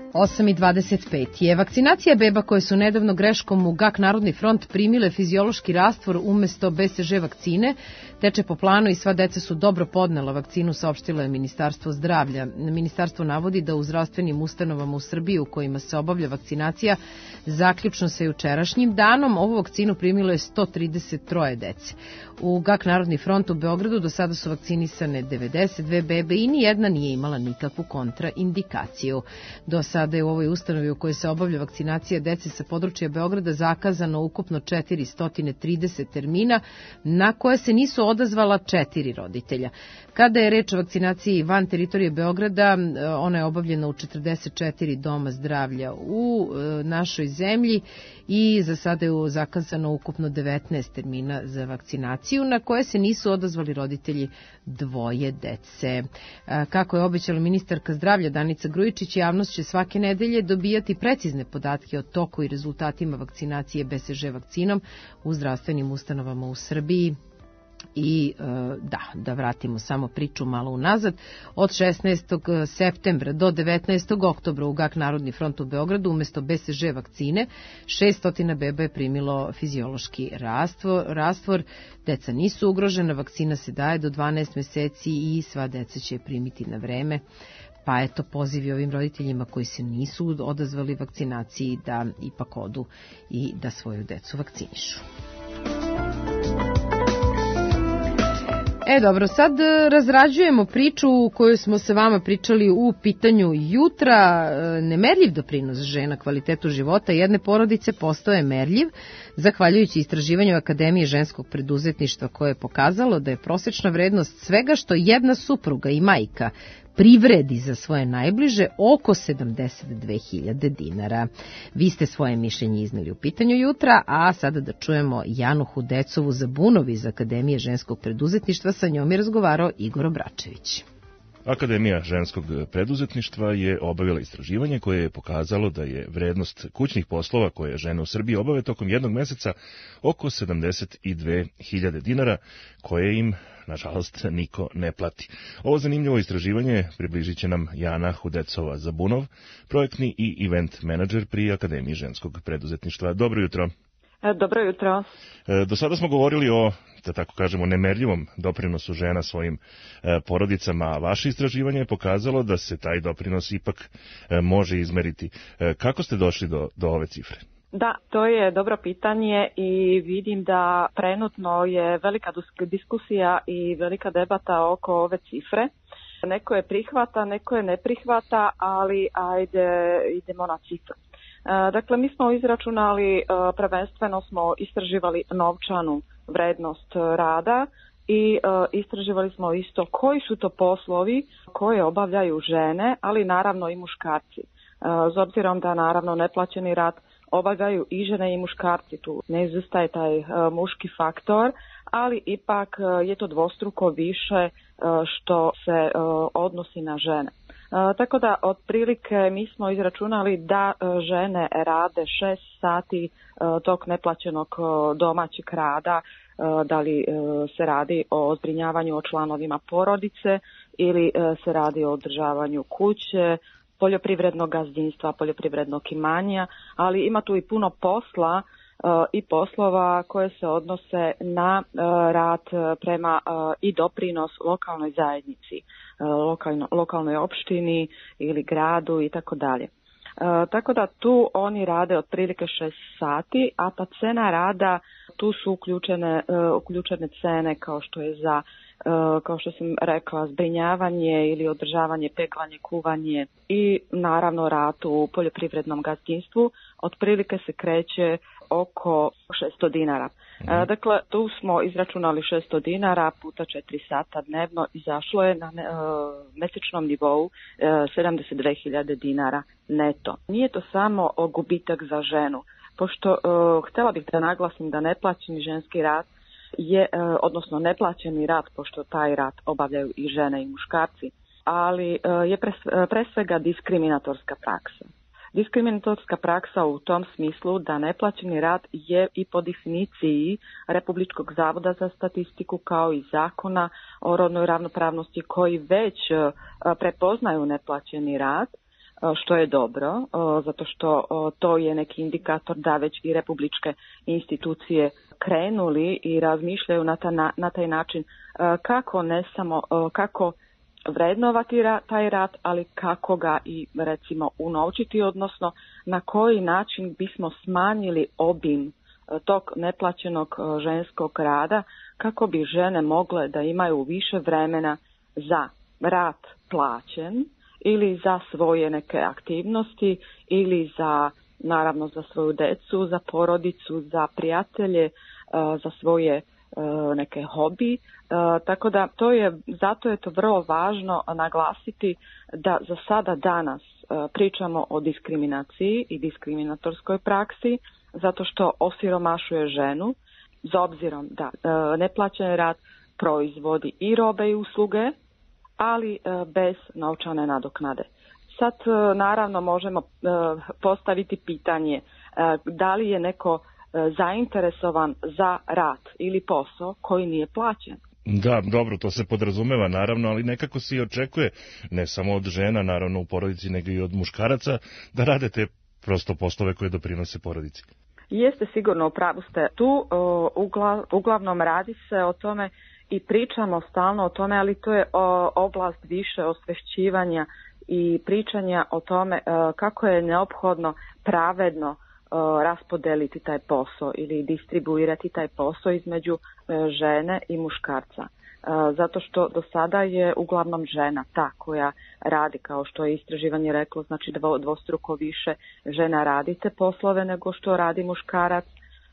osam i dvadeset pet je vakcinacija beba koje su nedavno greškom u G A K Narodni front primile fiziološki rastvor umesto B C G vakcine, teče po planu i sva deca su dobro podnela vakcinu, saopštilo je Ministarstvo zdravlja. Ministarstvo navodi da u zdravstvenim ustanovama u Srbiji u kojima se obavlja vakcinacija, zaključno sa jučerašnjim danom, ovu vakcinu primilo je sto trideset tri dece. U G A K Narodni front u Beogradu do sada su vakcinisane devedeset dve bebe i nijedna nije imala nikakvu kontraindikaciju. Do sada je u ovoj ustanovi u kojoj se obavlja vakcinacija dece sa područja Beograda zakazano ukupno četiristo trideset termina na koje se nisu odazvala četiri roditelja. Kada je reč o vakcinaciji van teritorije Beograda, ona je obavljena u četrdeset četiri doma zdravlja u našoj zemlji i za sada je zakazano ukupno devetnaest termina za vakcinaciju na koje se nisu odazvali roditelji dvoje dece. Kako je obećala ministarka zdravlja Danica Grujičić, javnost će svake nedelje dobijati precizne podatke o toku i rezultatima vakcinacije B C G vakcinom u zdravstvenim ustanovama u Srbiji. I da, da vratimo samo priču malo unazad, od šesnaestog septembra do devetnaestog oktobra u G A K Narodni front u Beogradu umesto B C G vakcine šesto beba je primilo fiziološki rastvor, rastvor. Deca nisu ugrožena, vakcina se daje do dvanaest meseci i sva deca će je primiti na vreme. Pa eto, pozivi ovim roditeljima koji se nisu odazvali vakcinaciji da ipak odu i da svoju decu vakcinišu. E dobro, sad razrađujemo priču koju smo sa vama pričali u pitanju jutra. Nemerljiv doprinos žena kvalitetu života jedne porodice postao je merljiv zahvaljujući istraživanju Akademije ženskog preduzetništva koje je pokazalo da je prosečna vrednost svega što jedna supruga i majka privredi za svoje najbliže oko sedamdeset dve hiljade dinara. Vi ste svoje mišljenje izneli u pitanju jutra, a sada da čujemo Janu Hudecovu Zabunov iz Akademije ženskog preduzetništva, sa njom je razgovarao Igor Obračević. Akademija ženskog preduzetništva je obavila istraživanje koje je pokazalo da je vrednost kućnih poslova koje žene u Srbiji obave tokom jednog meseca oko sedamdeset dve hiljade dinara, koje im, nažalost, niko ne plati. Ovo zanimljivo istraživanje približit će nam Jana Hudecova Zabunov, projektni i event menadžer pri Akademiji ženskog preduzetništva. Dobro jutro. Dobro jutro. Do sada smo govorili o, da tako kažemo, nemerljivom doprinosu žena svojim porodicama, a vaše istraživanje je pokazalo da se taj doprinos ipak može izmeriti. Kako ste došli do, do ove cifre? Da, to je dobro pitanje i vidim da trenutno je velika diskusija i velika debata oko ove cifre. Neko je prihvata, neko je ne prihvata, ali ajde idemo na cifru. Dakle, mi smo izračunali, prvenstveno smo istraživali novčanu vrednost rada i istraživali smo isto koji su to poslovi koje obavljaju žene, ali naravno i muškarci. S obzirom da naravno neplaćeni rad obavljaju i žene i muškarci, tu ne izostaje taj muški faktor, ali ipak je to dvostruko više što se odnosi na žene. Uh, tako da otprilike mi smo izračunali da uh, žene rade šest sati uh, tog neplaćenog uh, domaćeg rada, uh, da li uh, se radi o zbrinjavanju o članovima porodice ili uh, se radi o održavanju kuće, poljoprivrednog gazdinstva, poljoprivrednog imanja, ali ima tu i puno posla uh, i poslova koje se odnose na uh, rad prema uh, i doprinos lokalnoj zajednici, Lokalno, lokalnoj opštini ili gradu i tako dalje. Tako da tu oni rade otprilike šest sati, a ta cena rada, tu su uključene, uh, uključene cene kao što je za, uh, kao što sam rekla, zbrinjavanje ili održavanje, peglanje, kuvanje i naravno rad u poljoprivrednom gazdinstvu. Otprilike se kreće oko šesto dinara. Mm. E, dakle, tu smo izračunali šesto dinara puta četiri sata dnevno, izašlo je na e, mesečnom nivou e, sedamdeset dve hiljade dinara neto. Nije to samo gubitak za ženu, pošto e, htjela bih da naglasim da neplaćeni ženski rad je, e, odnosno neplaćeni rad, pošto taj rad obavljaju i žene i muškarci, ali e, je pre, pre svega diskriminatorska praksa. Diskriminatorska praksa u tom smislu da neplaćeni rad je i po definiciji Republičkog zavoda za statistiku kao i zakona o rodnoj ravnopravnosti koji već prepoznaju neplaćeni rad, što je dobro, zato što to je neki indikator da već i republičke institucije krenuli i razmišljaju na, ta, na taj način kako ne samo, kako vrednovati taj rad, ali kako ga i recimo unovčiti, odnosno na koji način bismo smanjili obim tog neplaćenog ženskog rada, kako bi žene mogle da imaju više vremena za rad plaćen ili za svoje neke aktivnosti ili za, naravno, za svoju decu, za porodicu, za prijatelje, za svoje neke hobi. Tako da to je, zato je to vrlo važno naglasiti da za sada danas pričamo o diskriminaciji i diskriminatorskoj praksi, zato što osiromašuje ženu, s obzirom da neplaćeni rad proizvodi i robe i usluge, ali bez novčane nadoknade. Sad naravno možemo postaviti pitanje da li je neko zainteresovan za rad ili posao koji nije plaćen. Da, dobro, to se podrazumeva naravno, ali nekako se i očekuje, ne samo od žena, naravno u porodici, nego i od muškaraca, da rade te prosto poslove koje doprinose porodici. Jeste, sigurno, u pravu ste. Tu ugla, uglavnom radi se o tome i pričamo stalno o tome, ali to je oblast više osvešćivanja i pričanja o tome kako je neophodno pravedno raspodeliti taj posao ili distribuirati taj posao između žene i muškarca. Zato što do sada je uglavnom žena ta koja radi, kao što je istraživanje reklo, znači dvo, dvostruko više žena radi te poslove nego što radi muškarac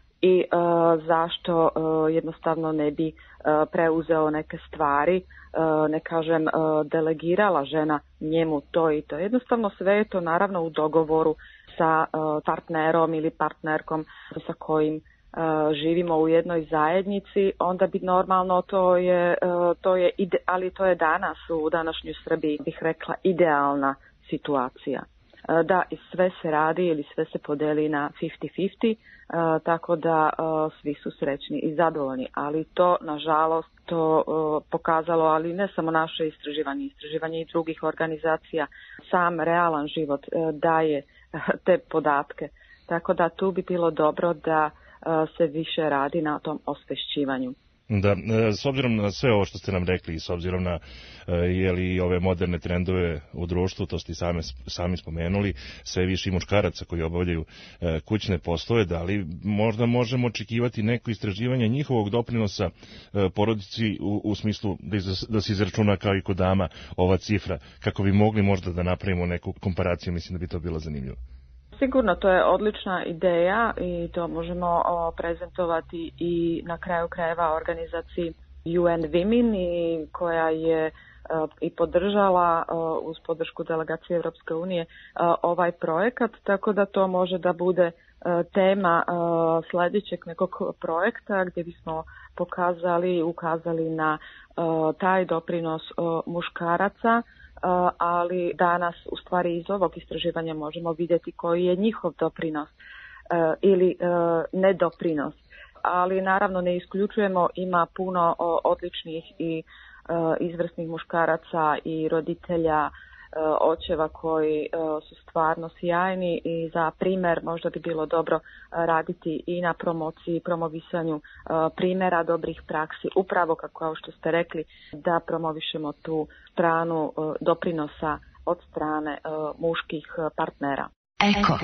i uh, zašto uh, jednostavno ne bi uh, preuzeo neke stvari, uh, ne kažem uh, delegirala žena njemu to i to. Jednostavno sve je to naravno u dogovoru sa uh, partnerom ili partnerkom sa kojim uh, živimo u jednoj zajednici, onda bi normalno to je, uh, to je ide, ali to je danas u današnjoj Srbiji, bih rekla, idealna situacija. Uh, da, sve se radi ili sve se podeli na fifty fifty, uh, tako da uh, svi su srećni i zadovoljni, ali to nažalost to uh, pokazalo, ali ne samo naše istraživanje, istraživanje i drugih organizacija, sam realan život uh, daje te podatke. Tako da tu bi bilo dobro da uh, se više radi na tom osvešćivanju. Da, s obzirom na sve ovo što ste nam rekli i s obzirom na je li ove moderne trendove u društvu, to ste sami, sami spomenuli, sve više i muškaraca koji obavljaju kućne poslove, da li možda možemo očekivati neko istraživanje njihovog doprinosa porodici u, u smislu da, iz, da se izračuna kao i kod dama ova cifra, kako bi mogli možda da napravimo neku komparaciju, mislim da bi to bilo zanimljivo. Sigurno, to je odlična ideja i to možemo o, prezentovati i na kraju krajeva organizaciji U N Women i koja je o, i podržala o, uz podršku delegacije Europske unije o, ovaj projekat, tako da to može da bude o, tema o, sljedećeg nekog projekta gdje bismo pokazali i ukazali na o, taj doprinos o, muškaraca. Uh, ali danas u stvari iz ovog istraživanja možemo vidjeti koji je njihov doprinos uh, ili uh, nedoprinos. Ali naravno ne isključujemo, ima puno uh, odličnih i uh, izvrsnih muškaraca i roditelja, uh, očeva koji uh, su stvarno sjajni i za primjer možda bi bilo dobro uh, raditi i na promociji, promovisanju uh, primjera dobrih praksi, upravo kako kao što ste rekli, da promovišemo tu stranu uh, doprinosa od strane uh, muških uh, partnera. Eko.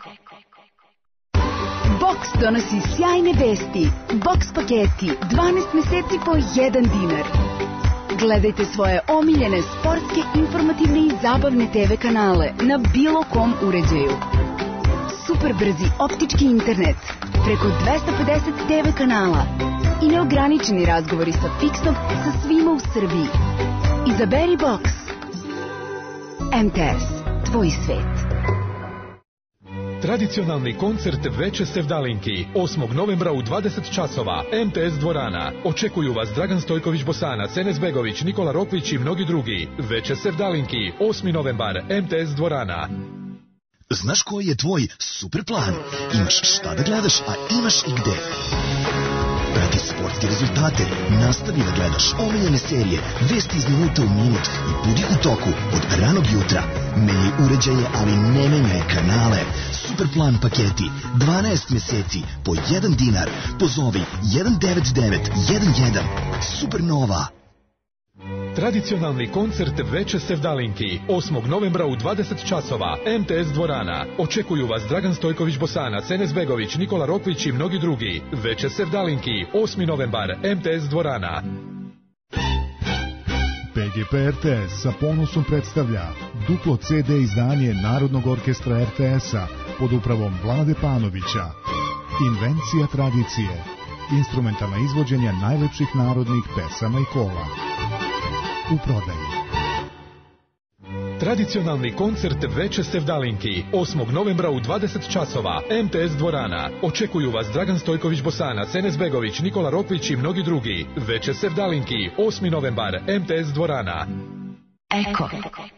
Box donosi sjajne vesti. Box paketi dvanaest mjeseci po jedan dinar. Gledajte svoje omiljene sportske, informativne i zabavne te ve kanale na bilo kom uređaju. Super brzi optički internet preko dvesta pedeset te ve kanala i neograničeni razgovori sa fiksnom sa svima u Srbiji. Izaberi Box. M T S. Tvoj svet. Tradicionalni koncert Veče Sevdalinki osmog novembra u dvadeset časova, M T S dvorana. Očekuju vas Dragan Stojković Bosanac, Enes Begović, Nikola Rokvić i mnogi drugi. Veče Sevdalinki, osmi novembar, M T S dvorana. Znaš koji je tvoj super plan? Imaš šta da gledaš, a imaš i gde. prati sportske rezultate, nastavi da gledaš omiljene serije, vesti iz minuta u minut i budi u toku od ranog jutra. Menjaj uređaje, ali ne menjaj kanale. Superplan paketi, dvanaest meseci po jedan dinar. Pozovi jedan devet devet jedan jedan. Supernova. Tradicionalni koncert Veče Sevdalinki osmog novembra u dvadeset časova M T S dvorana. Očekuju vas Dragan Stojković Bosanac, Enes Begović, Nikola Rokvić i mnogi drugi. Veče Sevdalinki osmi novembar M T S dvorana. P G P R T S sa ponosom predstavlja duplo C D izdanje Narodnog orkestra R T S-a pod upravom Vlade Panovića. Invencija tradicije. Instrumentalna izvođenja najlepših narodnih pesama i kola. U prodaji. Tradicionalni koncert Veče Sevdalinki osmog novembra u dvadeset časova M T S dvorana. Očekuju vas Dragan Stojković Bosanac, Enes Begović, Nikola Rokvić i mnogi drugi. Veče Sevdalinki osmi novembar M T S dvorana. Eko.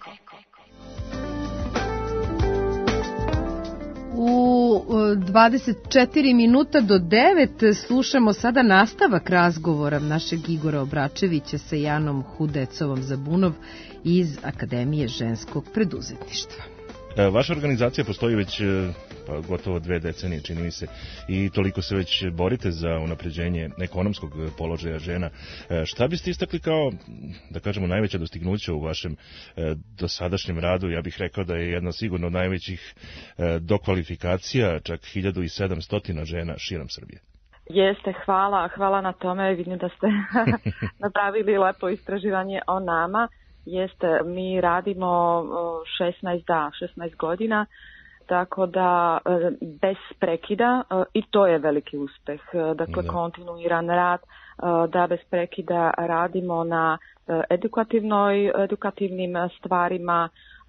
U dvadeset četiri minuta do devet slušamo sada nastavak razgovora našeg Igora Obračevića sa Janom Hudecovom Zabunov iz Akademije ženskog preduzetništva. Vaša organizacija postoji već pa, gotovo dve decenije, čini mi se, i toliko se već borite za unapređenje ekonomskog položaja žena. Šta biste istakli kao, da kažemo, najveća dostignuća u vašem dosadašnjem radu? Ja bih rekao da je jedna sigurno od najvećih dokvalifikacija, čak hiljadu sedamsto žena širom Srbije. Jeste, hvala, hvala na tome, vidim da ste napravili lepo istraživanje o nama. Jeste, mi radimo šesnaest, da, šesnaest godina, tako da bez prekida, i to je veliki uspeh, dakle da. Kontinuiran rad, da bez prekida radimo na edukativnoj, edukativnim stvarima,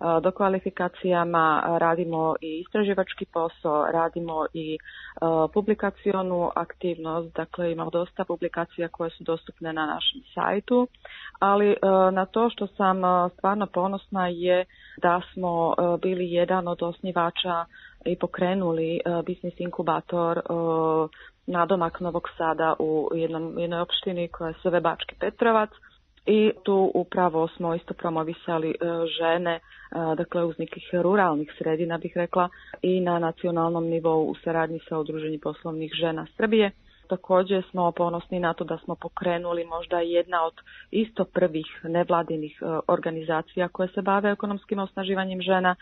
dokvalifikacijama, radimo i istraživački posao, radimo i uh, publikacionu aktivnost, dakle imamo dosta publikacija koje su dostupne na našem sajtu, ali uh, na to što sam uh, stvarno ponosna je da smo uh, bili jedan od osnivača i pokrenuli uh, biznis inkubator uh, nadomak Novog Sada u jednom, jednoj opštini koja se zove Bački Petrovac. I tu upravo smo isto promovisali uh, žene, uh, dakle uz nekih ruralnih sredina bih rekla, i na nacionalnom nivou u saradnji sa Udruženjem poslovnih žena Srbije. Također smo ponosni na to da smo pokrenuli možda jedna od isto prvih nevladinih uh, organizacija koje se bave ekonomskim osnaživanjem žena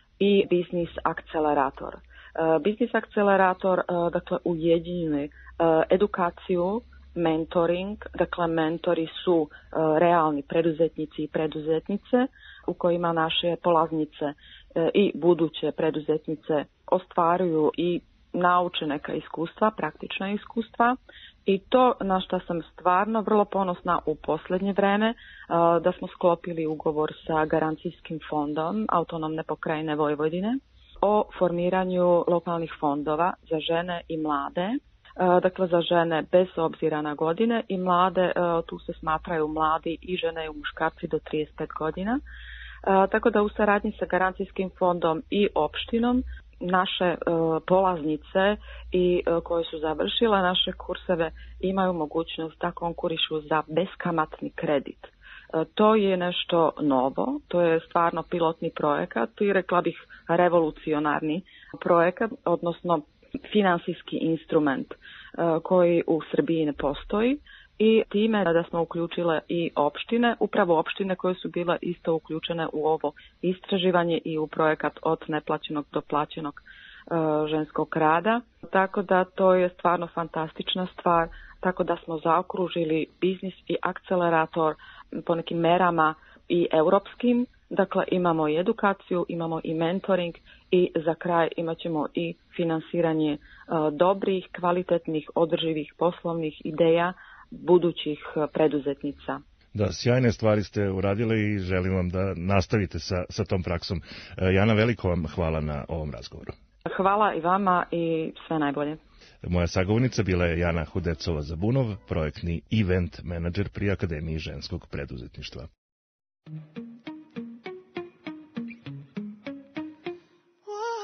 i Biznis Akcelerator. Uh, Biznis Akcelerator uh, dakle ujedinjuje uh, edukaciju, mentoring, dakle mentori su uh, realni preduzetnici i preduzetnice u kojima naše polaznice uh, i buduće preduzetnice ostvaruju i nauče neka iskustva, praktična iskustva, i to na što sam stvarno vrlo ponosna u posljednje vreme, uh, da smo sklopili ugovor sa Garancijskim fondom Autonomne pokrajine Vojvodine o formiranju lokalnih fondova za žene i mlade. Dakle, za žene bez obzira na godine i mlade, tu se smatraju mladi i žene i muškarci do trideset pet godina. Tako da u saradnji sa Garancijskim fondom i opštinom naše polaznice i koje su završile naše kurseve imaju mogućnost da konkurišu za beskamatni kredit. To je nešto novo, to je stvarno pilotni projekat i rekla bih revolucionarni projekat, odnosno finansijski instrument uh, koji u Srbiji ne postoji, i time da smo uključile i opštine, upravo opštine koje su bile isto uključene u ovo istraživanje i u projekat od neplaćenog do plaćenog uh, ženskog rada. Tako da to je stvarno fantastična stvar, tako da smo zaokružili biznis i akcelerator po nekim merama i europskim. Dakle, imamo i edukaciju, imamo i mentoring i za kraj imat ćemo i finansiranje uh, dobrih, kvalitetnih, održivih poslovnih ideja budućih uh, preduzetnica. Da, sjajne stvari ste uradili i želim vam da nastavite sa, sa tom praksom. Jana, veliko vam hvala na ovom razgovoru. Hvala i vama i sve najbolje. Moja sagovornica bila je Jana Hudecova Zabunov, projektni event menadžer pri Akademiji ženskog preduzetništva.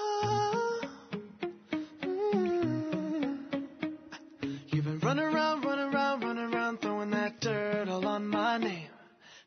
Run around, run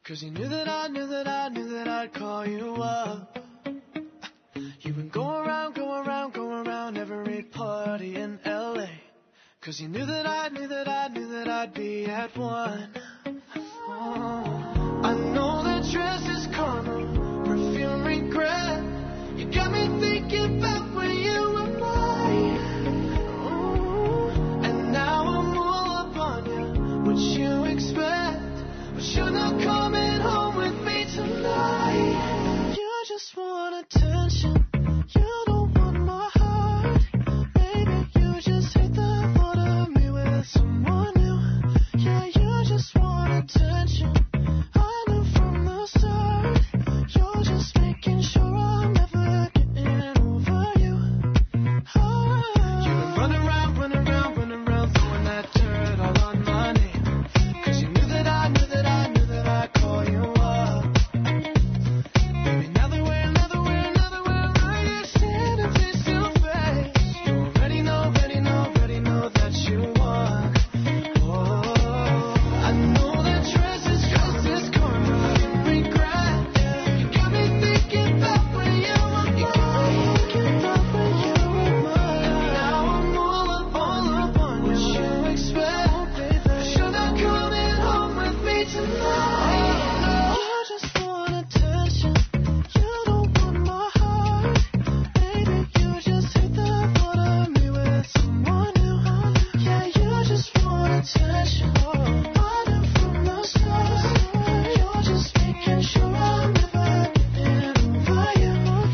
Cause you knew that I knew that I knew that I'd call you up. You've been going around, going around, going around every party in L A. Cause you knew that I knew that I knew that I'd be at one. Oh, I know that dress is karma, perfume regret. You got me thinking about when you were mine. Oh, and now I'm all up on you. What you expect? But you're not coming home with me tonight. You just want attention. You don't want my heart. Baby, you just hate the thought of me with someone new. Yeah, you just want attention. I knew from the start. You're just making sure I'm never getting over you. Oh, you've been running around, running around, running around, throwing that dirt all on my name. Cause you knew that I knew that I knew that I'd call you up. Baby, now that we're, now that we're, now that we're right here standing face to face, you already know, already know, already know that you won. Oh, I know that dress is just as karma, regret. You got me thinking about when you were mine. Thinking about when you were mine. Now I'm all up, all up on what you expect. You're not coming home with me tonight. You just want attention. You don't want my heart. Baby, you just hate the thought of me with someone new. Yeah, you just want attention. I knew from the start. You're just making sure I'm never getting over you.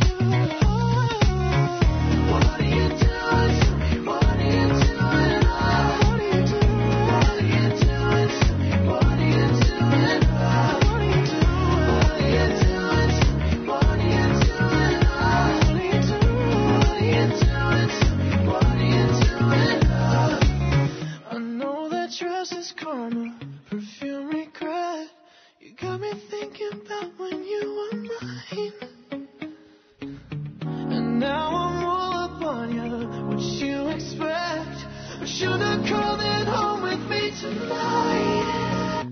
What are you doing to me? What are you doing? What are you doing? What are you doing to me? What are you doing? What are you doing? What are you doing to me? What are you doing? What are you doing? What are you doing to me? What are you doing? I know that dress is karma, perfume regret. You got me thinking about when you were mine. And now I'm all up on you. What you expect? But you're not coming home with me tonight.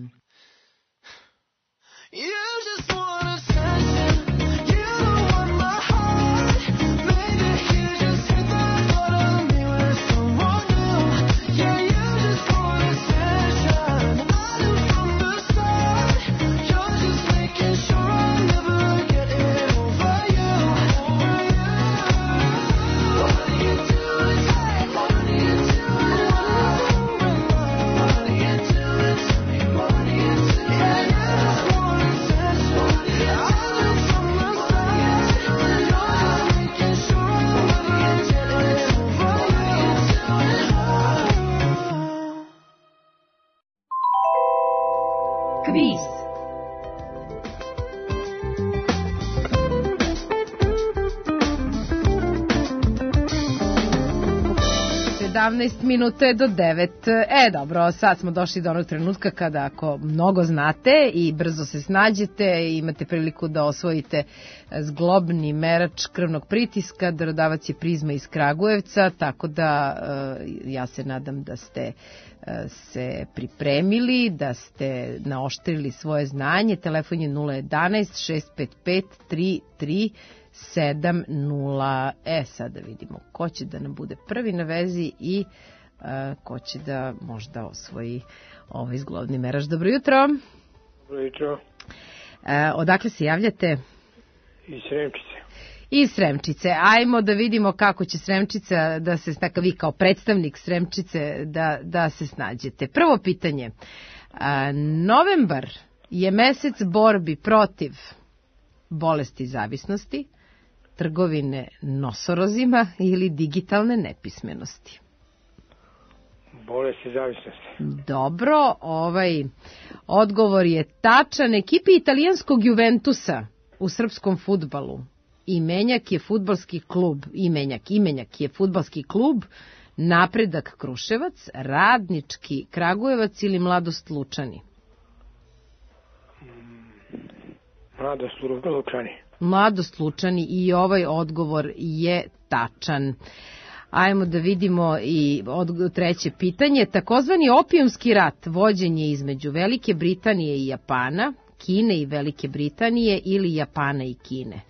You just want attention. You don't want my heart. Maybe you just hate the thought of me with someone new. Yeah, you just want attention. I knew from the start. You're just making sure I'm never getting over you. What are you doing? What are you doing? What are you doing to me? What are you doing? Yeah, you just want attention. I knew from the start. You're just making sure I'm never getting over you. Kviz. sedamnaest minuta je do devet. E, dobro, sad smo došli do onog trenutka kada ako mnogo znate i brzo se snađete i imate priliku da osvojite zglobni merač krvnog pritiska, darodavac je Prizma iz Kragujevca, tako da ja se nadam da ste se pripremili, da ste naoštrili svoje znanje. Telefon je nula jedanaest šest pet pet tri tri sedam nula. E, sad da vidimo ko će da nam bude prvi na vezi i uh, ko će da možda osvoji ovaj zglobni merač. Dobro jutro. Dobro jutro. Uh, odakle se javljate? Iz Sremčice. Iz Sremčice. Ajmo da vidimo kako će Sremčica da se, tako vi kao predstavnik Sremčice, da, da se snađete. Prvo pitanje. Uh, novembar je mesec borbi protiv bolesti zavisnosti, trgovine nosorozima ili digitalne nepismenosti. Bolesti zavisnosti. Dobro, ovaj odgovor je tačan. Ekipi italijanskog Juventusa u srpskom fudbalu imenjak je fudbalski klub, imenjak, imenjak je fudbalski klub Napredak Kruševac, Radnički Kragujevac ili Mladost Lučani? Mladost Lučani. Mladost Lučani i ovaj odgovor je tačan. Ajmo da vidimo i od, treće pitanje. Takozvani opijumski rat vođen je između Velike Britanije i Japana, Kine i Velike Britanije ili Japana i Kine?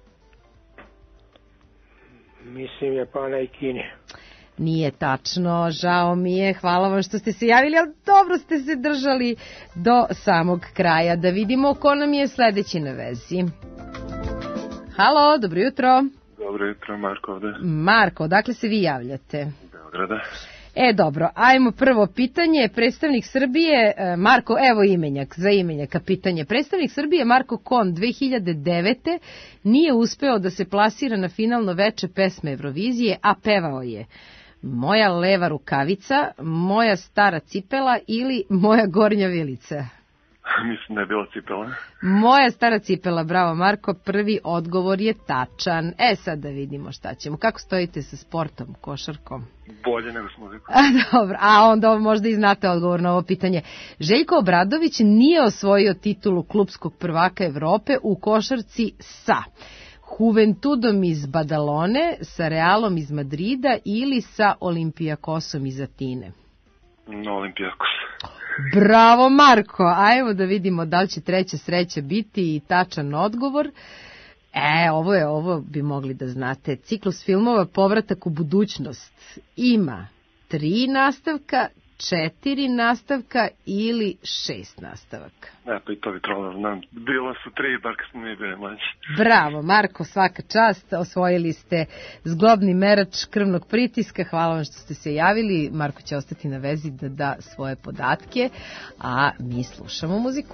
Mislim Japana i Kine. Nije tačno, žao mi je, hvala vam što ste se javili, ali dobro ste se držali do samog kraja. Da vidimo ko nam je sledeći na vezi. Halo, dobro jutro. Dobro jutro, Marko ovde. Marko, odakle se vi javljate? Beograda. E, dobro, ajmo prvo pitanje. Predstavnik Srbije, Marko, evo imenjak, za imenjaka pitanje. Predstavnik Srbije Marko Kon dve hiljade devete. nije uspeo da se plasira na finalno veče pesme Eurovizije, a pevao je Moja leva rukavica, Moja stara cipela ili Moja gornja vilica. Mislim da je bila cipela. Moja stara cipela, bravo Marko, prvi odgovor je tačan. E sad da vidimo šta ćemo. Kako stojite sa sportom, košarkom? Bolje nego s muzikom. A, dobro, a onda možda i znate odgovor na ovo pitanje. Željko Obradović nije osvojio titulu klupskog prvaka Evrope u košarci sa Juventudom iz Badalone, sa Realom iz Madrida ili sa Olimpijakosom iz Atine. No, Olimpijakos. Bravo Marko, ajmo da vidimo da li će treća sreća biti i tačan odgovor. E, ovo je, ovo bi mogli da znate. Ciklus filmova Povratak u budućnost ima tri nastavka, četiri nastavka ili šest nastavaka. Ne, pa i to bi trebalo da znam. Bilo su tri, bar kad smo mi bili mlađi. Bravo Marko, svaka čast, osvojili ste zglobni merač krvnog pritiska, hvala vam što ste se javili. Marko će ostati na vezi da da svoje podatke, a mi slušamo muziku.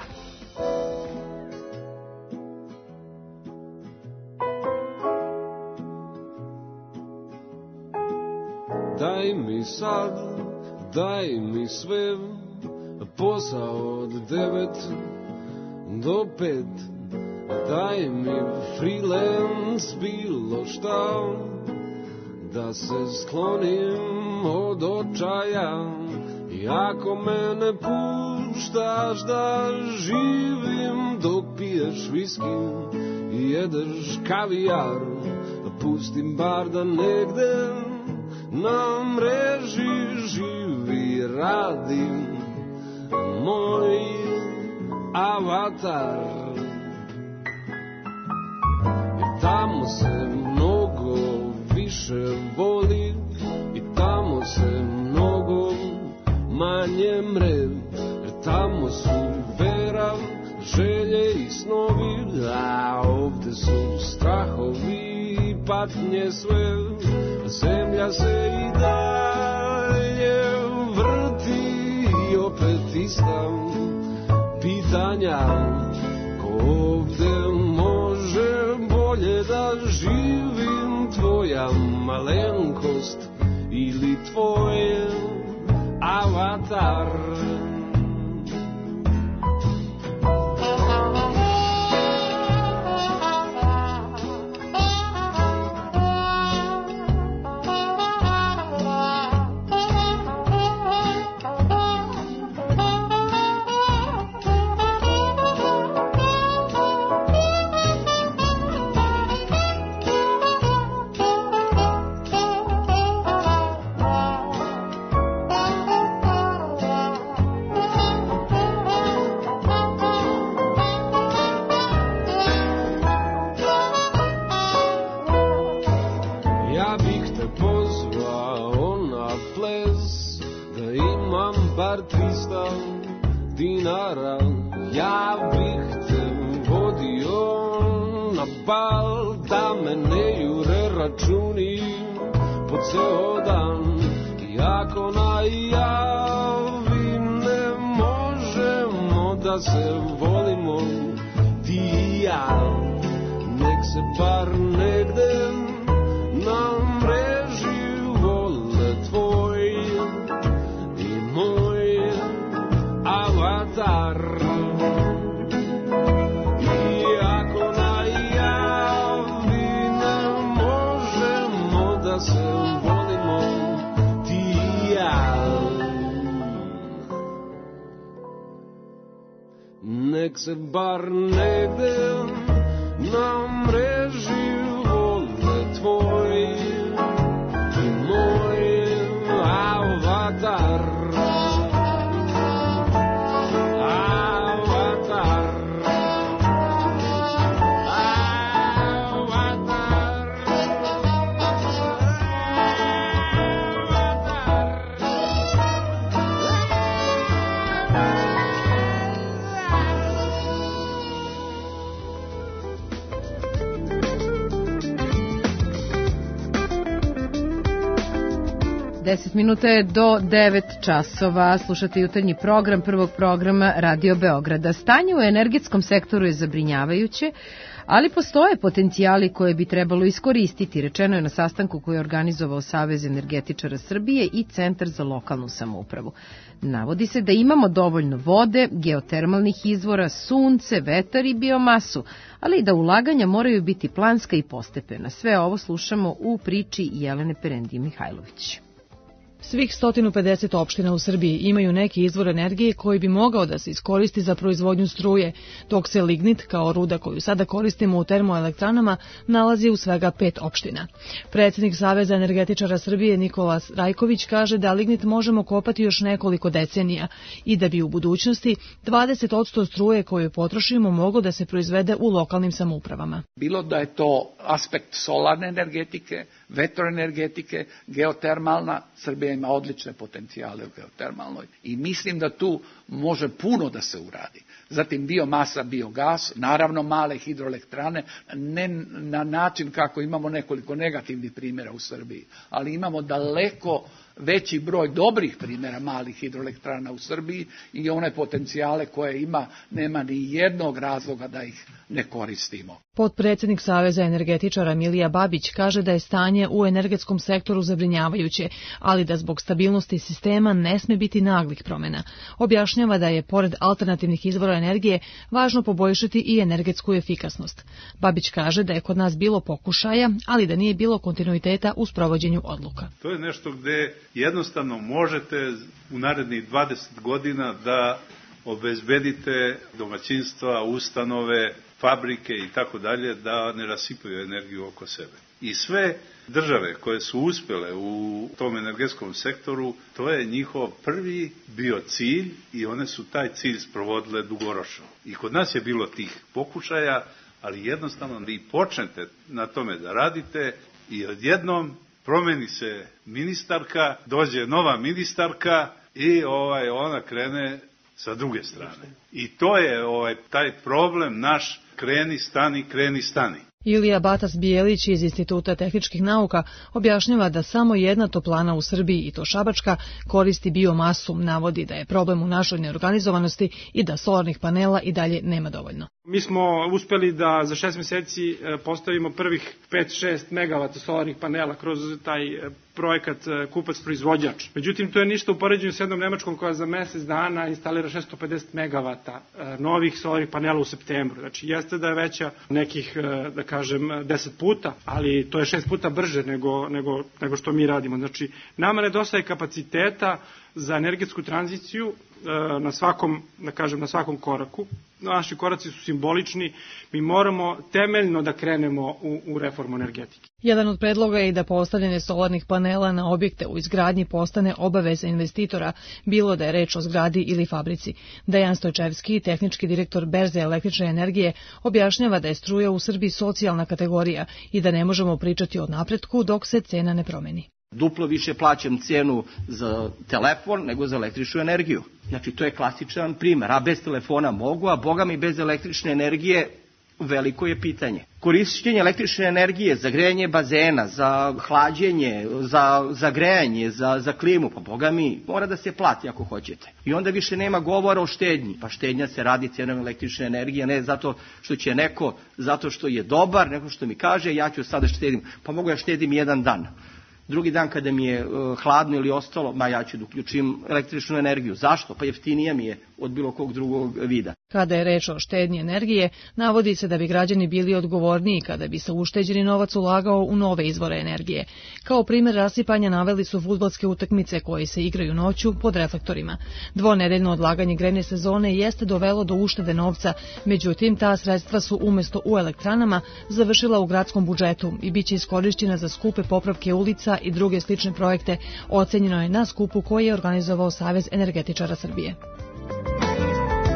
Daj mi sad, daj mi sve, posao od devet do pet. Daj mi freelance, bilo šta, da se sklonim od očaja. I ako me ne puštaš da živim dok piješ viski i jedeš kavijar, pustim bar da negde na mreži živi, radi moj avatar. I tamo se mnogo više voli i tamo se mnogo manje mre. Jer tamo su vera, želje i snovi, a ovde su strahovi i patnje sve. Zemlja se i dalje vrti i opet ista pitanja. Ko ovde može bolje da živim, tvoja malenkost ili tvoj avatar? Dinara, ja bih te vodio na bal, da me ne jure računi po ceo dan. I ako najavi ne možemo da se volimo ti i ja, nek se bar negde na mreži vole tvoj i moj avatar. I ako najavi ne možemo da se volimo ti i ja, nek se bar negde na mreži vole tvoj i moj avatar. Avatar. deset minuta je do devet časova. Slušate jutarnji program prvog programa Radio Beograda. Stanje u energetskom sektoru je zabrinjavajuće, ali postoje potencijali koje bi trebalo iskoristiti, rečeno je na sastanku koji je organizovao Savez energetičara Srbije i Centar za lokalnu samoupravu. Navodi se da imamo dovoljno vode, geotermalnih izvora, sunce, vetar i biomasu, ali i da ulaganja moraju biti planska i postepena. Sve ovo slušamo u priči Jelene Perendije Mihajlović. Svih sto pedeset opština u Srbiji imaju neki izvor energije koji bi mogao da se iskoristi za proizvodnju struje, dok se lignit, kao ruda koju sada koristimo u termoelektranama, nalazi u svega pet opština. Predsjednik Saveza energetičara Srbije Nikola Rajković kaže da lignit možemo kopati još nekoliko decenija i da bi u budućnosti dvadeset posto struje koju potrošimo moglo da se proizvede u lokalnim samoupravama. Bilo da je to aspekt solarne energetike, vetroenergetike, geotermalna, Srbija ima odlične potencijale u geotermalnoj i mislim da tu može puno da se uradi. Zatim biomasa, biogas, naravno male hidroelektrane, ne na način kako imamo nekoliko negativnih primjera u Srbiji, ali imamo daleko veći broj dobrih primjera malih hidroelektrana u Srbiji i one potencijale koje ima, nema ni jednog razloga da ih ne koristimo. Potpredsjednik Saveza energetičara Milija Babić kaže da je stanje u energetskom sektoru zabrinjavajuće, ali da zbog stabilnosti sistema ne sme biti naglih promjena. Objašnjava da je, pored alternativnih izvora energije, važno poboljšati i energetsku efikasnost. Babić kaže da je kod nas bilo pokušaja, ali da nije bilo kontinuiteta u sprovođenju odluka. To je nešto gde jednostavno možete u narednih dvadeset godina da obezbedite domaćinstva, ustanove, fabrike i tako dalje da ne rasipaju energiju oko sebe. I sve države koje su uspjele u tom energetskom sektoru, to je njihov prvi bio cilj i one su taj cilj sprovodile dugoročno. I kod nas je bilo tih pokušaja, ali jednostavno da i počnete na tome da radite i odjednom promeni se ministarka, dođe nova ministarka i ovaj ona krene sa druge strane. I to je ovaj taj problem naš, kreni, stani, kreni, stani. Ilija Batas Bijelić iz Instituta tehničkih nauka objašnjava da samo jedna toplana u Srbiji, i to Šabačka, koristi biomasu, navodi da je problem u našoj neorganizovanosti i da solarnih panela i dalje nema dovoljno. Mi smo uspeli da za šest mjeseci postavimo prvih pet šest megavata solarnih panela kroz taj projekat kupac-proizvođač. Međutim, to je ništa u poređenju s jednom Nemačkom koja za mjesec dana instalira šesto pedeset megavata novih solarnih panela u septembru. Znači, jeste da je veća nekih, da kažem, deset puta, ali to je šest puta brže nego, nego, nego što mi radimo. Znači, nama nedostaje kapaciteta za energetsku tranziciju na svakom, da kažem, na svakom koraku. Naši koraci su simbolični, mi moramo temeljno da krenemo u, u reformu energetike. Jedan od predloga je i da postavljanje solarnih panela na objekte u izgradnji postane obaveza investitora, bilo da je reč o zgradi ili fabrici. Dejan Stojčevski, tehnički direktor Berze električne energije, objašnjava da je struja u Srbiji socijalna kategorija i da ne možemo pričati o napretku dok se cena ne promeni. Duplo više plaćam cenu za telefon nego za električnu energiju. Znači, to je klasičan primjer. A bez telefona mogu, a boga mi bez električne energije veliko je pitanje. Korišćenje električne energije za grejanje bazena, za hlađenje, za, za grejanje, za, za klimu, pa boga mi, mora da se plati ako hoćete. I onda više nema govora o štednji. Pa štednja se radi cenom električne energije, ne zato što će neko, zato što je dobar, neko što mi kaže ja ću sada štedim. Pa mogu ja štedim jedan dan. Drugi dan kada mi je uh, hladno ili ostalo, ma ja ću da uključim električnu energiju. Zašto? Pa jeftinija mi je od bilo kog drugog vida. Kada je reč o štednji energije, navodi se da bi građani bili odgovorniji kada bi se ušteđeni novac ulagao u nove izvore energije. Kao primjer rasipanja naveli su fudbalske utakmice koje se igraju noću pod reflektorima. Dvonedeljno odlaganje grejne sezone jeste dovelo do uštede novca, međutim ta sredstva su umjesto u elektranama završila u gradskom budžetu i bit će iskorišćena za skupe popravke ulica i druge slične projekte, ocenjeno je na skupu koji je organizovao Savez energetičara Srbije.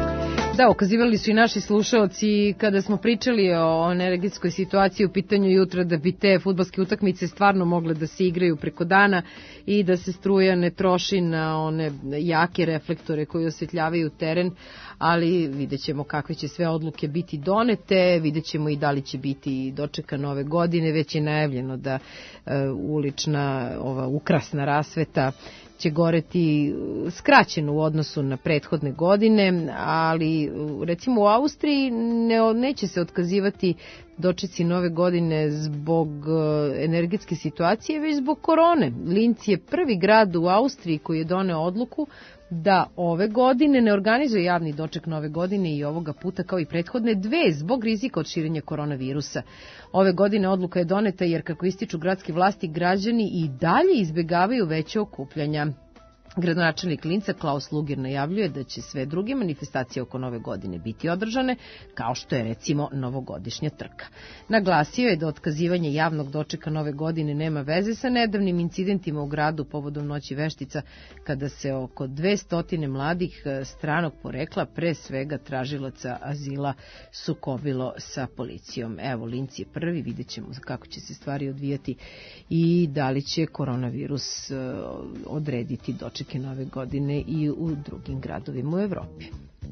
Da, ukazivali su i naši slušaoci kada smo pričali o energetskoj situaciji u pitanju jutra da bi te fudbalske utakmice stvarno mogle da se igraju preko dana i da se struja ne troši na one jake reflektore koji osvetljavaju teren, ali vidjet ćemo kakve će sve odluke biti donete, vidjet ćemo i da li će biti dočeka nove godine, već je najavljeno da e, ulična ova ukrasna rasveta će goreti skraćeno u odnosu na prethodne godine, ali recimo u Austriji ne, neće se otkazivati dočeci nove godine zbog energetske situacije, već zbog korone. Linz je prvi grad u Austriji koji je doneo odluku da ove godine ne organizuje javni doček nove godine i ovoga puta kao i prethodne dve zbog rizika od širenja koronavirusa. Ove godine odluka je doneta jer kako ističu gradske vlasti, građani i dalje izbegavaju veće okupljanja. Gradonačelnik Linca Klaus Luger najavljuje da će sve druge manifestacije oko nove godine biti održane, kao što je recimo novogodišnja trka. Naglasio je da otkazivanje javnog dočeka nove godine nema veze sa nedavnim incidentima u gradu povodom Noći veštica, kada se oko dvesta mladih stranog porekla, pre svega tražilaca azila, sukobilo sa policijom. Evo, Linz je prvi, vidjet ćemo kako će se stvari odvijati i da li će koronavirus odrediti doček nove godine i u drugim gradovima u Evropi.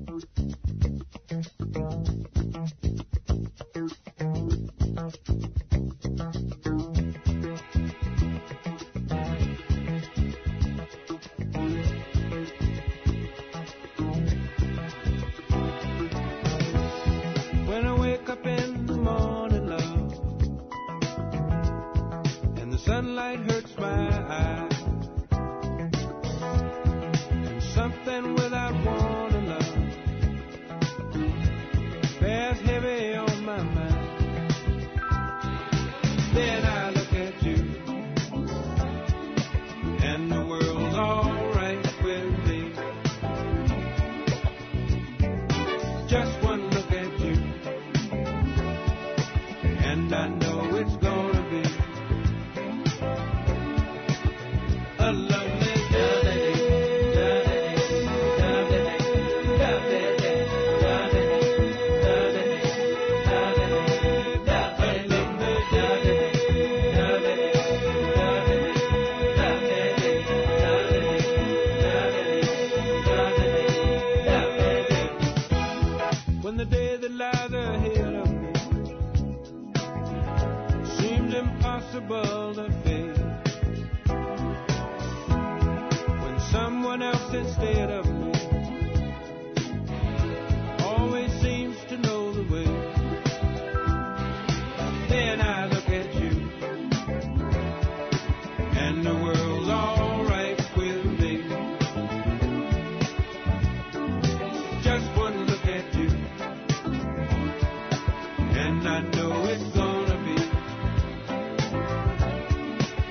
When I wake up in the morning, love, and the sunlight hurts my eyes, something without warning, love, bears heavy on my mind. Then I look at you, and the world's all right with me. Just one look at you, and I know it's gonna be a lovely day. Impossible to face when someone else instead of me always seems to know the way. Then I look at you, and the world's all right with me. Just one look at you, and I know it's gonna be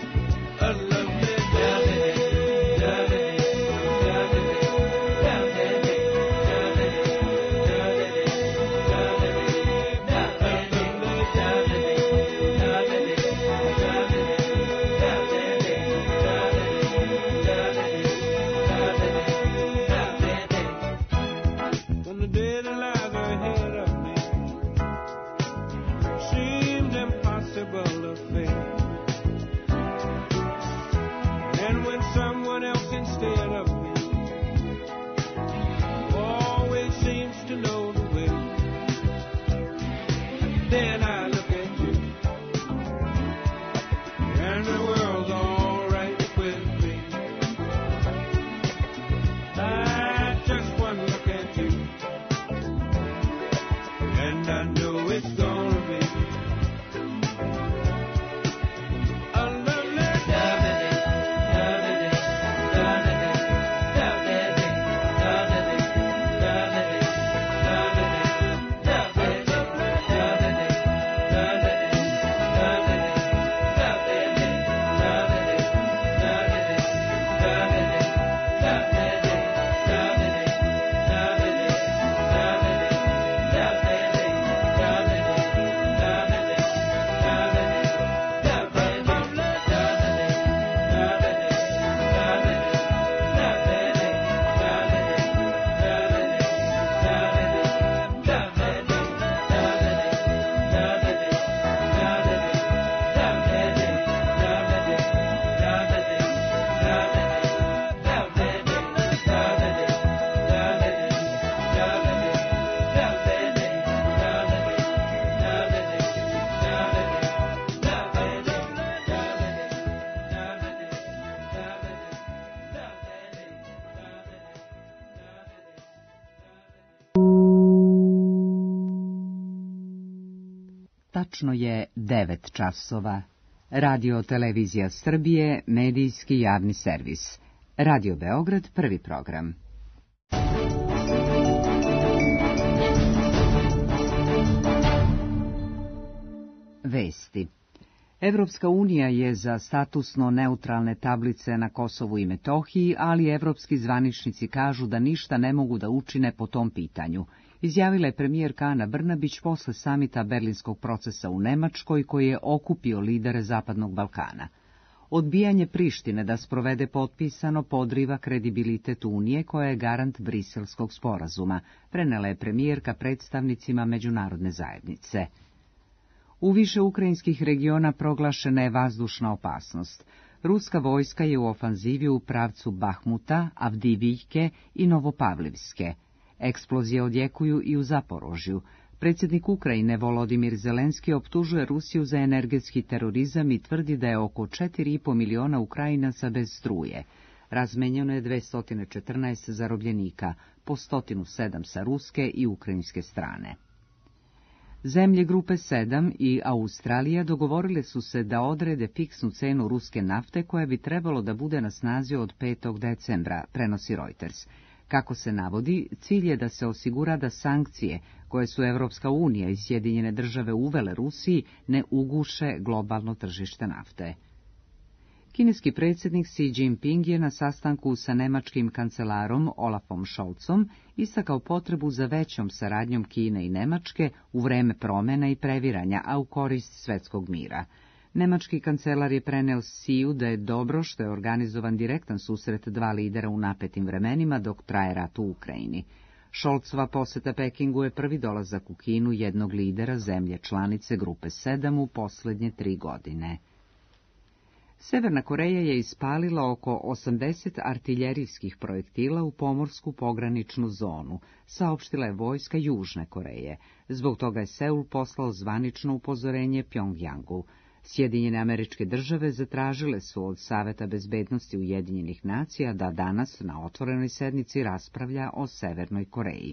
Tačno je devet časova. Radio Televizija Srbije, medijski javni servis. Radio Beograd, prvi program. Vesti. Evropska unija je za statusno neutralne tablice na Kosovu i Metohiji, ali evropski zvaničnici kažu da ništa ne mogu da učine po tom pitanju. Izjavila je premijerka Ana Brnabić posle samita Berlinskog procesa u Nemačkoj koji je okupio lidere Zapadnog Balkana. Odbijanje Prištine da sprovede potpisano podriva kredibilitet Unije koja je garant Briselskog sporazuma, prenela je premijerka predstavnicima međunarodne zajednice. U više ukrajinskih regiona proglašena je vazdušna opasnost. Ruska vojska je u ofanzivi u pravcu Bahmuta, Avdivijke i Novopavlivske. Eksplozije odjekuju i u Zaporožju. Predsjednik Ukrajine Volodimir Zelenski optužuje Rusiju za energetski terorizam i tvrdi da je oko četiri i po miliona Ukrajinaca bez struje. Razmenjeno je dvesta četrnaest zarobljenika, po sto sedam sa ruske i ukrajinske strane. Zemlje grupe sedam i Australija dogovorile su se da odrede fiksnu cenu ruske nafte koja bi trebalo da bude na snazi od petog decembra, prenosi Reuters. Kako se navodi, cilj je da se osigura da sankcije koje su Evropska unija i Sjedinjene države uvele Rusiji ne uguše globalno tržište nafte. Kineski predsjednik Xi Jinping je na sastanku sa nemačkim kancelarom Olafom Scholzom istakao potrebu za većom saradnjom Kine i Nemačke u vreme promjena i previranja, a u korist svetskog mira. Nemački kancelar je preneo Xiu da je dobro što je organizovan direktan susret dva lidera u napetim vremenima dok traje rat u Ukrajini. Scholzova poseta Pekingu je prvi dolazak u Kinu jednog lidera zemlje članice grupe sedam u posljednje tri godine. Severna Koreja je ispalila oko osamdeset artiljerijskih projektila u pomorsku pograničnu zonu, saopštila je vojska Južne Koreje. Zbog toga je Seul poslao zvanično upozorenje Pjongjangu. Sjedinjene Američke Države zatražile su od Saveta bezbednosti Ujedinjenih nacija da danas na otvorenoj sednici raspravlja o Severnoj Koreji.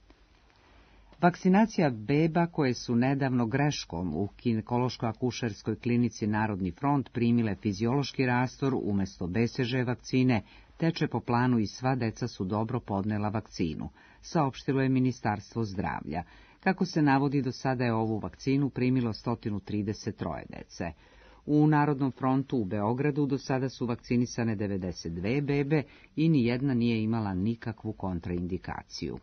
Vakcinacija beba koje su nedavno greškom u ginekološko-akušerskoj klinici Narodni front primile fiziološki rastor umjesto B C G vakcine, teče po planu i sva deca su dobro podnela vakcinu, saopštilo je Ministarstvo zdravlja. Kako se navodi, do sada je ovu vakcinu primilo sto trideset tri dece. U Narodnom frontu u Beogradu do sada su vakcinisane devedeset dve bebe i nijedna nije imala nikakvu kontraindikaciju.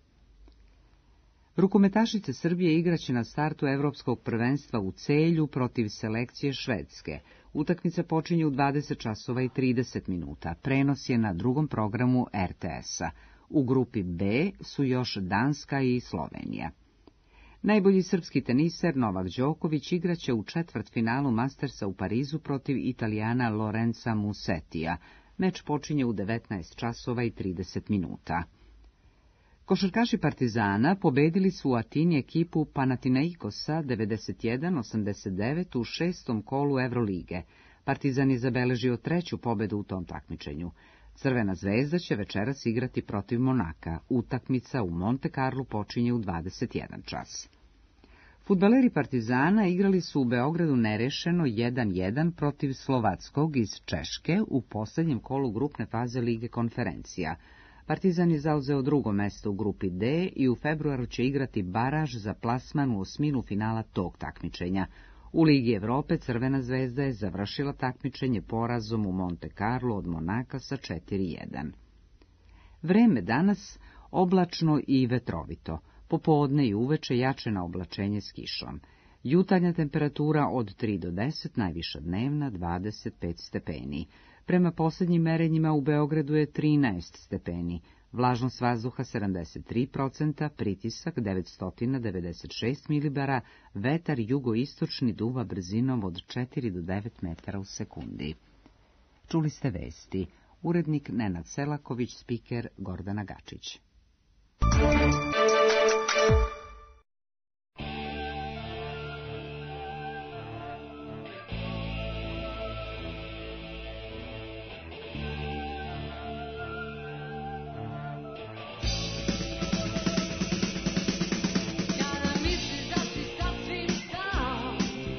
Rukometašice Srbije igraće na startu Evropskog prvenstva u Celju protiv selekcije Švedske. Utakmica počinje u dvadeset časova i trideset minuta. Prenos je na drugom programu R T S-a. U grupi B su još Danska i Slovenija. Najbolji srpski teniser Novak Đoković igraće u četvrtfinalu Mastersa u Parizu protiv Italijana Lorenza Musetija. Meč počinje u devetnaest časova i trideset minuta. Košarkaši Partizana pobedili su u Atini ekipu Panathinaikosa devedeset jedan osamdeset devet u šestom kolu Evrolige. Partizan je zabeležio treću pobedu u tom takmičenju. Crvena zvezda će večeras igrati protiv Monaka. Utakmica u Monte Carlo počinje u dvadeset jedan čas. Fudbaleri Partizana igrali su u Beogradu nerešeno jedan jedan protiv Slovackog iz Češke u posljednjem kolu grupne faze Lige konferencija. Partizan je zauzeo drugo mesto u grupi D i u februaru će igrati baraž za plasman u osminu finala tog takmičenja. U Ligi Evrope Crvena zvezda je završila takmičenje porazom u Monte Carlo od Monaka sa četiri jedan. Vreme danas oblačno i vetrovito, popodne i uveče jače na oblačenje s kišom. Jutarnja temperatura od tri do deset, najviša dnevna dvadeset pet stepeni. Prema posljednjim merenjima u Beogradu je trinaest stepeni, vlažnost vazduha sedamdeset tri procenta, pritisak devetsto devedeset šest milibara, vetar jugoistočni duva brzinom od četiri do devet metara u sekundi. Čuli ste vesti. Urednik Nenad Selaković, spiker Gordana Gačić. Misliš da si sasvim sam,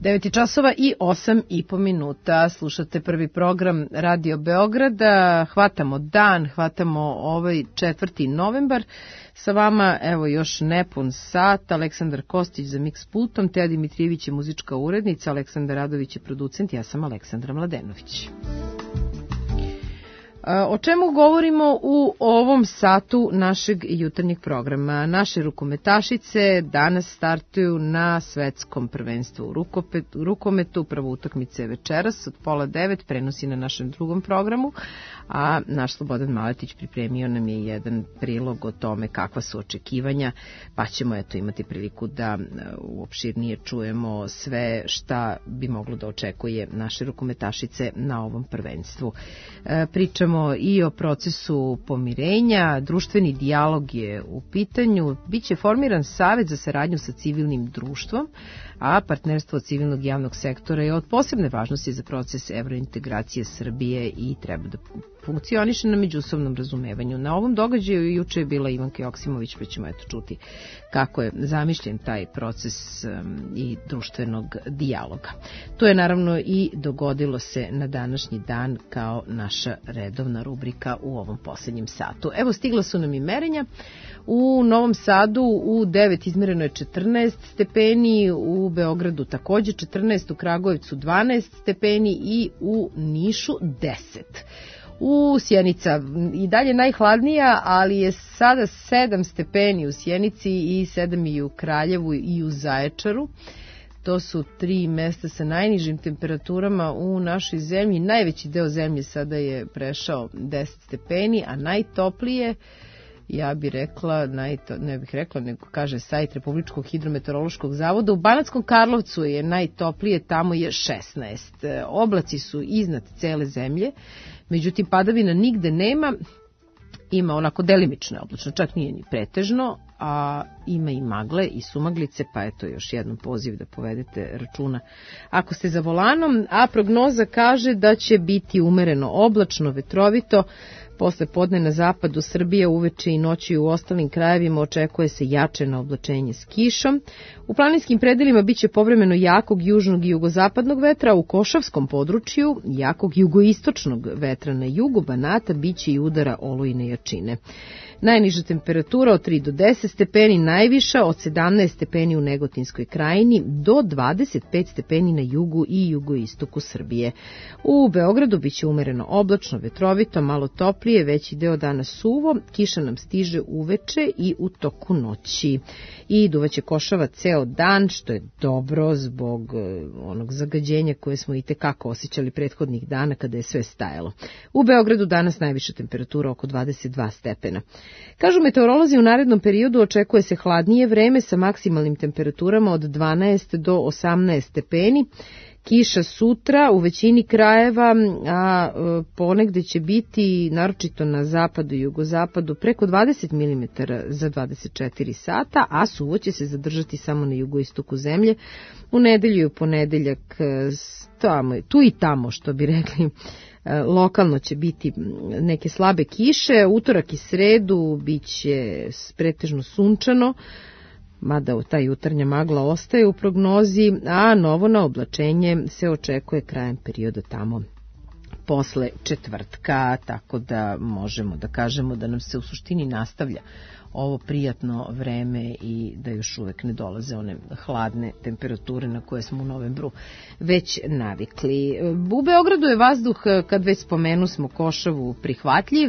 devet časova i osam i po minuta. Slušate prvi program Radio Beograda. Hvatamo dan, hvatamo ovaj četvrti novembar. Sa vama, evo, još nepun sat. Aleksandar Kostić za Mix pultom, Teja Dimitrijević je muzička urednica, Aleksandar Radović je producent, ja sam Aleksandra Mladenović. O čemu govorimo u ovom satu našeg jutarnjeg programa? Naše rukometašice danas startuju na svetskom prvenstvu u rukometu. Prva utakmica je večeras od pola devet, prenosi na našem drugom programu, a naš Slobodan Maletić pripremio nam je jedan prilog o tome kakva su očekivanja, pa ćemo eto imati priliku da uopširnije čujemo sve šta bi moglo da očekuje naše rukometašice na ovom prvenstvu. Pričamo i o procesu pomirenja, društveni dijalog je u pitanju, biće formiran savet za saradnju sa civilnim društvom, a partnerstvo civilnog javnog sektora je od posebne važnosti za proces evrointegracije Srbije i treba da funkcioniše na međusobnom razumevanju. Na ovom događaju juče je bila Ivanka Joksimović, pa ćemo eto čuti kako je zamišljen taj proces um, i društvenog dijaloga. To je naravno i dogodilo se na današnji dan kao naša redovna rubrika u ovom posljednjem satu. Evo, stigla su nam i merenja. U Novom Sadu u devet izmereno je četrnaest stepeni, u Beogradu takođe četrnaest, u Kragujevcu dvanaest stepeni i u Nišu deset. U Sjenica i dalje najhladnija, ali je sada sedam stepeni u Sjenici i sedam i u Kraljevu i u Zaječaru. To su tri mesta sa najnižim temperaturama u našoj zemlji. Najveći deo zemlje sada je prešao deset stepeni, a najtoplije, ja bih rekla, najto, ne bih rekla, nego kaže sajt Republičkog hidrometeorološkog zavoda, u Banatskom Karlovcu je najtoplije, tamo je šesnaest. Oblaci su iznad cele zemlje, međutim padavina nigde nema, ima onako delimično oblačno, čak nije ni pretežno, a ima i magle i sumaglice, pa eto još jednom poziv da povedete računa ako ste za volanom, a prognoza kaže da će biti umereno oblačno, vetrovito. Posle podne na zapadu Srbije, uveče i noći u ostalim krajevima očekuje se jačeno oblačenje s kišom. U planinskim predelima biće povremeno jakog južnog i jugozapadnog vetra, u Košavskom području jakog jugoistočnog vetra, na jugu Banata biće i udara olujne jačine. Najniža temperatura od tri do deset stepeni, najviša od sedamnaest stepeni u Negotinskoj krajini do dvadeset pet stepeni na jugu i jugoistoku Srbije. U Beogradu biće umereno oblačno, vetrovito, malo toplije, veći deo dana suvo, kiša nam stiže uveče i u toku noći. I duvaće košava ceo dan, što je dobro zbog onog zagađenja koje smo i tekako osjećali prethodnih dana kada je sve stajalo. U Beogradu danas najviša temperatura oko dvadeset dva stepena. Kažu meteorolozi, u narednom periodu očekuje se hladnije vreme sa maksimalnim temperaturama od dvanaest do osamnaest stepeni. Kiša sutra u većini krajeva, a ponegde će biti, naročito na zapadu i jugozapadu, preko dvadeset milimetara za dvadeset četiri sata, a suvo će se zadržati samo na jugoistoku zemlje. U nedelju i u ponedeljak tamo, tu i tamo, što bi rekli, lokalno će biti neke slabe kiše, utorak i sredu bit će pretežno sunčano, mada ta jutarnja magla ostaje u prognozi, a novo na oblačenje se očekuje krajem perioda tamo posle četvrtka, tako da možemo da kažemo da nam se u suštini nastavlja ovo prijatno vreme i da još uvek ne dolaze one hladne temperature na koje smo u novembru već navikli. U Beogradu je vazduh, kad već spomenu smo Košavu, prihvatljiv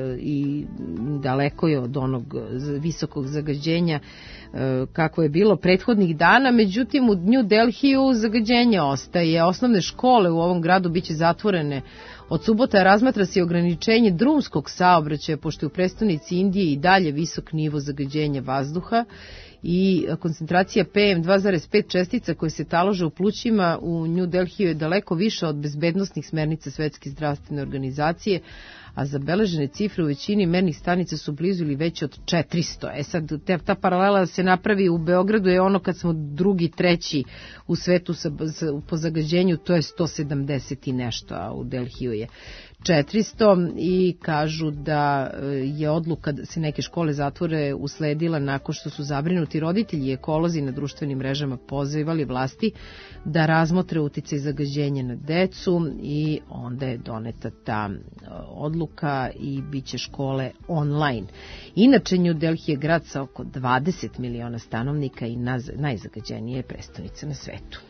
i daleko je od onog visokog zagađenja kako je bilo prethodnih dana, međutim u New Delhiju zagađenje ostaje. Osnovne škole u ovom gradu biće zatvorene od subota, razmatra se ograničenje drumskog saobraćaja, pošto je u prestonici Indije i dalje visok nivo zagađenja vazduha i koncentracija P M dva zarez pet čestica koje se talože u plućima u New Delhiju je daleko više od bezbednosnih smernica Svetske zdravstvene organizacije, a zabeležene cifre u većini mernih stanica su blizu ili veće od četiristo. E sad, ta paralela se napravi u Beogradu je ono kad smo drugi, treći u svetu sa, sa, po zagađenju, to je sto sedamdeset i nešto, a u Delhiju je četiristo i kažu da je odluka da se neke škole zatvore usledila nakon što su zabrinuti roditelji i ekolozi na društvenim mrežama pozivali vlasti da razmotre uticaj zagađenja na decu i onda je doneta ta odluka i bit će škole online. Inače, New Delhi je grad sa oko dvadeset miliona stanovnika i najzagađenija je prestonica na svetu.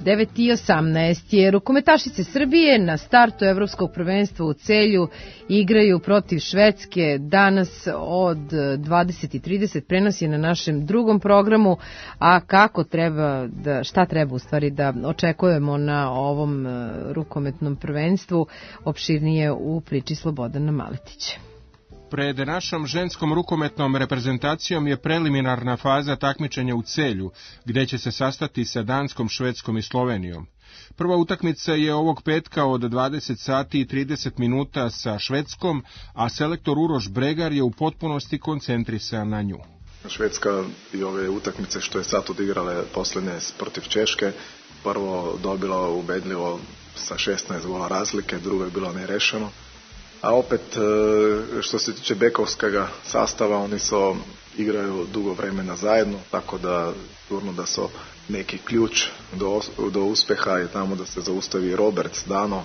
devet i osamnaest je rukometašice Srbije na startu Evropskog prvenstva u Celju igraju protiv Švedske danas od dvadeset i trideset. Prenos je na našem drugom programu, a kako treba da, šta treba u stvari da očekujemo na ovom rukometnom prvenstvu, opširnije u priči Slobodana Maletića. Pred našom ženskom rukometnom reprezentacijom je preliminarna faza takmičenja u Celju, gde će se sastati sa Danskom, Švedskom i Slovenijom. Prva utakmica je ovog petka od dvadeset sati i trideset minuta sa Švedskom, a selektor Uroš Bregar je u potpunosti koncentrisan na nju. Švedska i ove utakmice što je sad odigrale posljednje protiv Češke, prvo dobila ubedljivo sa šesnaest gola razlike, drugo je bilo nerešeno. A opet, što se tiče bekovskog sastava, oni su igraju dugo vremena zajedno, tako da sigurno da su neki ključ do, do uspeha je tamo da se zaustavi Roberts, Dano,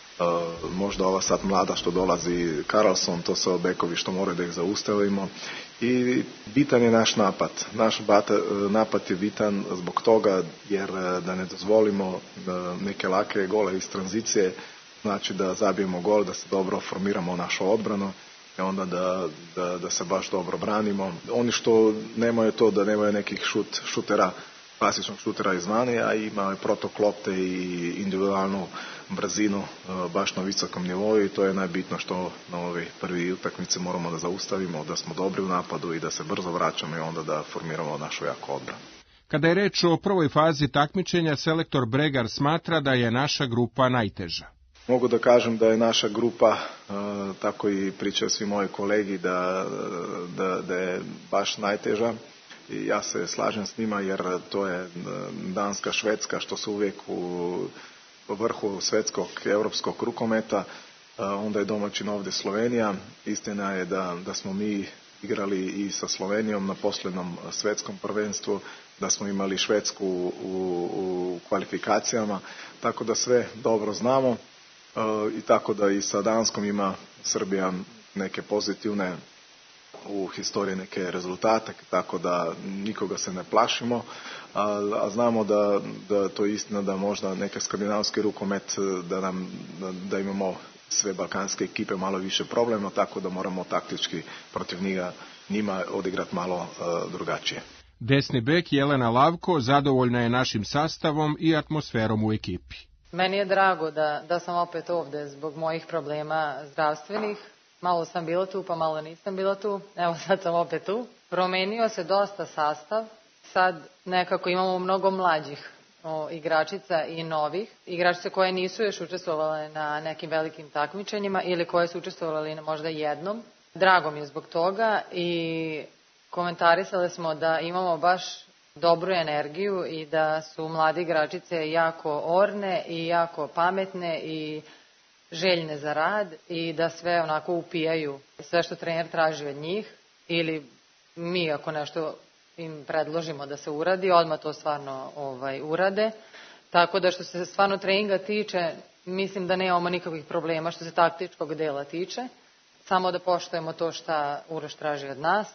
možda ova sad mlada što dolazi Karlsson, to su bekovi što moraju da ih zaustavimo. I bitan je naš napad. Naš napad je bitan zbog toga jer da ne dozvolimo neke lake gole iz tranzicije, znači da zabijemo gol, da se dobro formiramo našu odbranu i onda da, da, da se baš dobro branimo. Oni što nemaju to da nemaju nekih šut, šutera, klasičnog šutera izvani, a imaju protok lopte i individualnu brzinu baš na visokom nivou i to je najbitno što na ovoj prvi utakmici moramo da zaustavimo, da smo dobri u napadu i da se brzo vraćamo i onda da formiramo našu jaku odbranu. Kada je reč o prvoj fazi takmičenja, selektor Bregar smatra da je naša grupa najteža. Mogu da kažem da je naša grupa, tako i pričaju svi moji kolegi, da, da, da je baš najteža i ja se slažem s njima jer to je Danska, Švedska što su uvijek u vrhu svetskog europskog rukometa, onda je domaćin ovdje Slovenija. Istina je da, da smo mi igrali i sa Slovenijom na posljednom svetskom prvenstvu, da smo imali Švedsku u, u kvalifikacijama, tako da sve dobro znamo. I tako da i sa Danskom ima Srbija neke pozitivne u historiji neke rezultate, tako da nikoga se ne plašimo, a, a znamo da, da to je istina da možda neke skandinavski rukomet da, nam, da, da imamo sve balkanske ekipe malo više problema, tako da moramo taktički protiv njega, njima odigrati malo uh, drugačije. Desni bek Jelena Lavko zadovoljna je našim sastavom i atmosferom u ekipi. Meni je drago da, da sam opet ovde zbog mojih problema zdravstvenih. Malo sam bila tu, pa malo nisam bila tu. Evo sad sam opet tu. Promenio se dosta sastav. Sad nekako imamo mnogo mlađih o, igračica i novih. Igračice koje nisu još učestvovale na nekim velikim takmičenjima ili koje su učestvovali na možda jednom. Drago mi je zbog toga i komentarisali smo da imamo baš dobru energiju i da su mlade igračice jako orne i jako pametne i željne za rad i da sve onako upijaju sve što trener traži od njih ili mi ako nešto im predložimo da se uradi, odmah to stvarno ovaj, urade. Tako da što se stvarno treninga tiče, mislim da nemamo nikakvih problema što se taktičkog dela tiče, samo da poštujemo to šta Uroš traži od nas.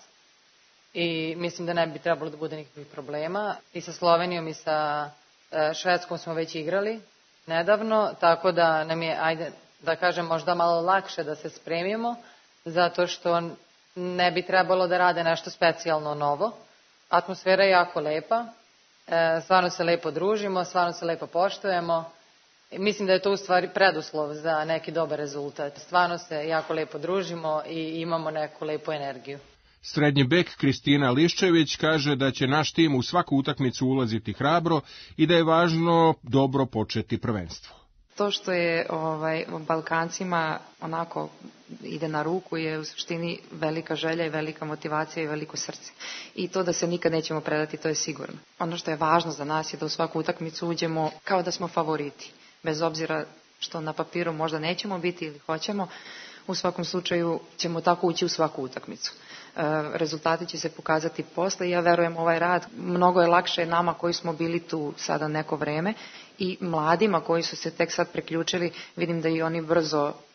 I mislim da ne bi trebalo da bude nikakvih problema. I sa Slovenijom i sa Švedskom smo već igrali nedavno, tako da nam je, ajde da kažem, možda malo lakše da se spremimo, zato što ne bi trebalo da rade nešto specijalno novo. Atmosfera je jako lepa, stvarno se lepo družimo, stvarno se lepo poštujemo. Mislim da je to u stvari preduslov za neki dobar rezultat. Stvarno se jako lepo družimo i imamo neku lepu energiju. Srednji bek Kristina Liščević kaže da će naš tim u svaku utakmicu ulaziti hrabro i da je važno dobro početi prvenstvo. To što je ovaj, Balkancima onako ide na ruku je u suštini velika želja i velika motivacija i veliko srce. I to da se nikad nećemo predati, to je sigurno. Ono što je važno za nas je da u svaku utakmicu uđemo kao da smo favoriti. Bez obzira što na papiru možda nećemo biti ili hoćemo, u svakom slučaju ćemo tako ući u svaku utakmicu. Rezultati će se pokazati posle i ja verujem ovaj rad mnogo je lakše nama koji smo bili tu sada neko vreme i mladima koji su se tek sad preključili, vidim da i oni brzo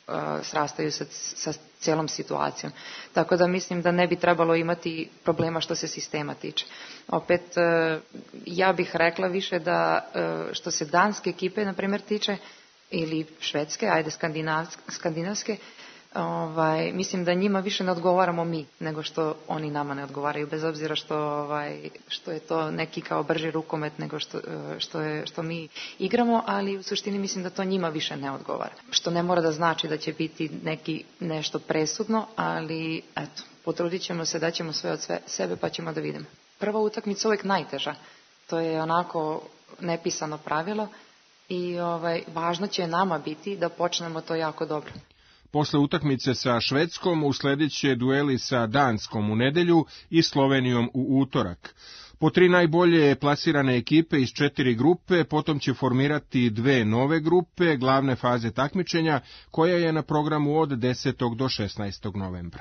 srastaju sa, sa cijelom situacijom. Tako da mislim da ne bi trebalo imati problema što se sistema tiče. Opet, ja bih rekla više da što se danske ekipe, na primjer, tiče, ili švedske, ajde skandinavske, ovaj, mislim da njima više ne odgovaramo mi nego što oni nama ne odgovaraju, bez obzira što, ovaj, što je to neki kao brži rukomet nego što, što, je, što mi igramo, ali u suštini mislim da to njima više ne odgovara. Što ne mora da znači da će biti neki nešto presudno, ali eto, potrudit ćemo se, da ćemo sve od sve, sebe pa ćemo da vidimo. Prva utakmica uvijek najteža, to je onako nepisano pravilo i ovaj, važno će nama biti da počnemo to jako dobro. Posle utakmice sa Švedskom usledit će dueli sa Danskom u nedelju i Slovenijom u utorak. Po tri najbolje plasirane ekipe iz četiri grupe potom će formirati dve nove grupe glavne faze takmičenja, koja je na programu od desetog do šesnaestog novembra.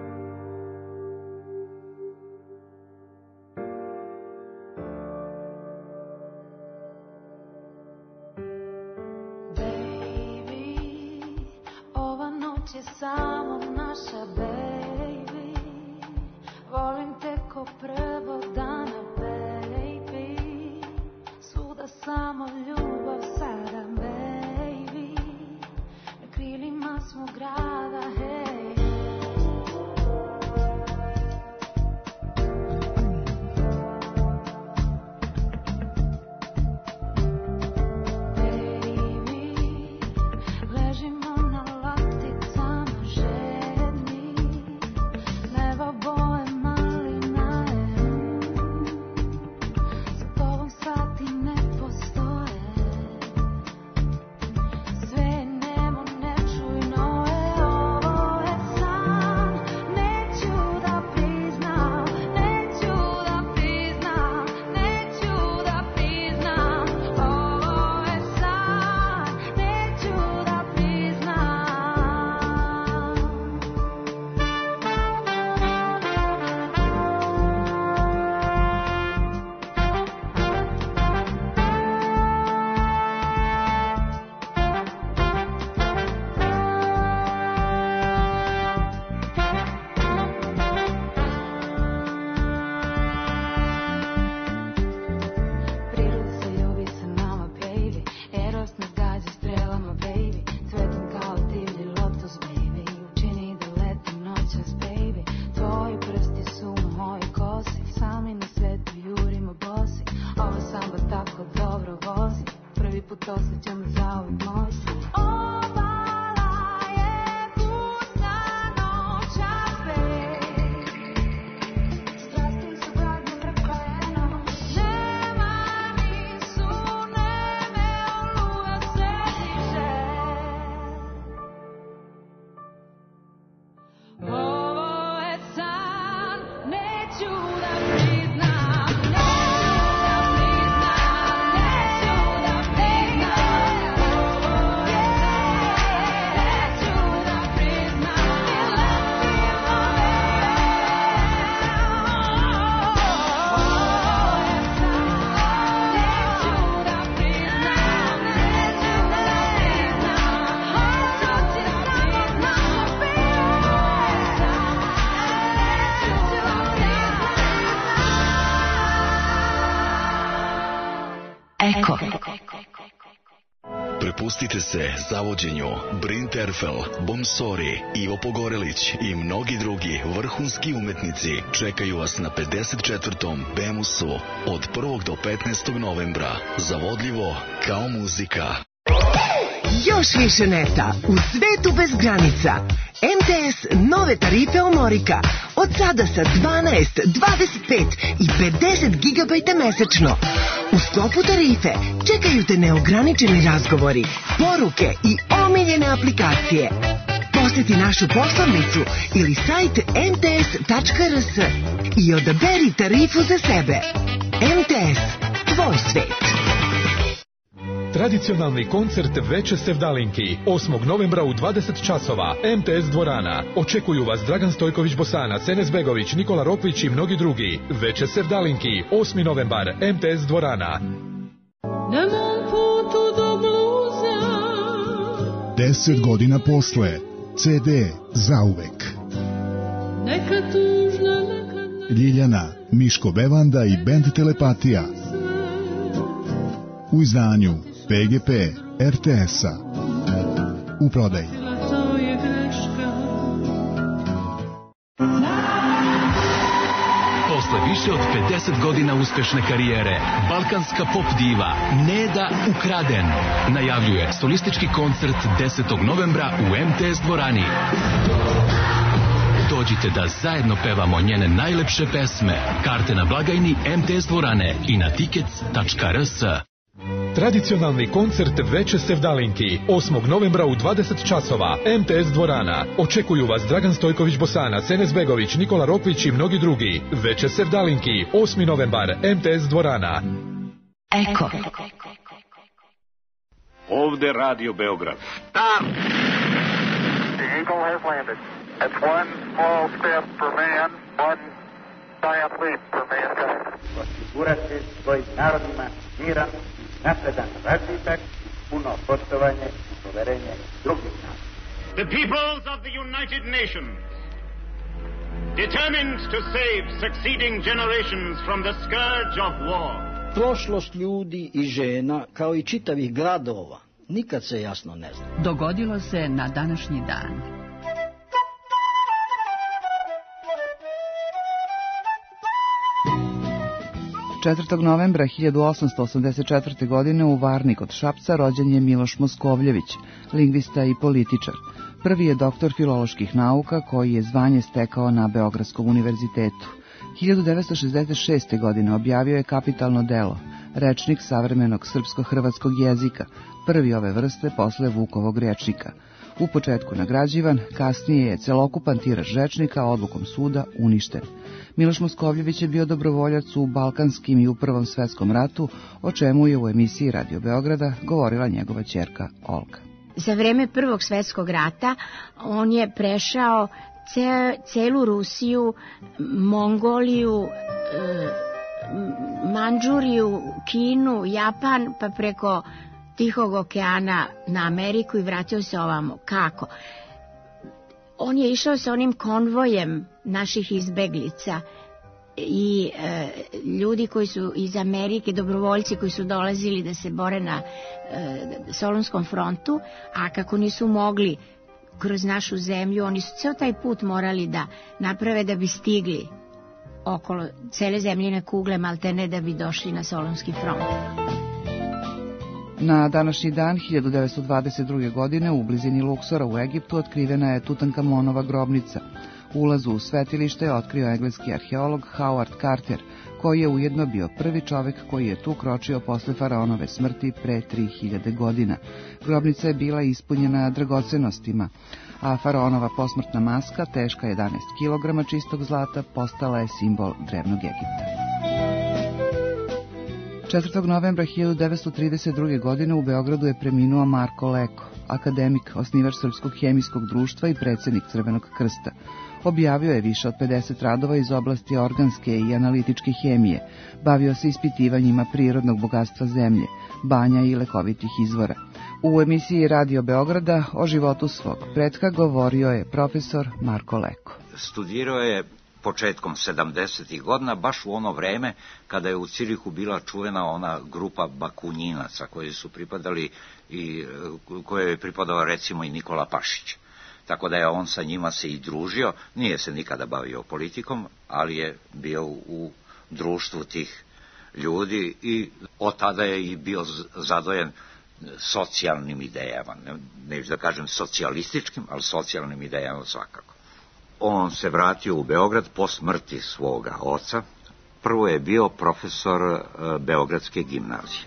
Samo naša baby, volim te ko prvog dana baby, svuda samo ljubav sada baby, na krilima smo grada hej. Prepustite se zavođenju Brin Terfel, Bomsori, Ivo Pogorelić i mnogi drugi vrhunski umetnici čekaju vas na pedeset četvrtom Bemusu od prvog do petnaestog novembra. Zavodljivo kao muzika. Još više neta u svetu bez granica. M T S nove tarife Omorika. Od sada sa dvanaest, dvadeset pet i pedeset gigabajta mesečno. U sklopu tarife čekaju te neograničeni razgovori, poruke i omiljene aplikacije. Posjeti našu poslovnicu ili sajt em te es tačka er es i odaberi tarifu za sebe. M T S, tvoj svet. Tradicionalni koncert Veče Sevdalinki osmog novembra u dvadeset časova, M T S dvorana. Očekuju vas Dragan Stojković Bosanac, Enes Begović, Nikola Rokvić i mnogi drugi. Veče Sevdalinki, osmi novembar, M T S dvorana. Na mom putu do bluza deset godina posle. C D zauvek. Neka tužna, neka... Ljiljana, Miško Bevanda i bend Telepatija. U izdanju P G P R T S-a. U prodaji. To je greška. Posle više od pedeset godina uspešne karijere, balkanska pop diva Neda Ukraden najavljuje solistički koncert desetog novembra u M T S dvorani. Dođite da zajedno pevamo njene najlepše pesme. Karte na blagajni M T S dvorane i na tickets tačka r s. Tradicionalni koncert Veče Sevdalinki osmog novembra u dvadeset časova M T S dvorana. Očekuju vas Dragan Stojković Bosanac, Enes Begović, Nikola Rokvić i mnogi drugi. Veče Sevdalinki osmi novembar M T S dvorana. Eko. Ovde Radio Beograd. Stop! The Eagle has landed. It's one small step for man, one giant leap for mankind. Osigurati svojim narodima miran, napredan razvitak, puno poštovanje i poverenje drugih naroda. The peoples of the United Nations, determined to save succeeding generations from the scourge of war. Prošlost ljudi i žena, kao i čitavih gradova, nikad se jasno ne zna. Dogodilo se na današnji dan. četvrtog novembra hiljadu osamsto osamdeset četvrte. godine u Varni kod Šapca rođen je Miloš Moskovljević, lingvista i političar. Prvi je doktor filoloških nauka koji je zvanje stekao na Beogradskom univerzitetu. hiljadu devetsto šezdeset šeste. godine objavio je kapitalno delo, Rečnik savremenog srpsko-hrvatskog jezika, prvi ove vrste posle Vukovog rečnika. U početku nagrađivan, kasnije je celokupan tiraž rečnika odlukom suda uništen. Miloš Moskovljević je bio dobrovoljac u Balkanskim i u Prvom svetskom ratu, o čemu je u emisiji Radio Beograda govorila njegova ćerka Olga. Za vreme Prvog svetskog rata on je prešao ce, celu Rusiju, Mongoliju, e, Mandžuriju, Kinu, Japan, pa preko Tihog okeana na Ameriku i vratio se ovamo. Kako? On je išao sa onim konvojem naših izbeglica i e, ljudi koji su iz Amerike, dobrovoljci koji su dolazili da se bore na e, Solunskom frontu, a kako nisu mogli kroz našu zemlju, oni su ceo taj put morali da naprave da bi stigli okolo cele zemljine kugle, maltene da bi došli na Solunski front. Na današnji dan hiljadu devetsto dvadeset druge. godine u blizini Luksora u Egiptu otkrivena je Tutankamonova grobnica. Ulazu u svetilište je otkrio engleski arheolog Howard Carter, koji je ujedno bio prvi čovek koji je tu kročio posle faraonove smrti pre tri hiljade godina. Grobnica je bila ispunjena dragocenostima, a faraonova posmrtna maska, teška jedanaest kilograma čistog zlata, postala je simbol drevnog Egipta. četvrtog novembra hiljadu devetsto trideset druge. godine u Beogradu je preminuo Marko Leko, akademik, osnivač Srpskog hemijskog društva i predsjednik Crvenog krsta. Objavio je više od pedeset radova iz oblasti organske i analitičke hemije, bavio se ispitivanjima prirodnog bogatstva zemlje, banja i lekovitih izvora. U emisiji Radio Beograda o životu svog pretka govorio je profesor Marko Leko. Studirao je početkom sedamdesetih godina, baš u ono vreme kada je u Cirihu bila čuvena ona grupa bakunjinaca koji su pripadali i koje je pripadao recimo i Nikola Pašić. Tako da je on sa njima se i družio, nije se nikada bavio politikom, ali je bio u društvu tih ljudi i od tada je i bio zadojen socijalnim idejama, neću da kažem socijalističkim, ali socijalnim idejama svakako. On se vratio u Beograd po smrti svoga oca. Prvo je bio profesor Beogradske gimnazije.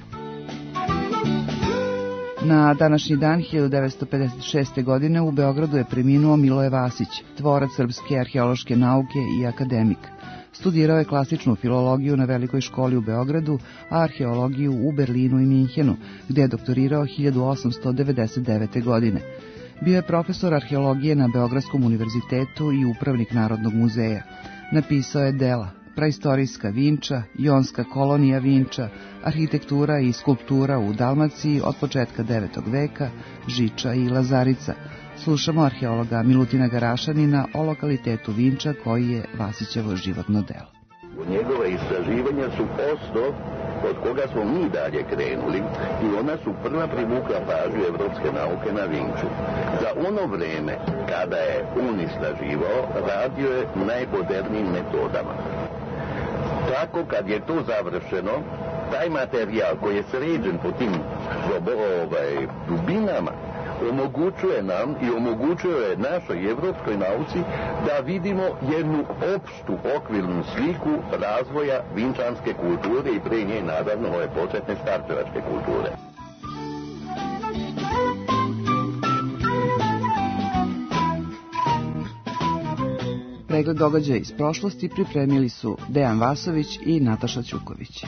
Na današnji dan hiljadu devetsto pedeset šeste. godine u Beogradu je preminuo Miloje Vasić, tvorac srpske arheološke nauke i akademik. Studirao je klasičnu filologiju na Velikoj školi u Beogradu, a arheologiju u Berlinu i Minhenu, gde je doktorirao hiljadu osamsto devedeset devete. godine. Bio je profesor arheologije na Beogradskom univerzitetu i upravnik Narodnog muzeja. Napisao je dela praistorijska Vinča, jonska kolonija Vinča, arhitektura i skulptura u Dalmaciji od početka devetog veka, Žiča i Lazarica. Slušamo arheologa Milutina Garašanina o lokalitetu Vinča koji je Vasićevo životno delo. Njegova istraživanja su osnov od koga smo mi dalje krenuli i ona su prva privukla pažnju evropske nauke na Vinču. Za ono vreme kada je on istraživao, radio je najmodernijim metodama. Tako kad je to završeno, taj materijal koji je sređen po tim ovaj, dubinama omogućuje nam i omogućuje našoj evropskoj nauci da vidimo jednu opštu okvirnu sliku razvoja vinčanske kulture i pre nje naravno ove početne starčevačke kulture. Pregled događaja iz prošlosti pripremili su Dejan Vasović i Nataša Ćuković.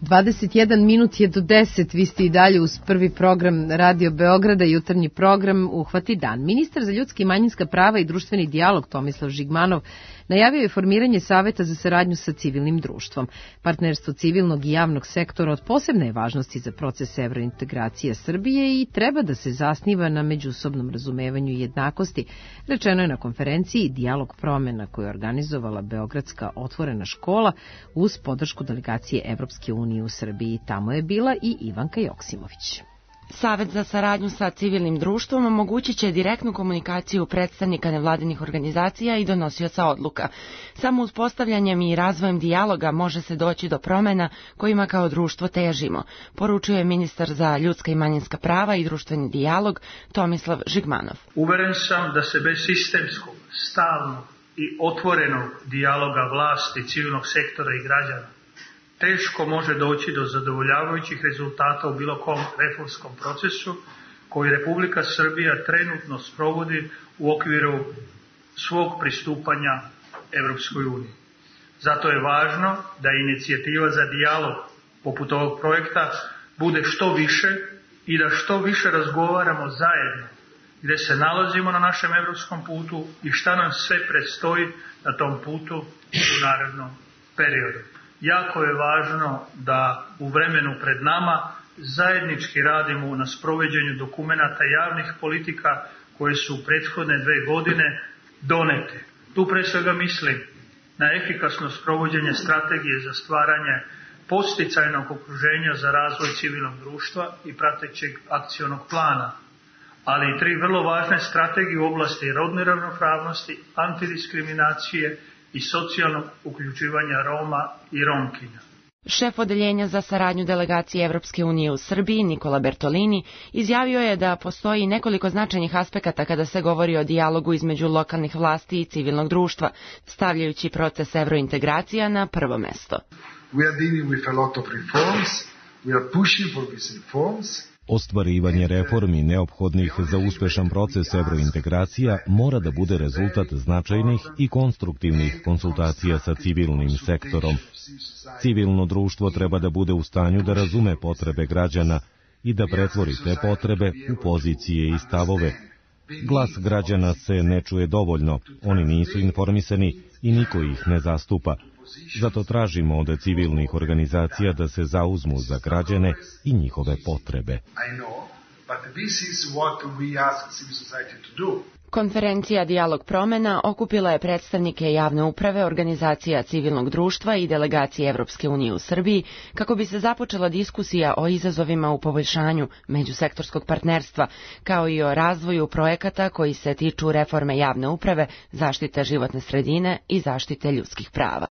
dvadeset jedan minut je do deset, vi ste i dalje uz prvi program Radio Beograda, jutarnji program Uhvati dan. Ministar za ljudska i manjinska prava i društveni dijalog Tomislav Žigmanov najavio je formiranje saveta za saradnju sa civilnim društvom. Partnerstvo civilnog i javnog sektora od posebne je važnosti za proces evrointegracije Srbije i treba da se zasniva na međusobnom razumevanju i jednakosti, rečeno je na konferenciji Dijalog promena koju je organizovala Beogradska otvorena škola uz podršku delegacije Evropske unije u Srbiji. Tamo je bila i Ivanka Joksimović. Savet za saradnju sa civilnim društvom omogućit će direktnu komunikaciju predstavnika nevladinih organizacija i donosioca odluka. Samo uspostavljanjem i razvojem dijaloga može se doći do promena kojima kao društvo težimo, poručuje ministar za ljudska i manjinska prava i društveni dijalog Tomislav Žigmanov. Uveren sam da se bez sistemskog, stalnog i otvorenog dijaloga vlasti, civilnog sektora i građana teško može doći do zadovoljavajućih rezultata u bilo kom reformskom procesu koji Republika Srbija trenutno sprovodi u okviru svog pristupanja Evropskoj uniji. Zato je važno da inicijativa za dijalog poput ovog projekta bude što više i da što više razgovaramo zajedno gde se nalazimo na našem evropskom putu i šta nam sve predstoji na tom putu u narednom periodu. Jako je važno da u vremenu pred nama zajednički radimo na sprovođenju dokumenata javnih politika koje su u prethodne dve godine donete. Tu pre svega mislim na efikasno sprovođenje strategije za stvaranje podsticajnog okruženja za razvoj civilnog društva i pratećeg akcionog plana, ali i tri vrlo važne strategije u oblasti rodne ravnopravnosti, antidiskriminacije i socijalnog uključivanja Roma i Romkinja. Šef odeljenja za saradnju delegacije Evropske unije u Srbiji, Nikola Bertolini, izjavio je da postoji nekoliko značajnih aspekata kada se govori o dijalogu između lokalnih vlasti i civilnog društva, stavljajući proces evrointegracija na prvo mesto. We are dealing with a lot of reforms. We are pushing for these reforms. Ostvarivanje reformi neophodnih za uspešan proces evrointegracija mora da bude rezultat značajnih i konstruktivnih konsultacija sa civilnim sektorom. Civilno društvo treba da bude u stanju da razume potrebe građana i da pretvori te potrebe u pozicije i stavove. Glas građana se ne čuje dovoljno, oni nisu informisani i niko ih ne zastupa. Zato tražimo od civilnih organizacija da se zauzmu za građane i njihove potrebe. Konferencija Dijalog promena okupila je predstavnike javne uprave, organizacija civilnog društva i delegacije Evropske unije u Srbiji kako bi se započela diskusija o izazovima u poboljšanju međusektorskog partnerstva, kao i o razvoju projekata koji se tiču reforme javne uprave, zaštite životne sredine i zaštite ljudskih prava.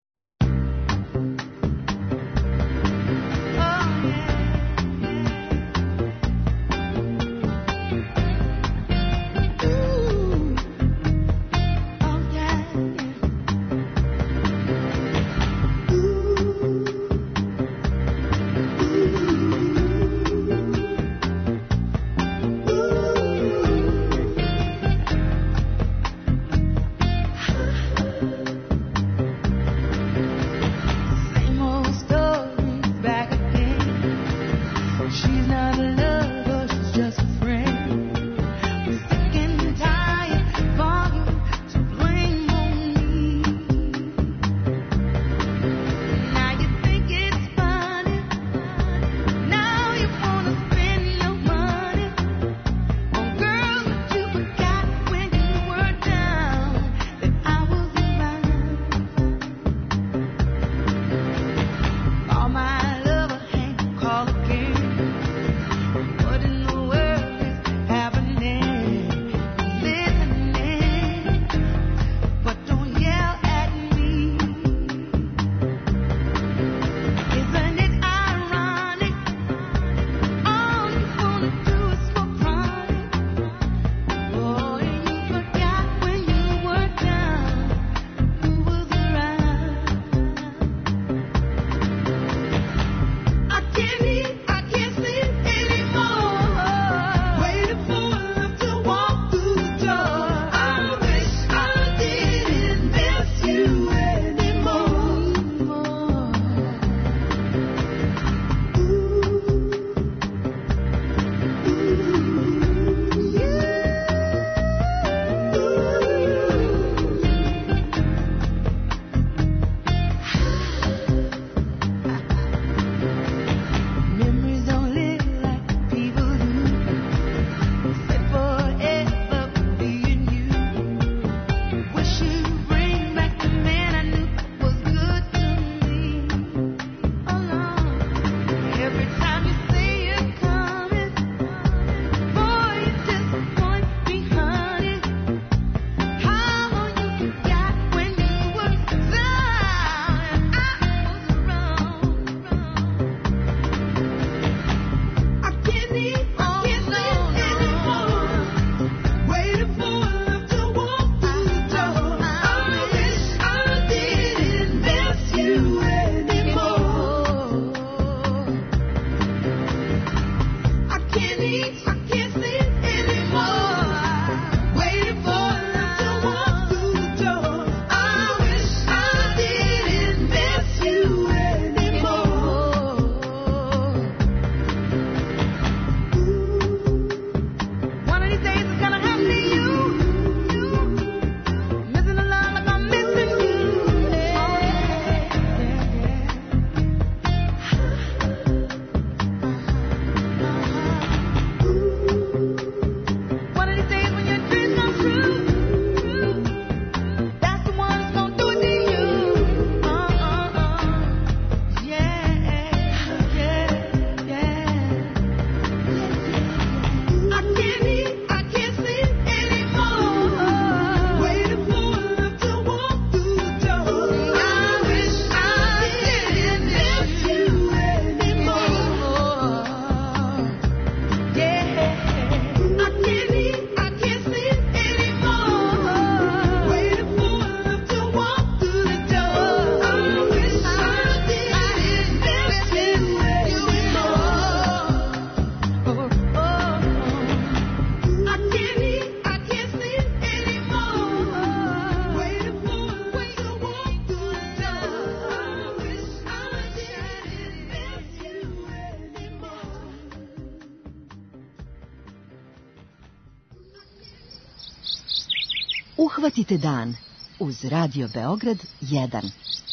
Uhvatite dan uz Radio Beograd jedan.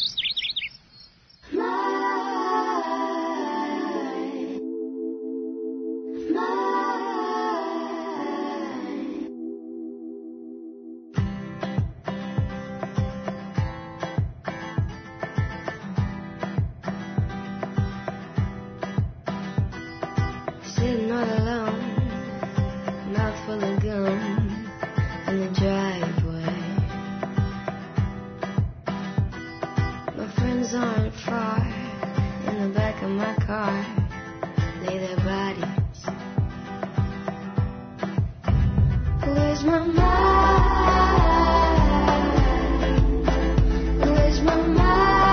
Sitting all alone, mouth full of gum in the driveway. My friends aren't far, in the back of my car, lay their bodies. Where's my mind? Where's my mind?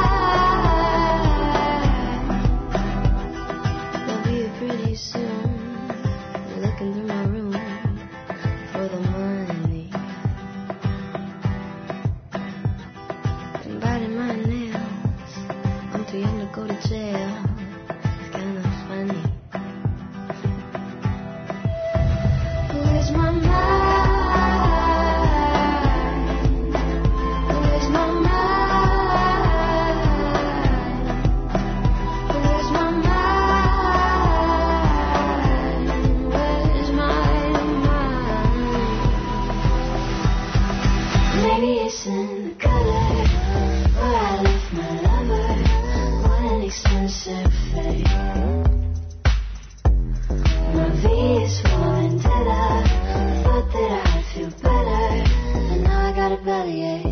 They'll be here pretty soon, looking through my room for the money. And biting my nails, I'm too young to go to jail. It's kind of funny. Where's my mind? Where's my mind? Where's my mind? Where's my mind? Maybe it's in the color where I left my lover. What an expensive fate. My V is falling dead. I thought that I'd feel better, and now I got a bellyache.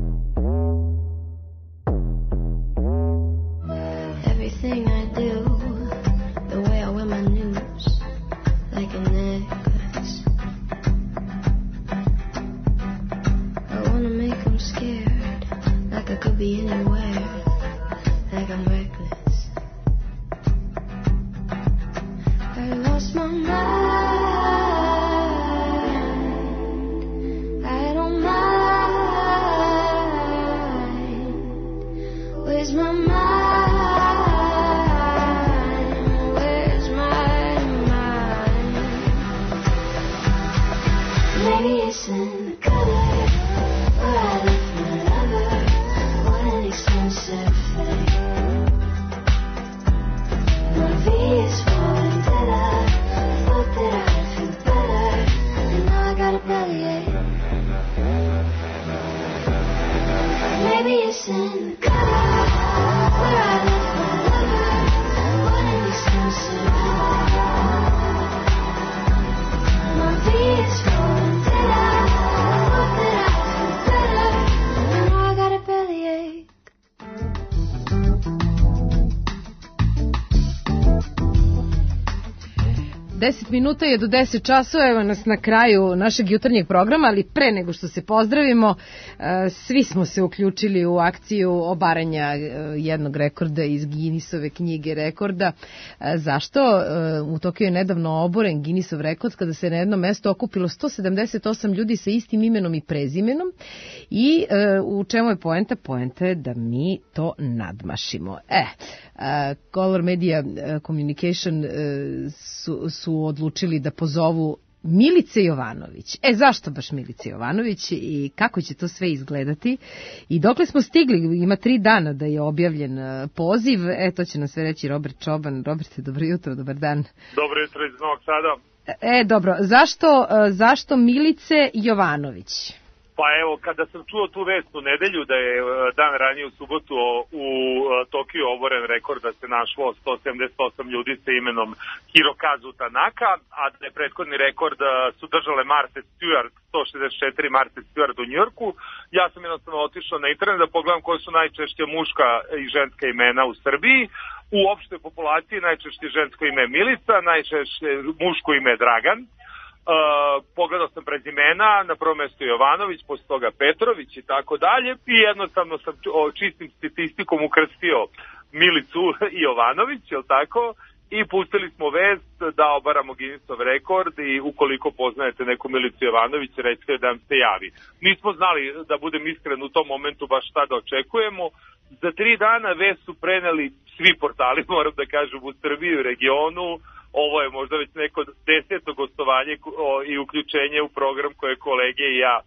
Everything I do, the way I wear my news, like a necklace. I wanna make them scared, like I could be anywhere, like I'm reckless. I lost my mind. I don't mind. Where's my mind? Where's my mind? Maybe it's in the color where I left my lover. What an expensive fate. My V is falling dead. I thought that I'd feel better, and now I got a bellyache. Maybe it's in the color where I left my lover. What an expensive fate. My V is falling dead. I thought that I'd feel better, and now I got a bellyache. Deset minuta je do deset časova, evo nas na kraju našeg jutarnjeg programa, ali pre nego što se pozdravimo, e, svi smo se uključili u akciju obaranja e, jednog rekorda iz Guinnessove knjige rekorda. E, zašto? E, u Tokiju je nedavno oboren Guinnessov rekord kada se na jedno mesto okupilo sto sedamdeset osam ljudi sa istim imenom i prezimenom. I e, u čemu je poenta? Poenta je da mi to nadmašimo. E, Uh, Color Media uh, Communication uh, su, su odlučili da pozovu Milice Jovanović. E, zašto baš Milice Jovanović i kako će to sve izgledati? I dokle smo stigli? Ima tri dana da je objavljen uh, poziv. E, to će nam sve reći Robert Čoban. Roberte, dobro jutro, dobar dan. Dobro jutro iz Novog Sada. E, dobro. Zašto, uh, zašto Milice Jovanović? Pa evo, kada sam čuo tu vest u nedelju da je dan ranije u subotu u Tokiju oboren rekord da se našlo sto sedamdeset osam ljudi sa imenom Hirokazu Tanaka, a da je prethodni rekord su držale Martha Stewart, sto šezdeset četiri Martha Stewart u Njujorku, ja sam jednostavno otišao na internet da pogledam koje su najčešće muška i ženska imena u Srbiji. U opštoj populaciji najčešće žensko ime Milica, najčešće muško ime Dragan. Uh, pogledao sam prezimena, na prvom mjestu Jovanović, posle toga Petrović i tako dalje, i jednostavno sam o, čistim statistikom ukrstio Milicu i Jovanović, jel tako, i pustili smo vest da obaramo Guinnessov rekord i ukoliko poznajete neku Milicu Jovanović, recite da vam se javi. Nismo znali, da budem iskren, u tom momentu baš šta da očekujemo. Za tri dana vest su preneli svi portali, moram da kažem, u Srbiji i regionu. Ovo je možda već neko deseto gostovanje i uključenje u program koje kolege i ja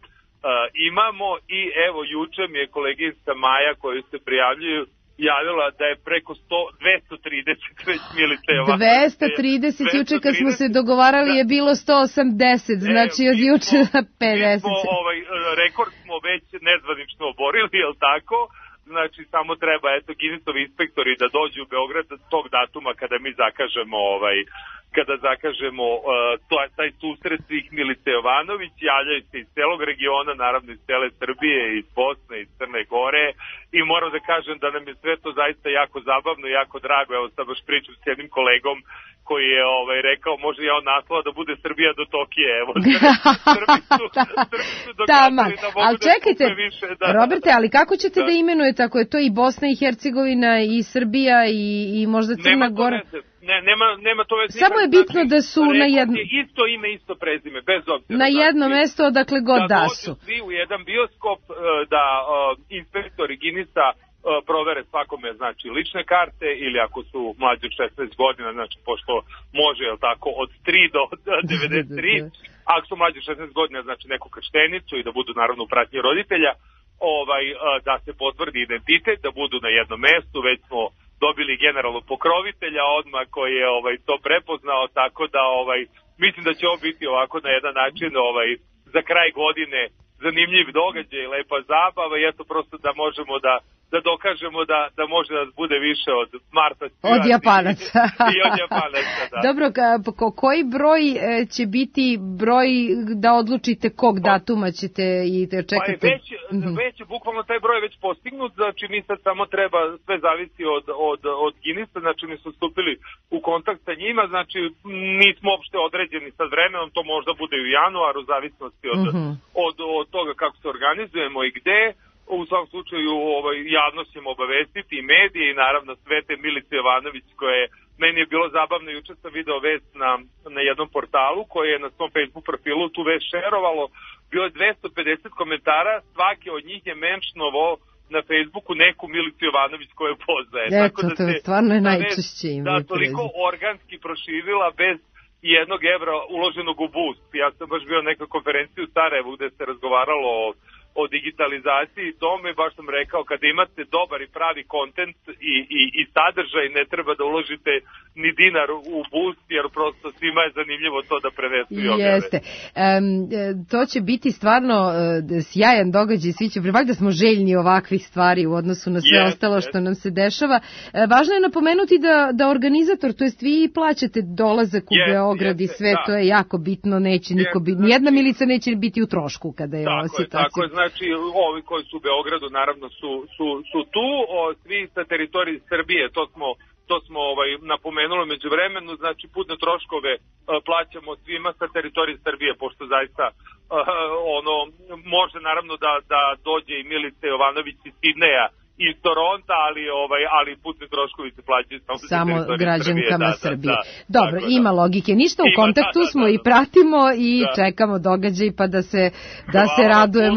imamo i evo juče mi je koleginica Maja koju se prijavljuju javila da je preko sto, dvesta trideset već Militeva. dvesta trideset, juče kad smo se dogovarali da. Je bilo sto osamdeset, znači e, od juče na pedeset. Mi smo, ovaj, rekord smo već nezvanično oborili, jel tako? Znači samo treba, eto, Guinnessovi inspektori da dođu u Beograd tog datuma kada mi zakažemo ovaj kada zakažemo uh, to, taj susret svih Milice Jovanović, javljaju se iz celog regiona, naravno iz cele Srbije, iz Bosne, iz Crne Gore i moram da kažem da nam je sve to zaista jako zabavno i jako drago. Evo sad baš pričam s jednim kolegom koji je ovaj, rekao može ja od naslova da bude Srbija do Tokije. Evo, Srbi su, Srbi su dokazali da mogu ali da čekajte, više. Da. Roberte, ali kako ćete da, da imenujete ako je to i Bosna i Hercegovina i Srbija i, i možda Crna Gora? Ne, nema, nema to veze. Samo je bitno da su na jedno... Isto ime, isto prezime, bez obzira. Na jedno znači, mesto odakle god da, da su. Da svi u jedan bioskop, da uh, inspektori Guinnessa uh, provere svakome, znači, lične karte ili ako su mlađi od šesnaest godina, znači, pošto može, jel tako, od tri do devedeset tri, ako su mlađi od šesnaest godina, znači, neku krštenicu i da budu, naravno, u pratnji roditelja, ovaj, uh, da se potvrdi identitet, da budu na jednom mestu, već smo dobili generalnog pokrovitelja odmah koji je ovaj to prepoznao, tako da ovaj mislim da će ovo biti ovako na jedan način ovaj za kraj godine zanimljiv događaj, lepa zabava i eto prosto da možemo da da dokažemo da da može da bude više od Marta Stewart od Japanaca. I od Japanaca, da. Dobro, ka, ko, koji broj e, će biti broj da odlučite kog datuma ćete i da čekate? Pa je već, mm-hmm. već bukvalno taj broj je već postignut, znači mi sad samo treba, sve zavisi od, od, od Guinnessa, znači mi smo stupili u kontakt sa njima, znači nismo uopšte određeni sad vremenom, to možda bude u januaru, u zavisnosti od, mm-hmm. od, od toga kako se organizujemo i gde. U svakom slučaju ovaj, javnost ćemo obavestiti i medije i naravno sve te Milice Jovanović koje meni je bilo zabavno, juče sam video vest na, na jednom portalu koje je na svom Facebook profilu tu vest šerovalo, bilo je dvesta pedeset komentara, svaki od njih je menšnovo na Facebooku neku Milicu Jovanović koju poznaje. Eto, tako da to je stvarno najčešće ime. Da, toliko organski proširila bez jednog evra uloženog u boost. Ja sam baš bio na nekoj konferenciji u Sarajevu gde se razgovaralo o o digitalizaciji i tome, baš sam rekao, kada imate dobar i pravi kontent i, i, i sadržaj, ne treba da uložite ni dinar u boost, jer prosto svima je zanimljivo to da prenesu i objave. Jeste. Um, to će biti stvarno uh, sjajan događaj, svi će, valjda smo željni ovakvih stvari u odnosu na sve yes, ostalo što yes. nam se dešava. Uh, važno je napomenuti da, da organizator, to jest vi plaćate dolazak u yes, Beograd yes, i sve, da. To je jako bitno, neće niko yes, biti, nijedna milica neće biti u trošku kada je ova situacija. Tako je, znači ovi koji su u Beogradu naravno su, su, su tu, o, svi sa teritorije Srbije, to smo, to smo ovaj, napomenuli među vremenu, znači putne troškove uh, plaćamo svima sa teritorije Srbije, pošto zaista uh, ono, može naravno da, da dođe i Milice Jovanović iz Sidneja iz Toronta, ali ovaj ali putni troškovi se plaćaju samo, samo građankama Srbije. Da, da, Dobro, da. Ima logike. Ništa, u ima, kontaktu da, da, smo da, da. i pratimo i da. čekamo događaj pa da se da Hvala se radujemo.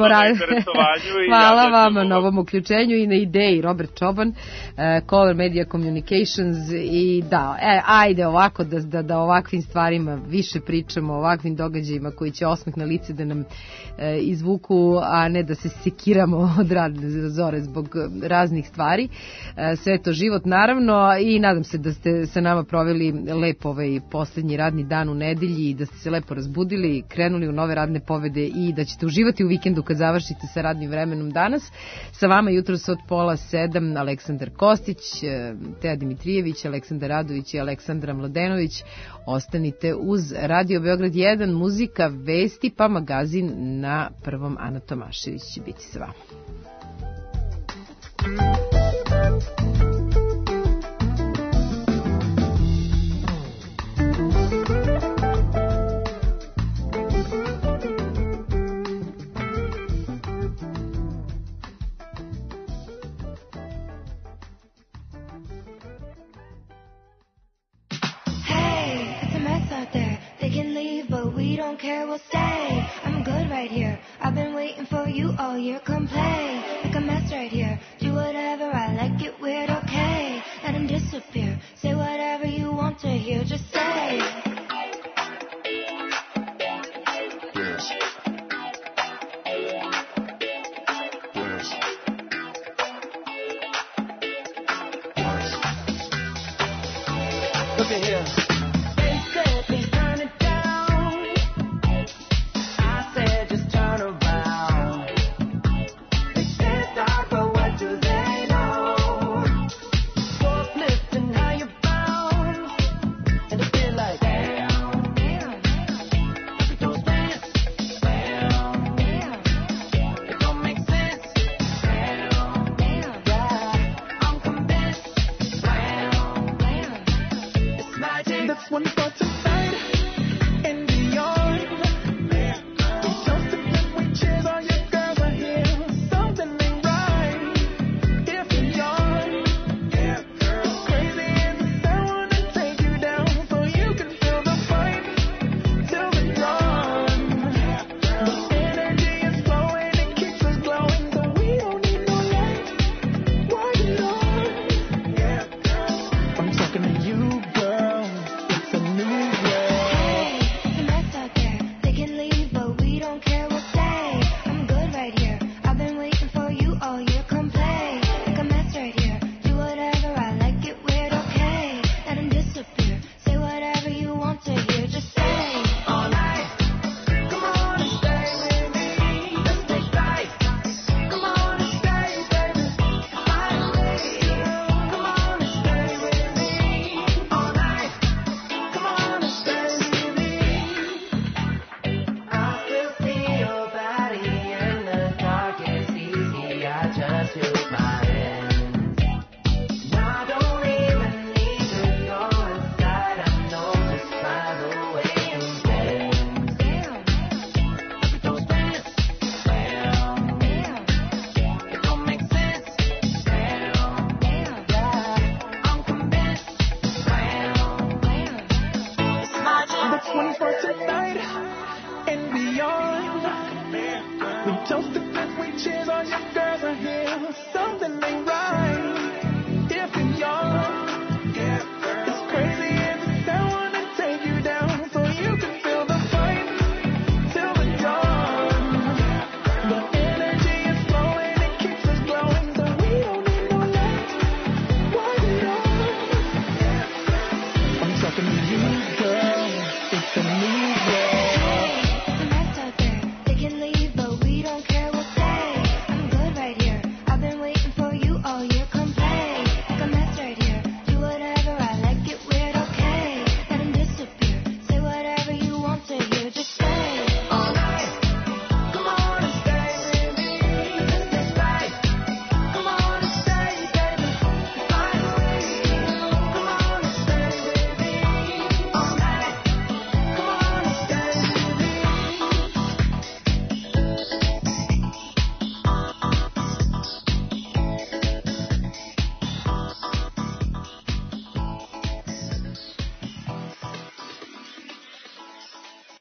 Hvala i vama na ovom uključenju i na ideji. Robert Čoban, uh, Color Media Communications i da, e, ajde ovako da, da, da ovakvim stvarima više pričamo, o ovakvim događajima koji će osmeh na lice da nam uh, izvuku, a ne da se sekiramo od radne zore zbog raznih stvari. Sve to život naravno i nadam se da ste sa nama proveli lepo ovaj poslednji radni dan u nedelji i da ste se lepo razbudili, krenuli u nove radne povede i da ćete uživati u vikendu kad završite sa radnim vremenom danas. Sa vama jutros od pola sedam Aleksandar Kostić, Teja Dimitrijević, Aleksandar Radović i Aleksandra Mladenović. Ostanite uz Radio Beograd jedan, muzika, vesti pa magazin na prvom. Ana Tomašević će biti sa vama. Don't care, we'll stay. I'm good right here. I've been waiting for you all year. Come play, make a mess right here. Do whatever I like, it weird, okay. Let him disappear. Say whatever you want to hear. Just say. Yes. Look at here. They said, please turn it down. I said, just turn around. They said, stop, but what do they know? Forklifting how you bounce. And it feel like, damn, damn. Look at those pants. Damn, damn. It don't make sense. Damn, damn. Yeah, I'm convinced. Damn, damn. It's magic. That's one part to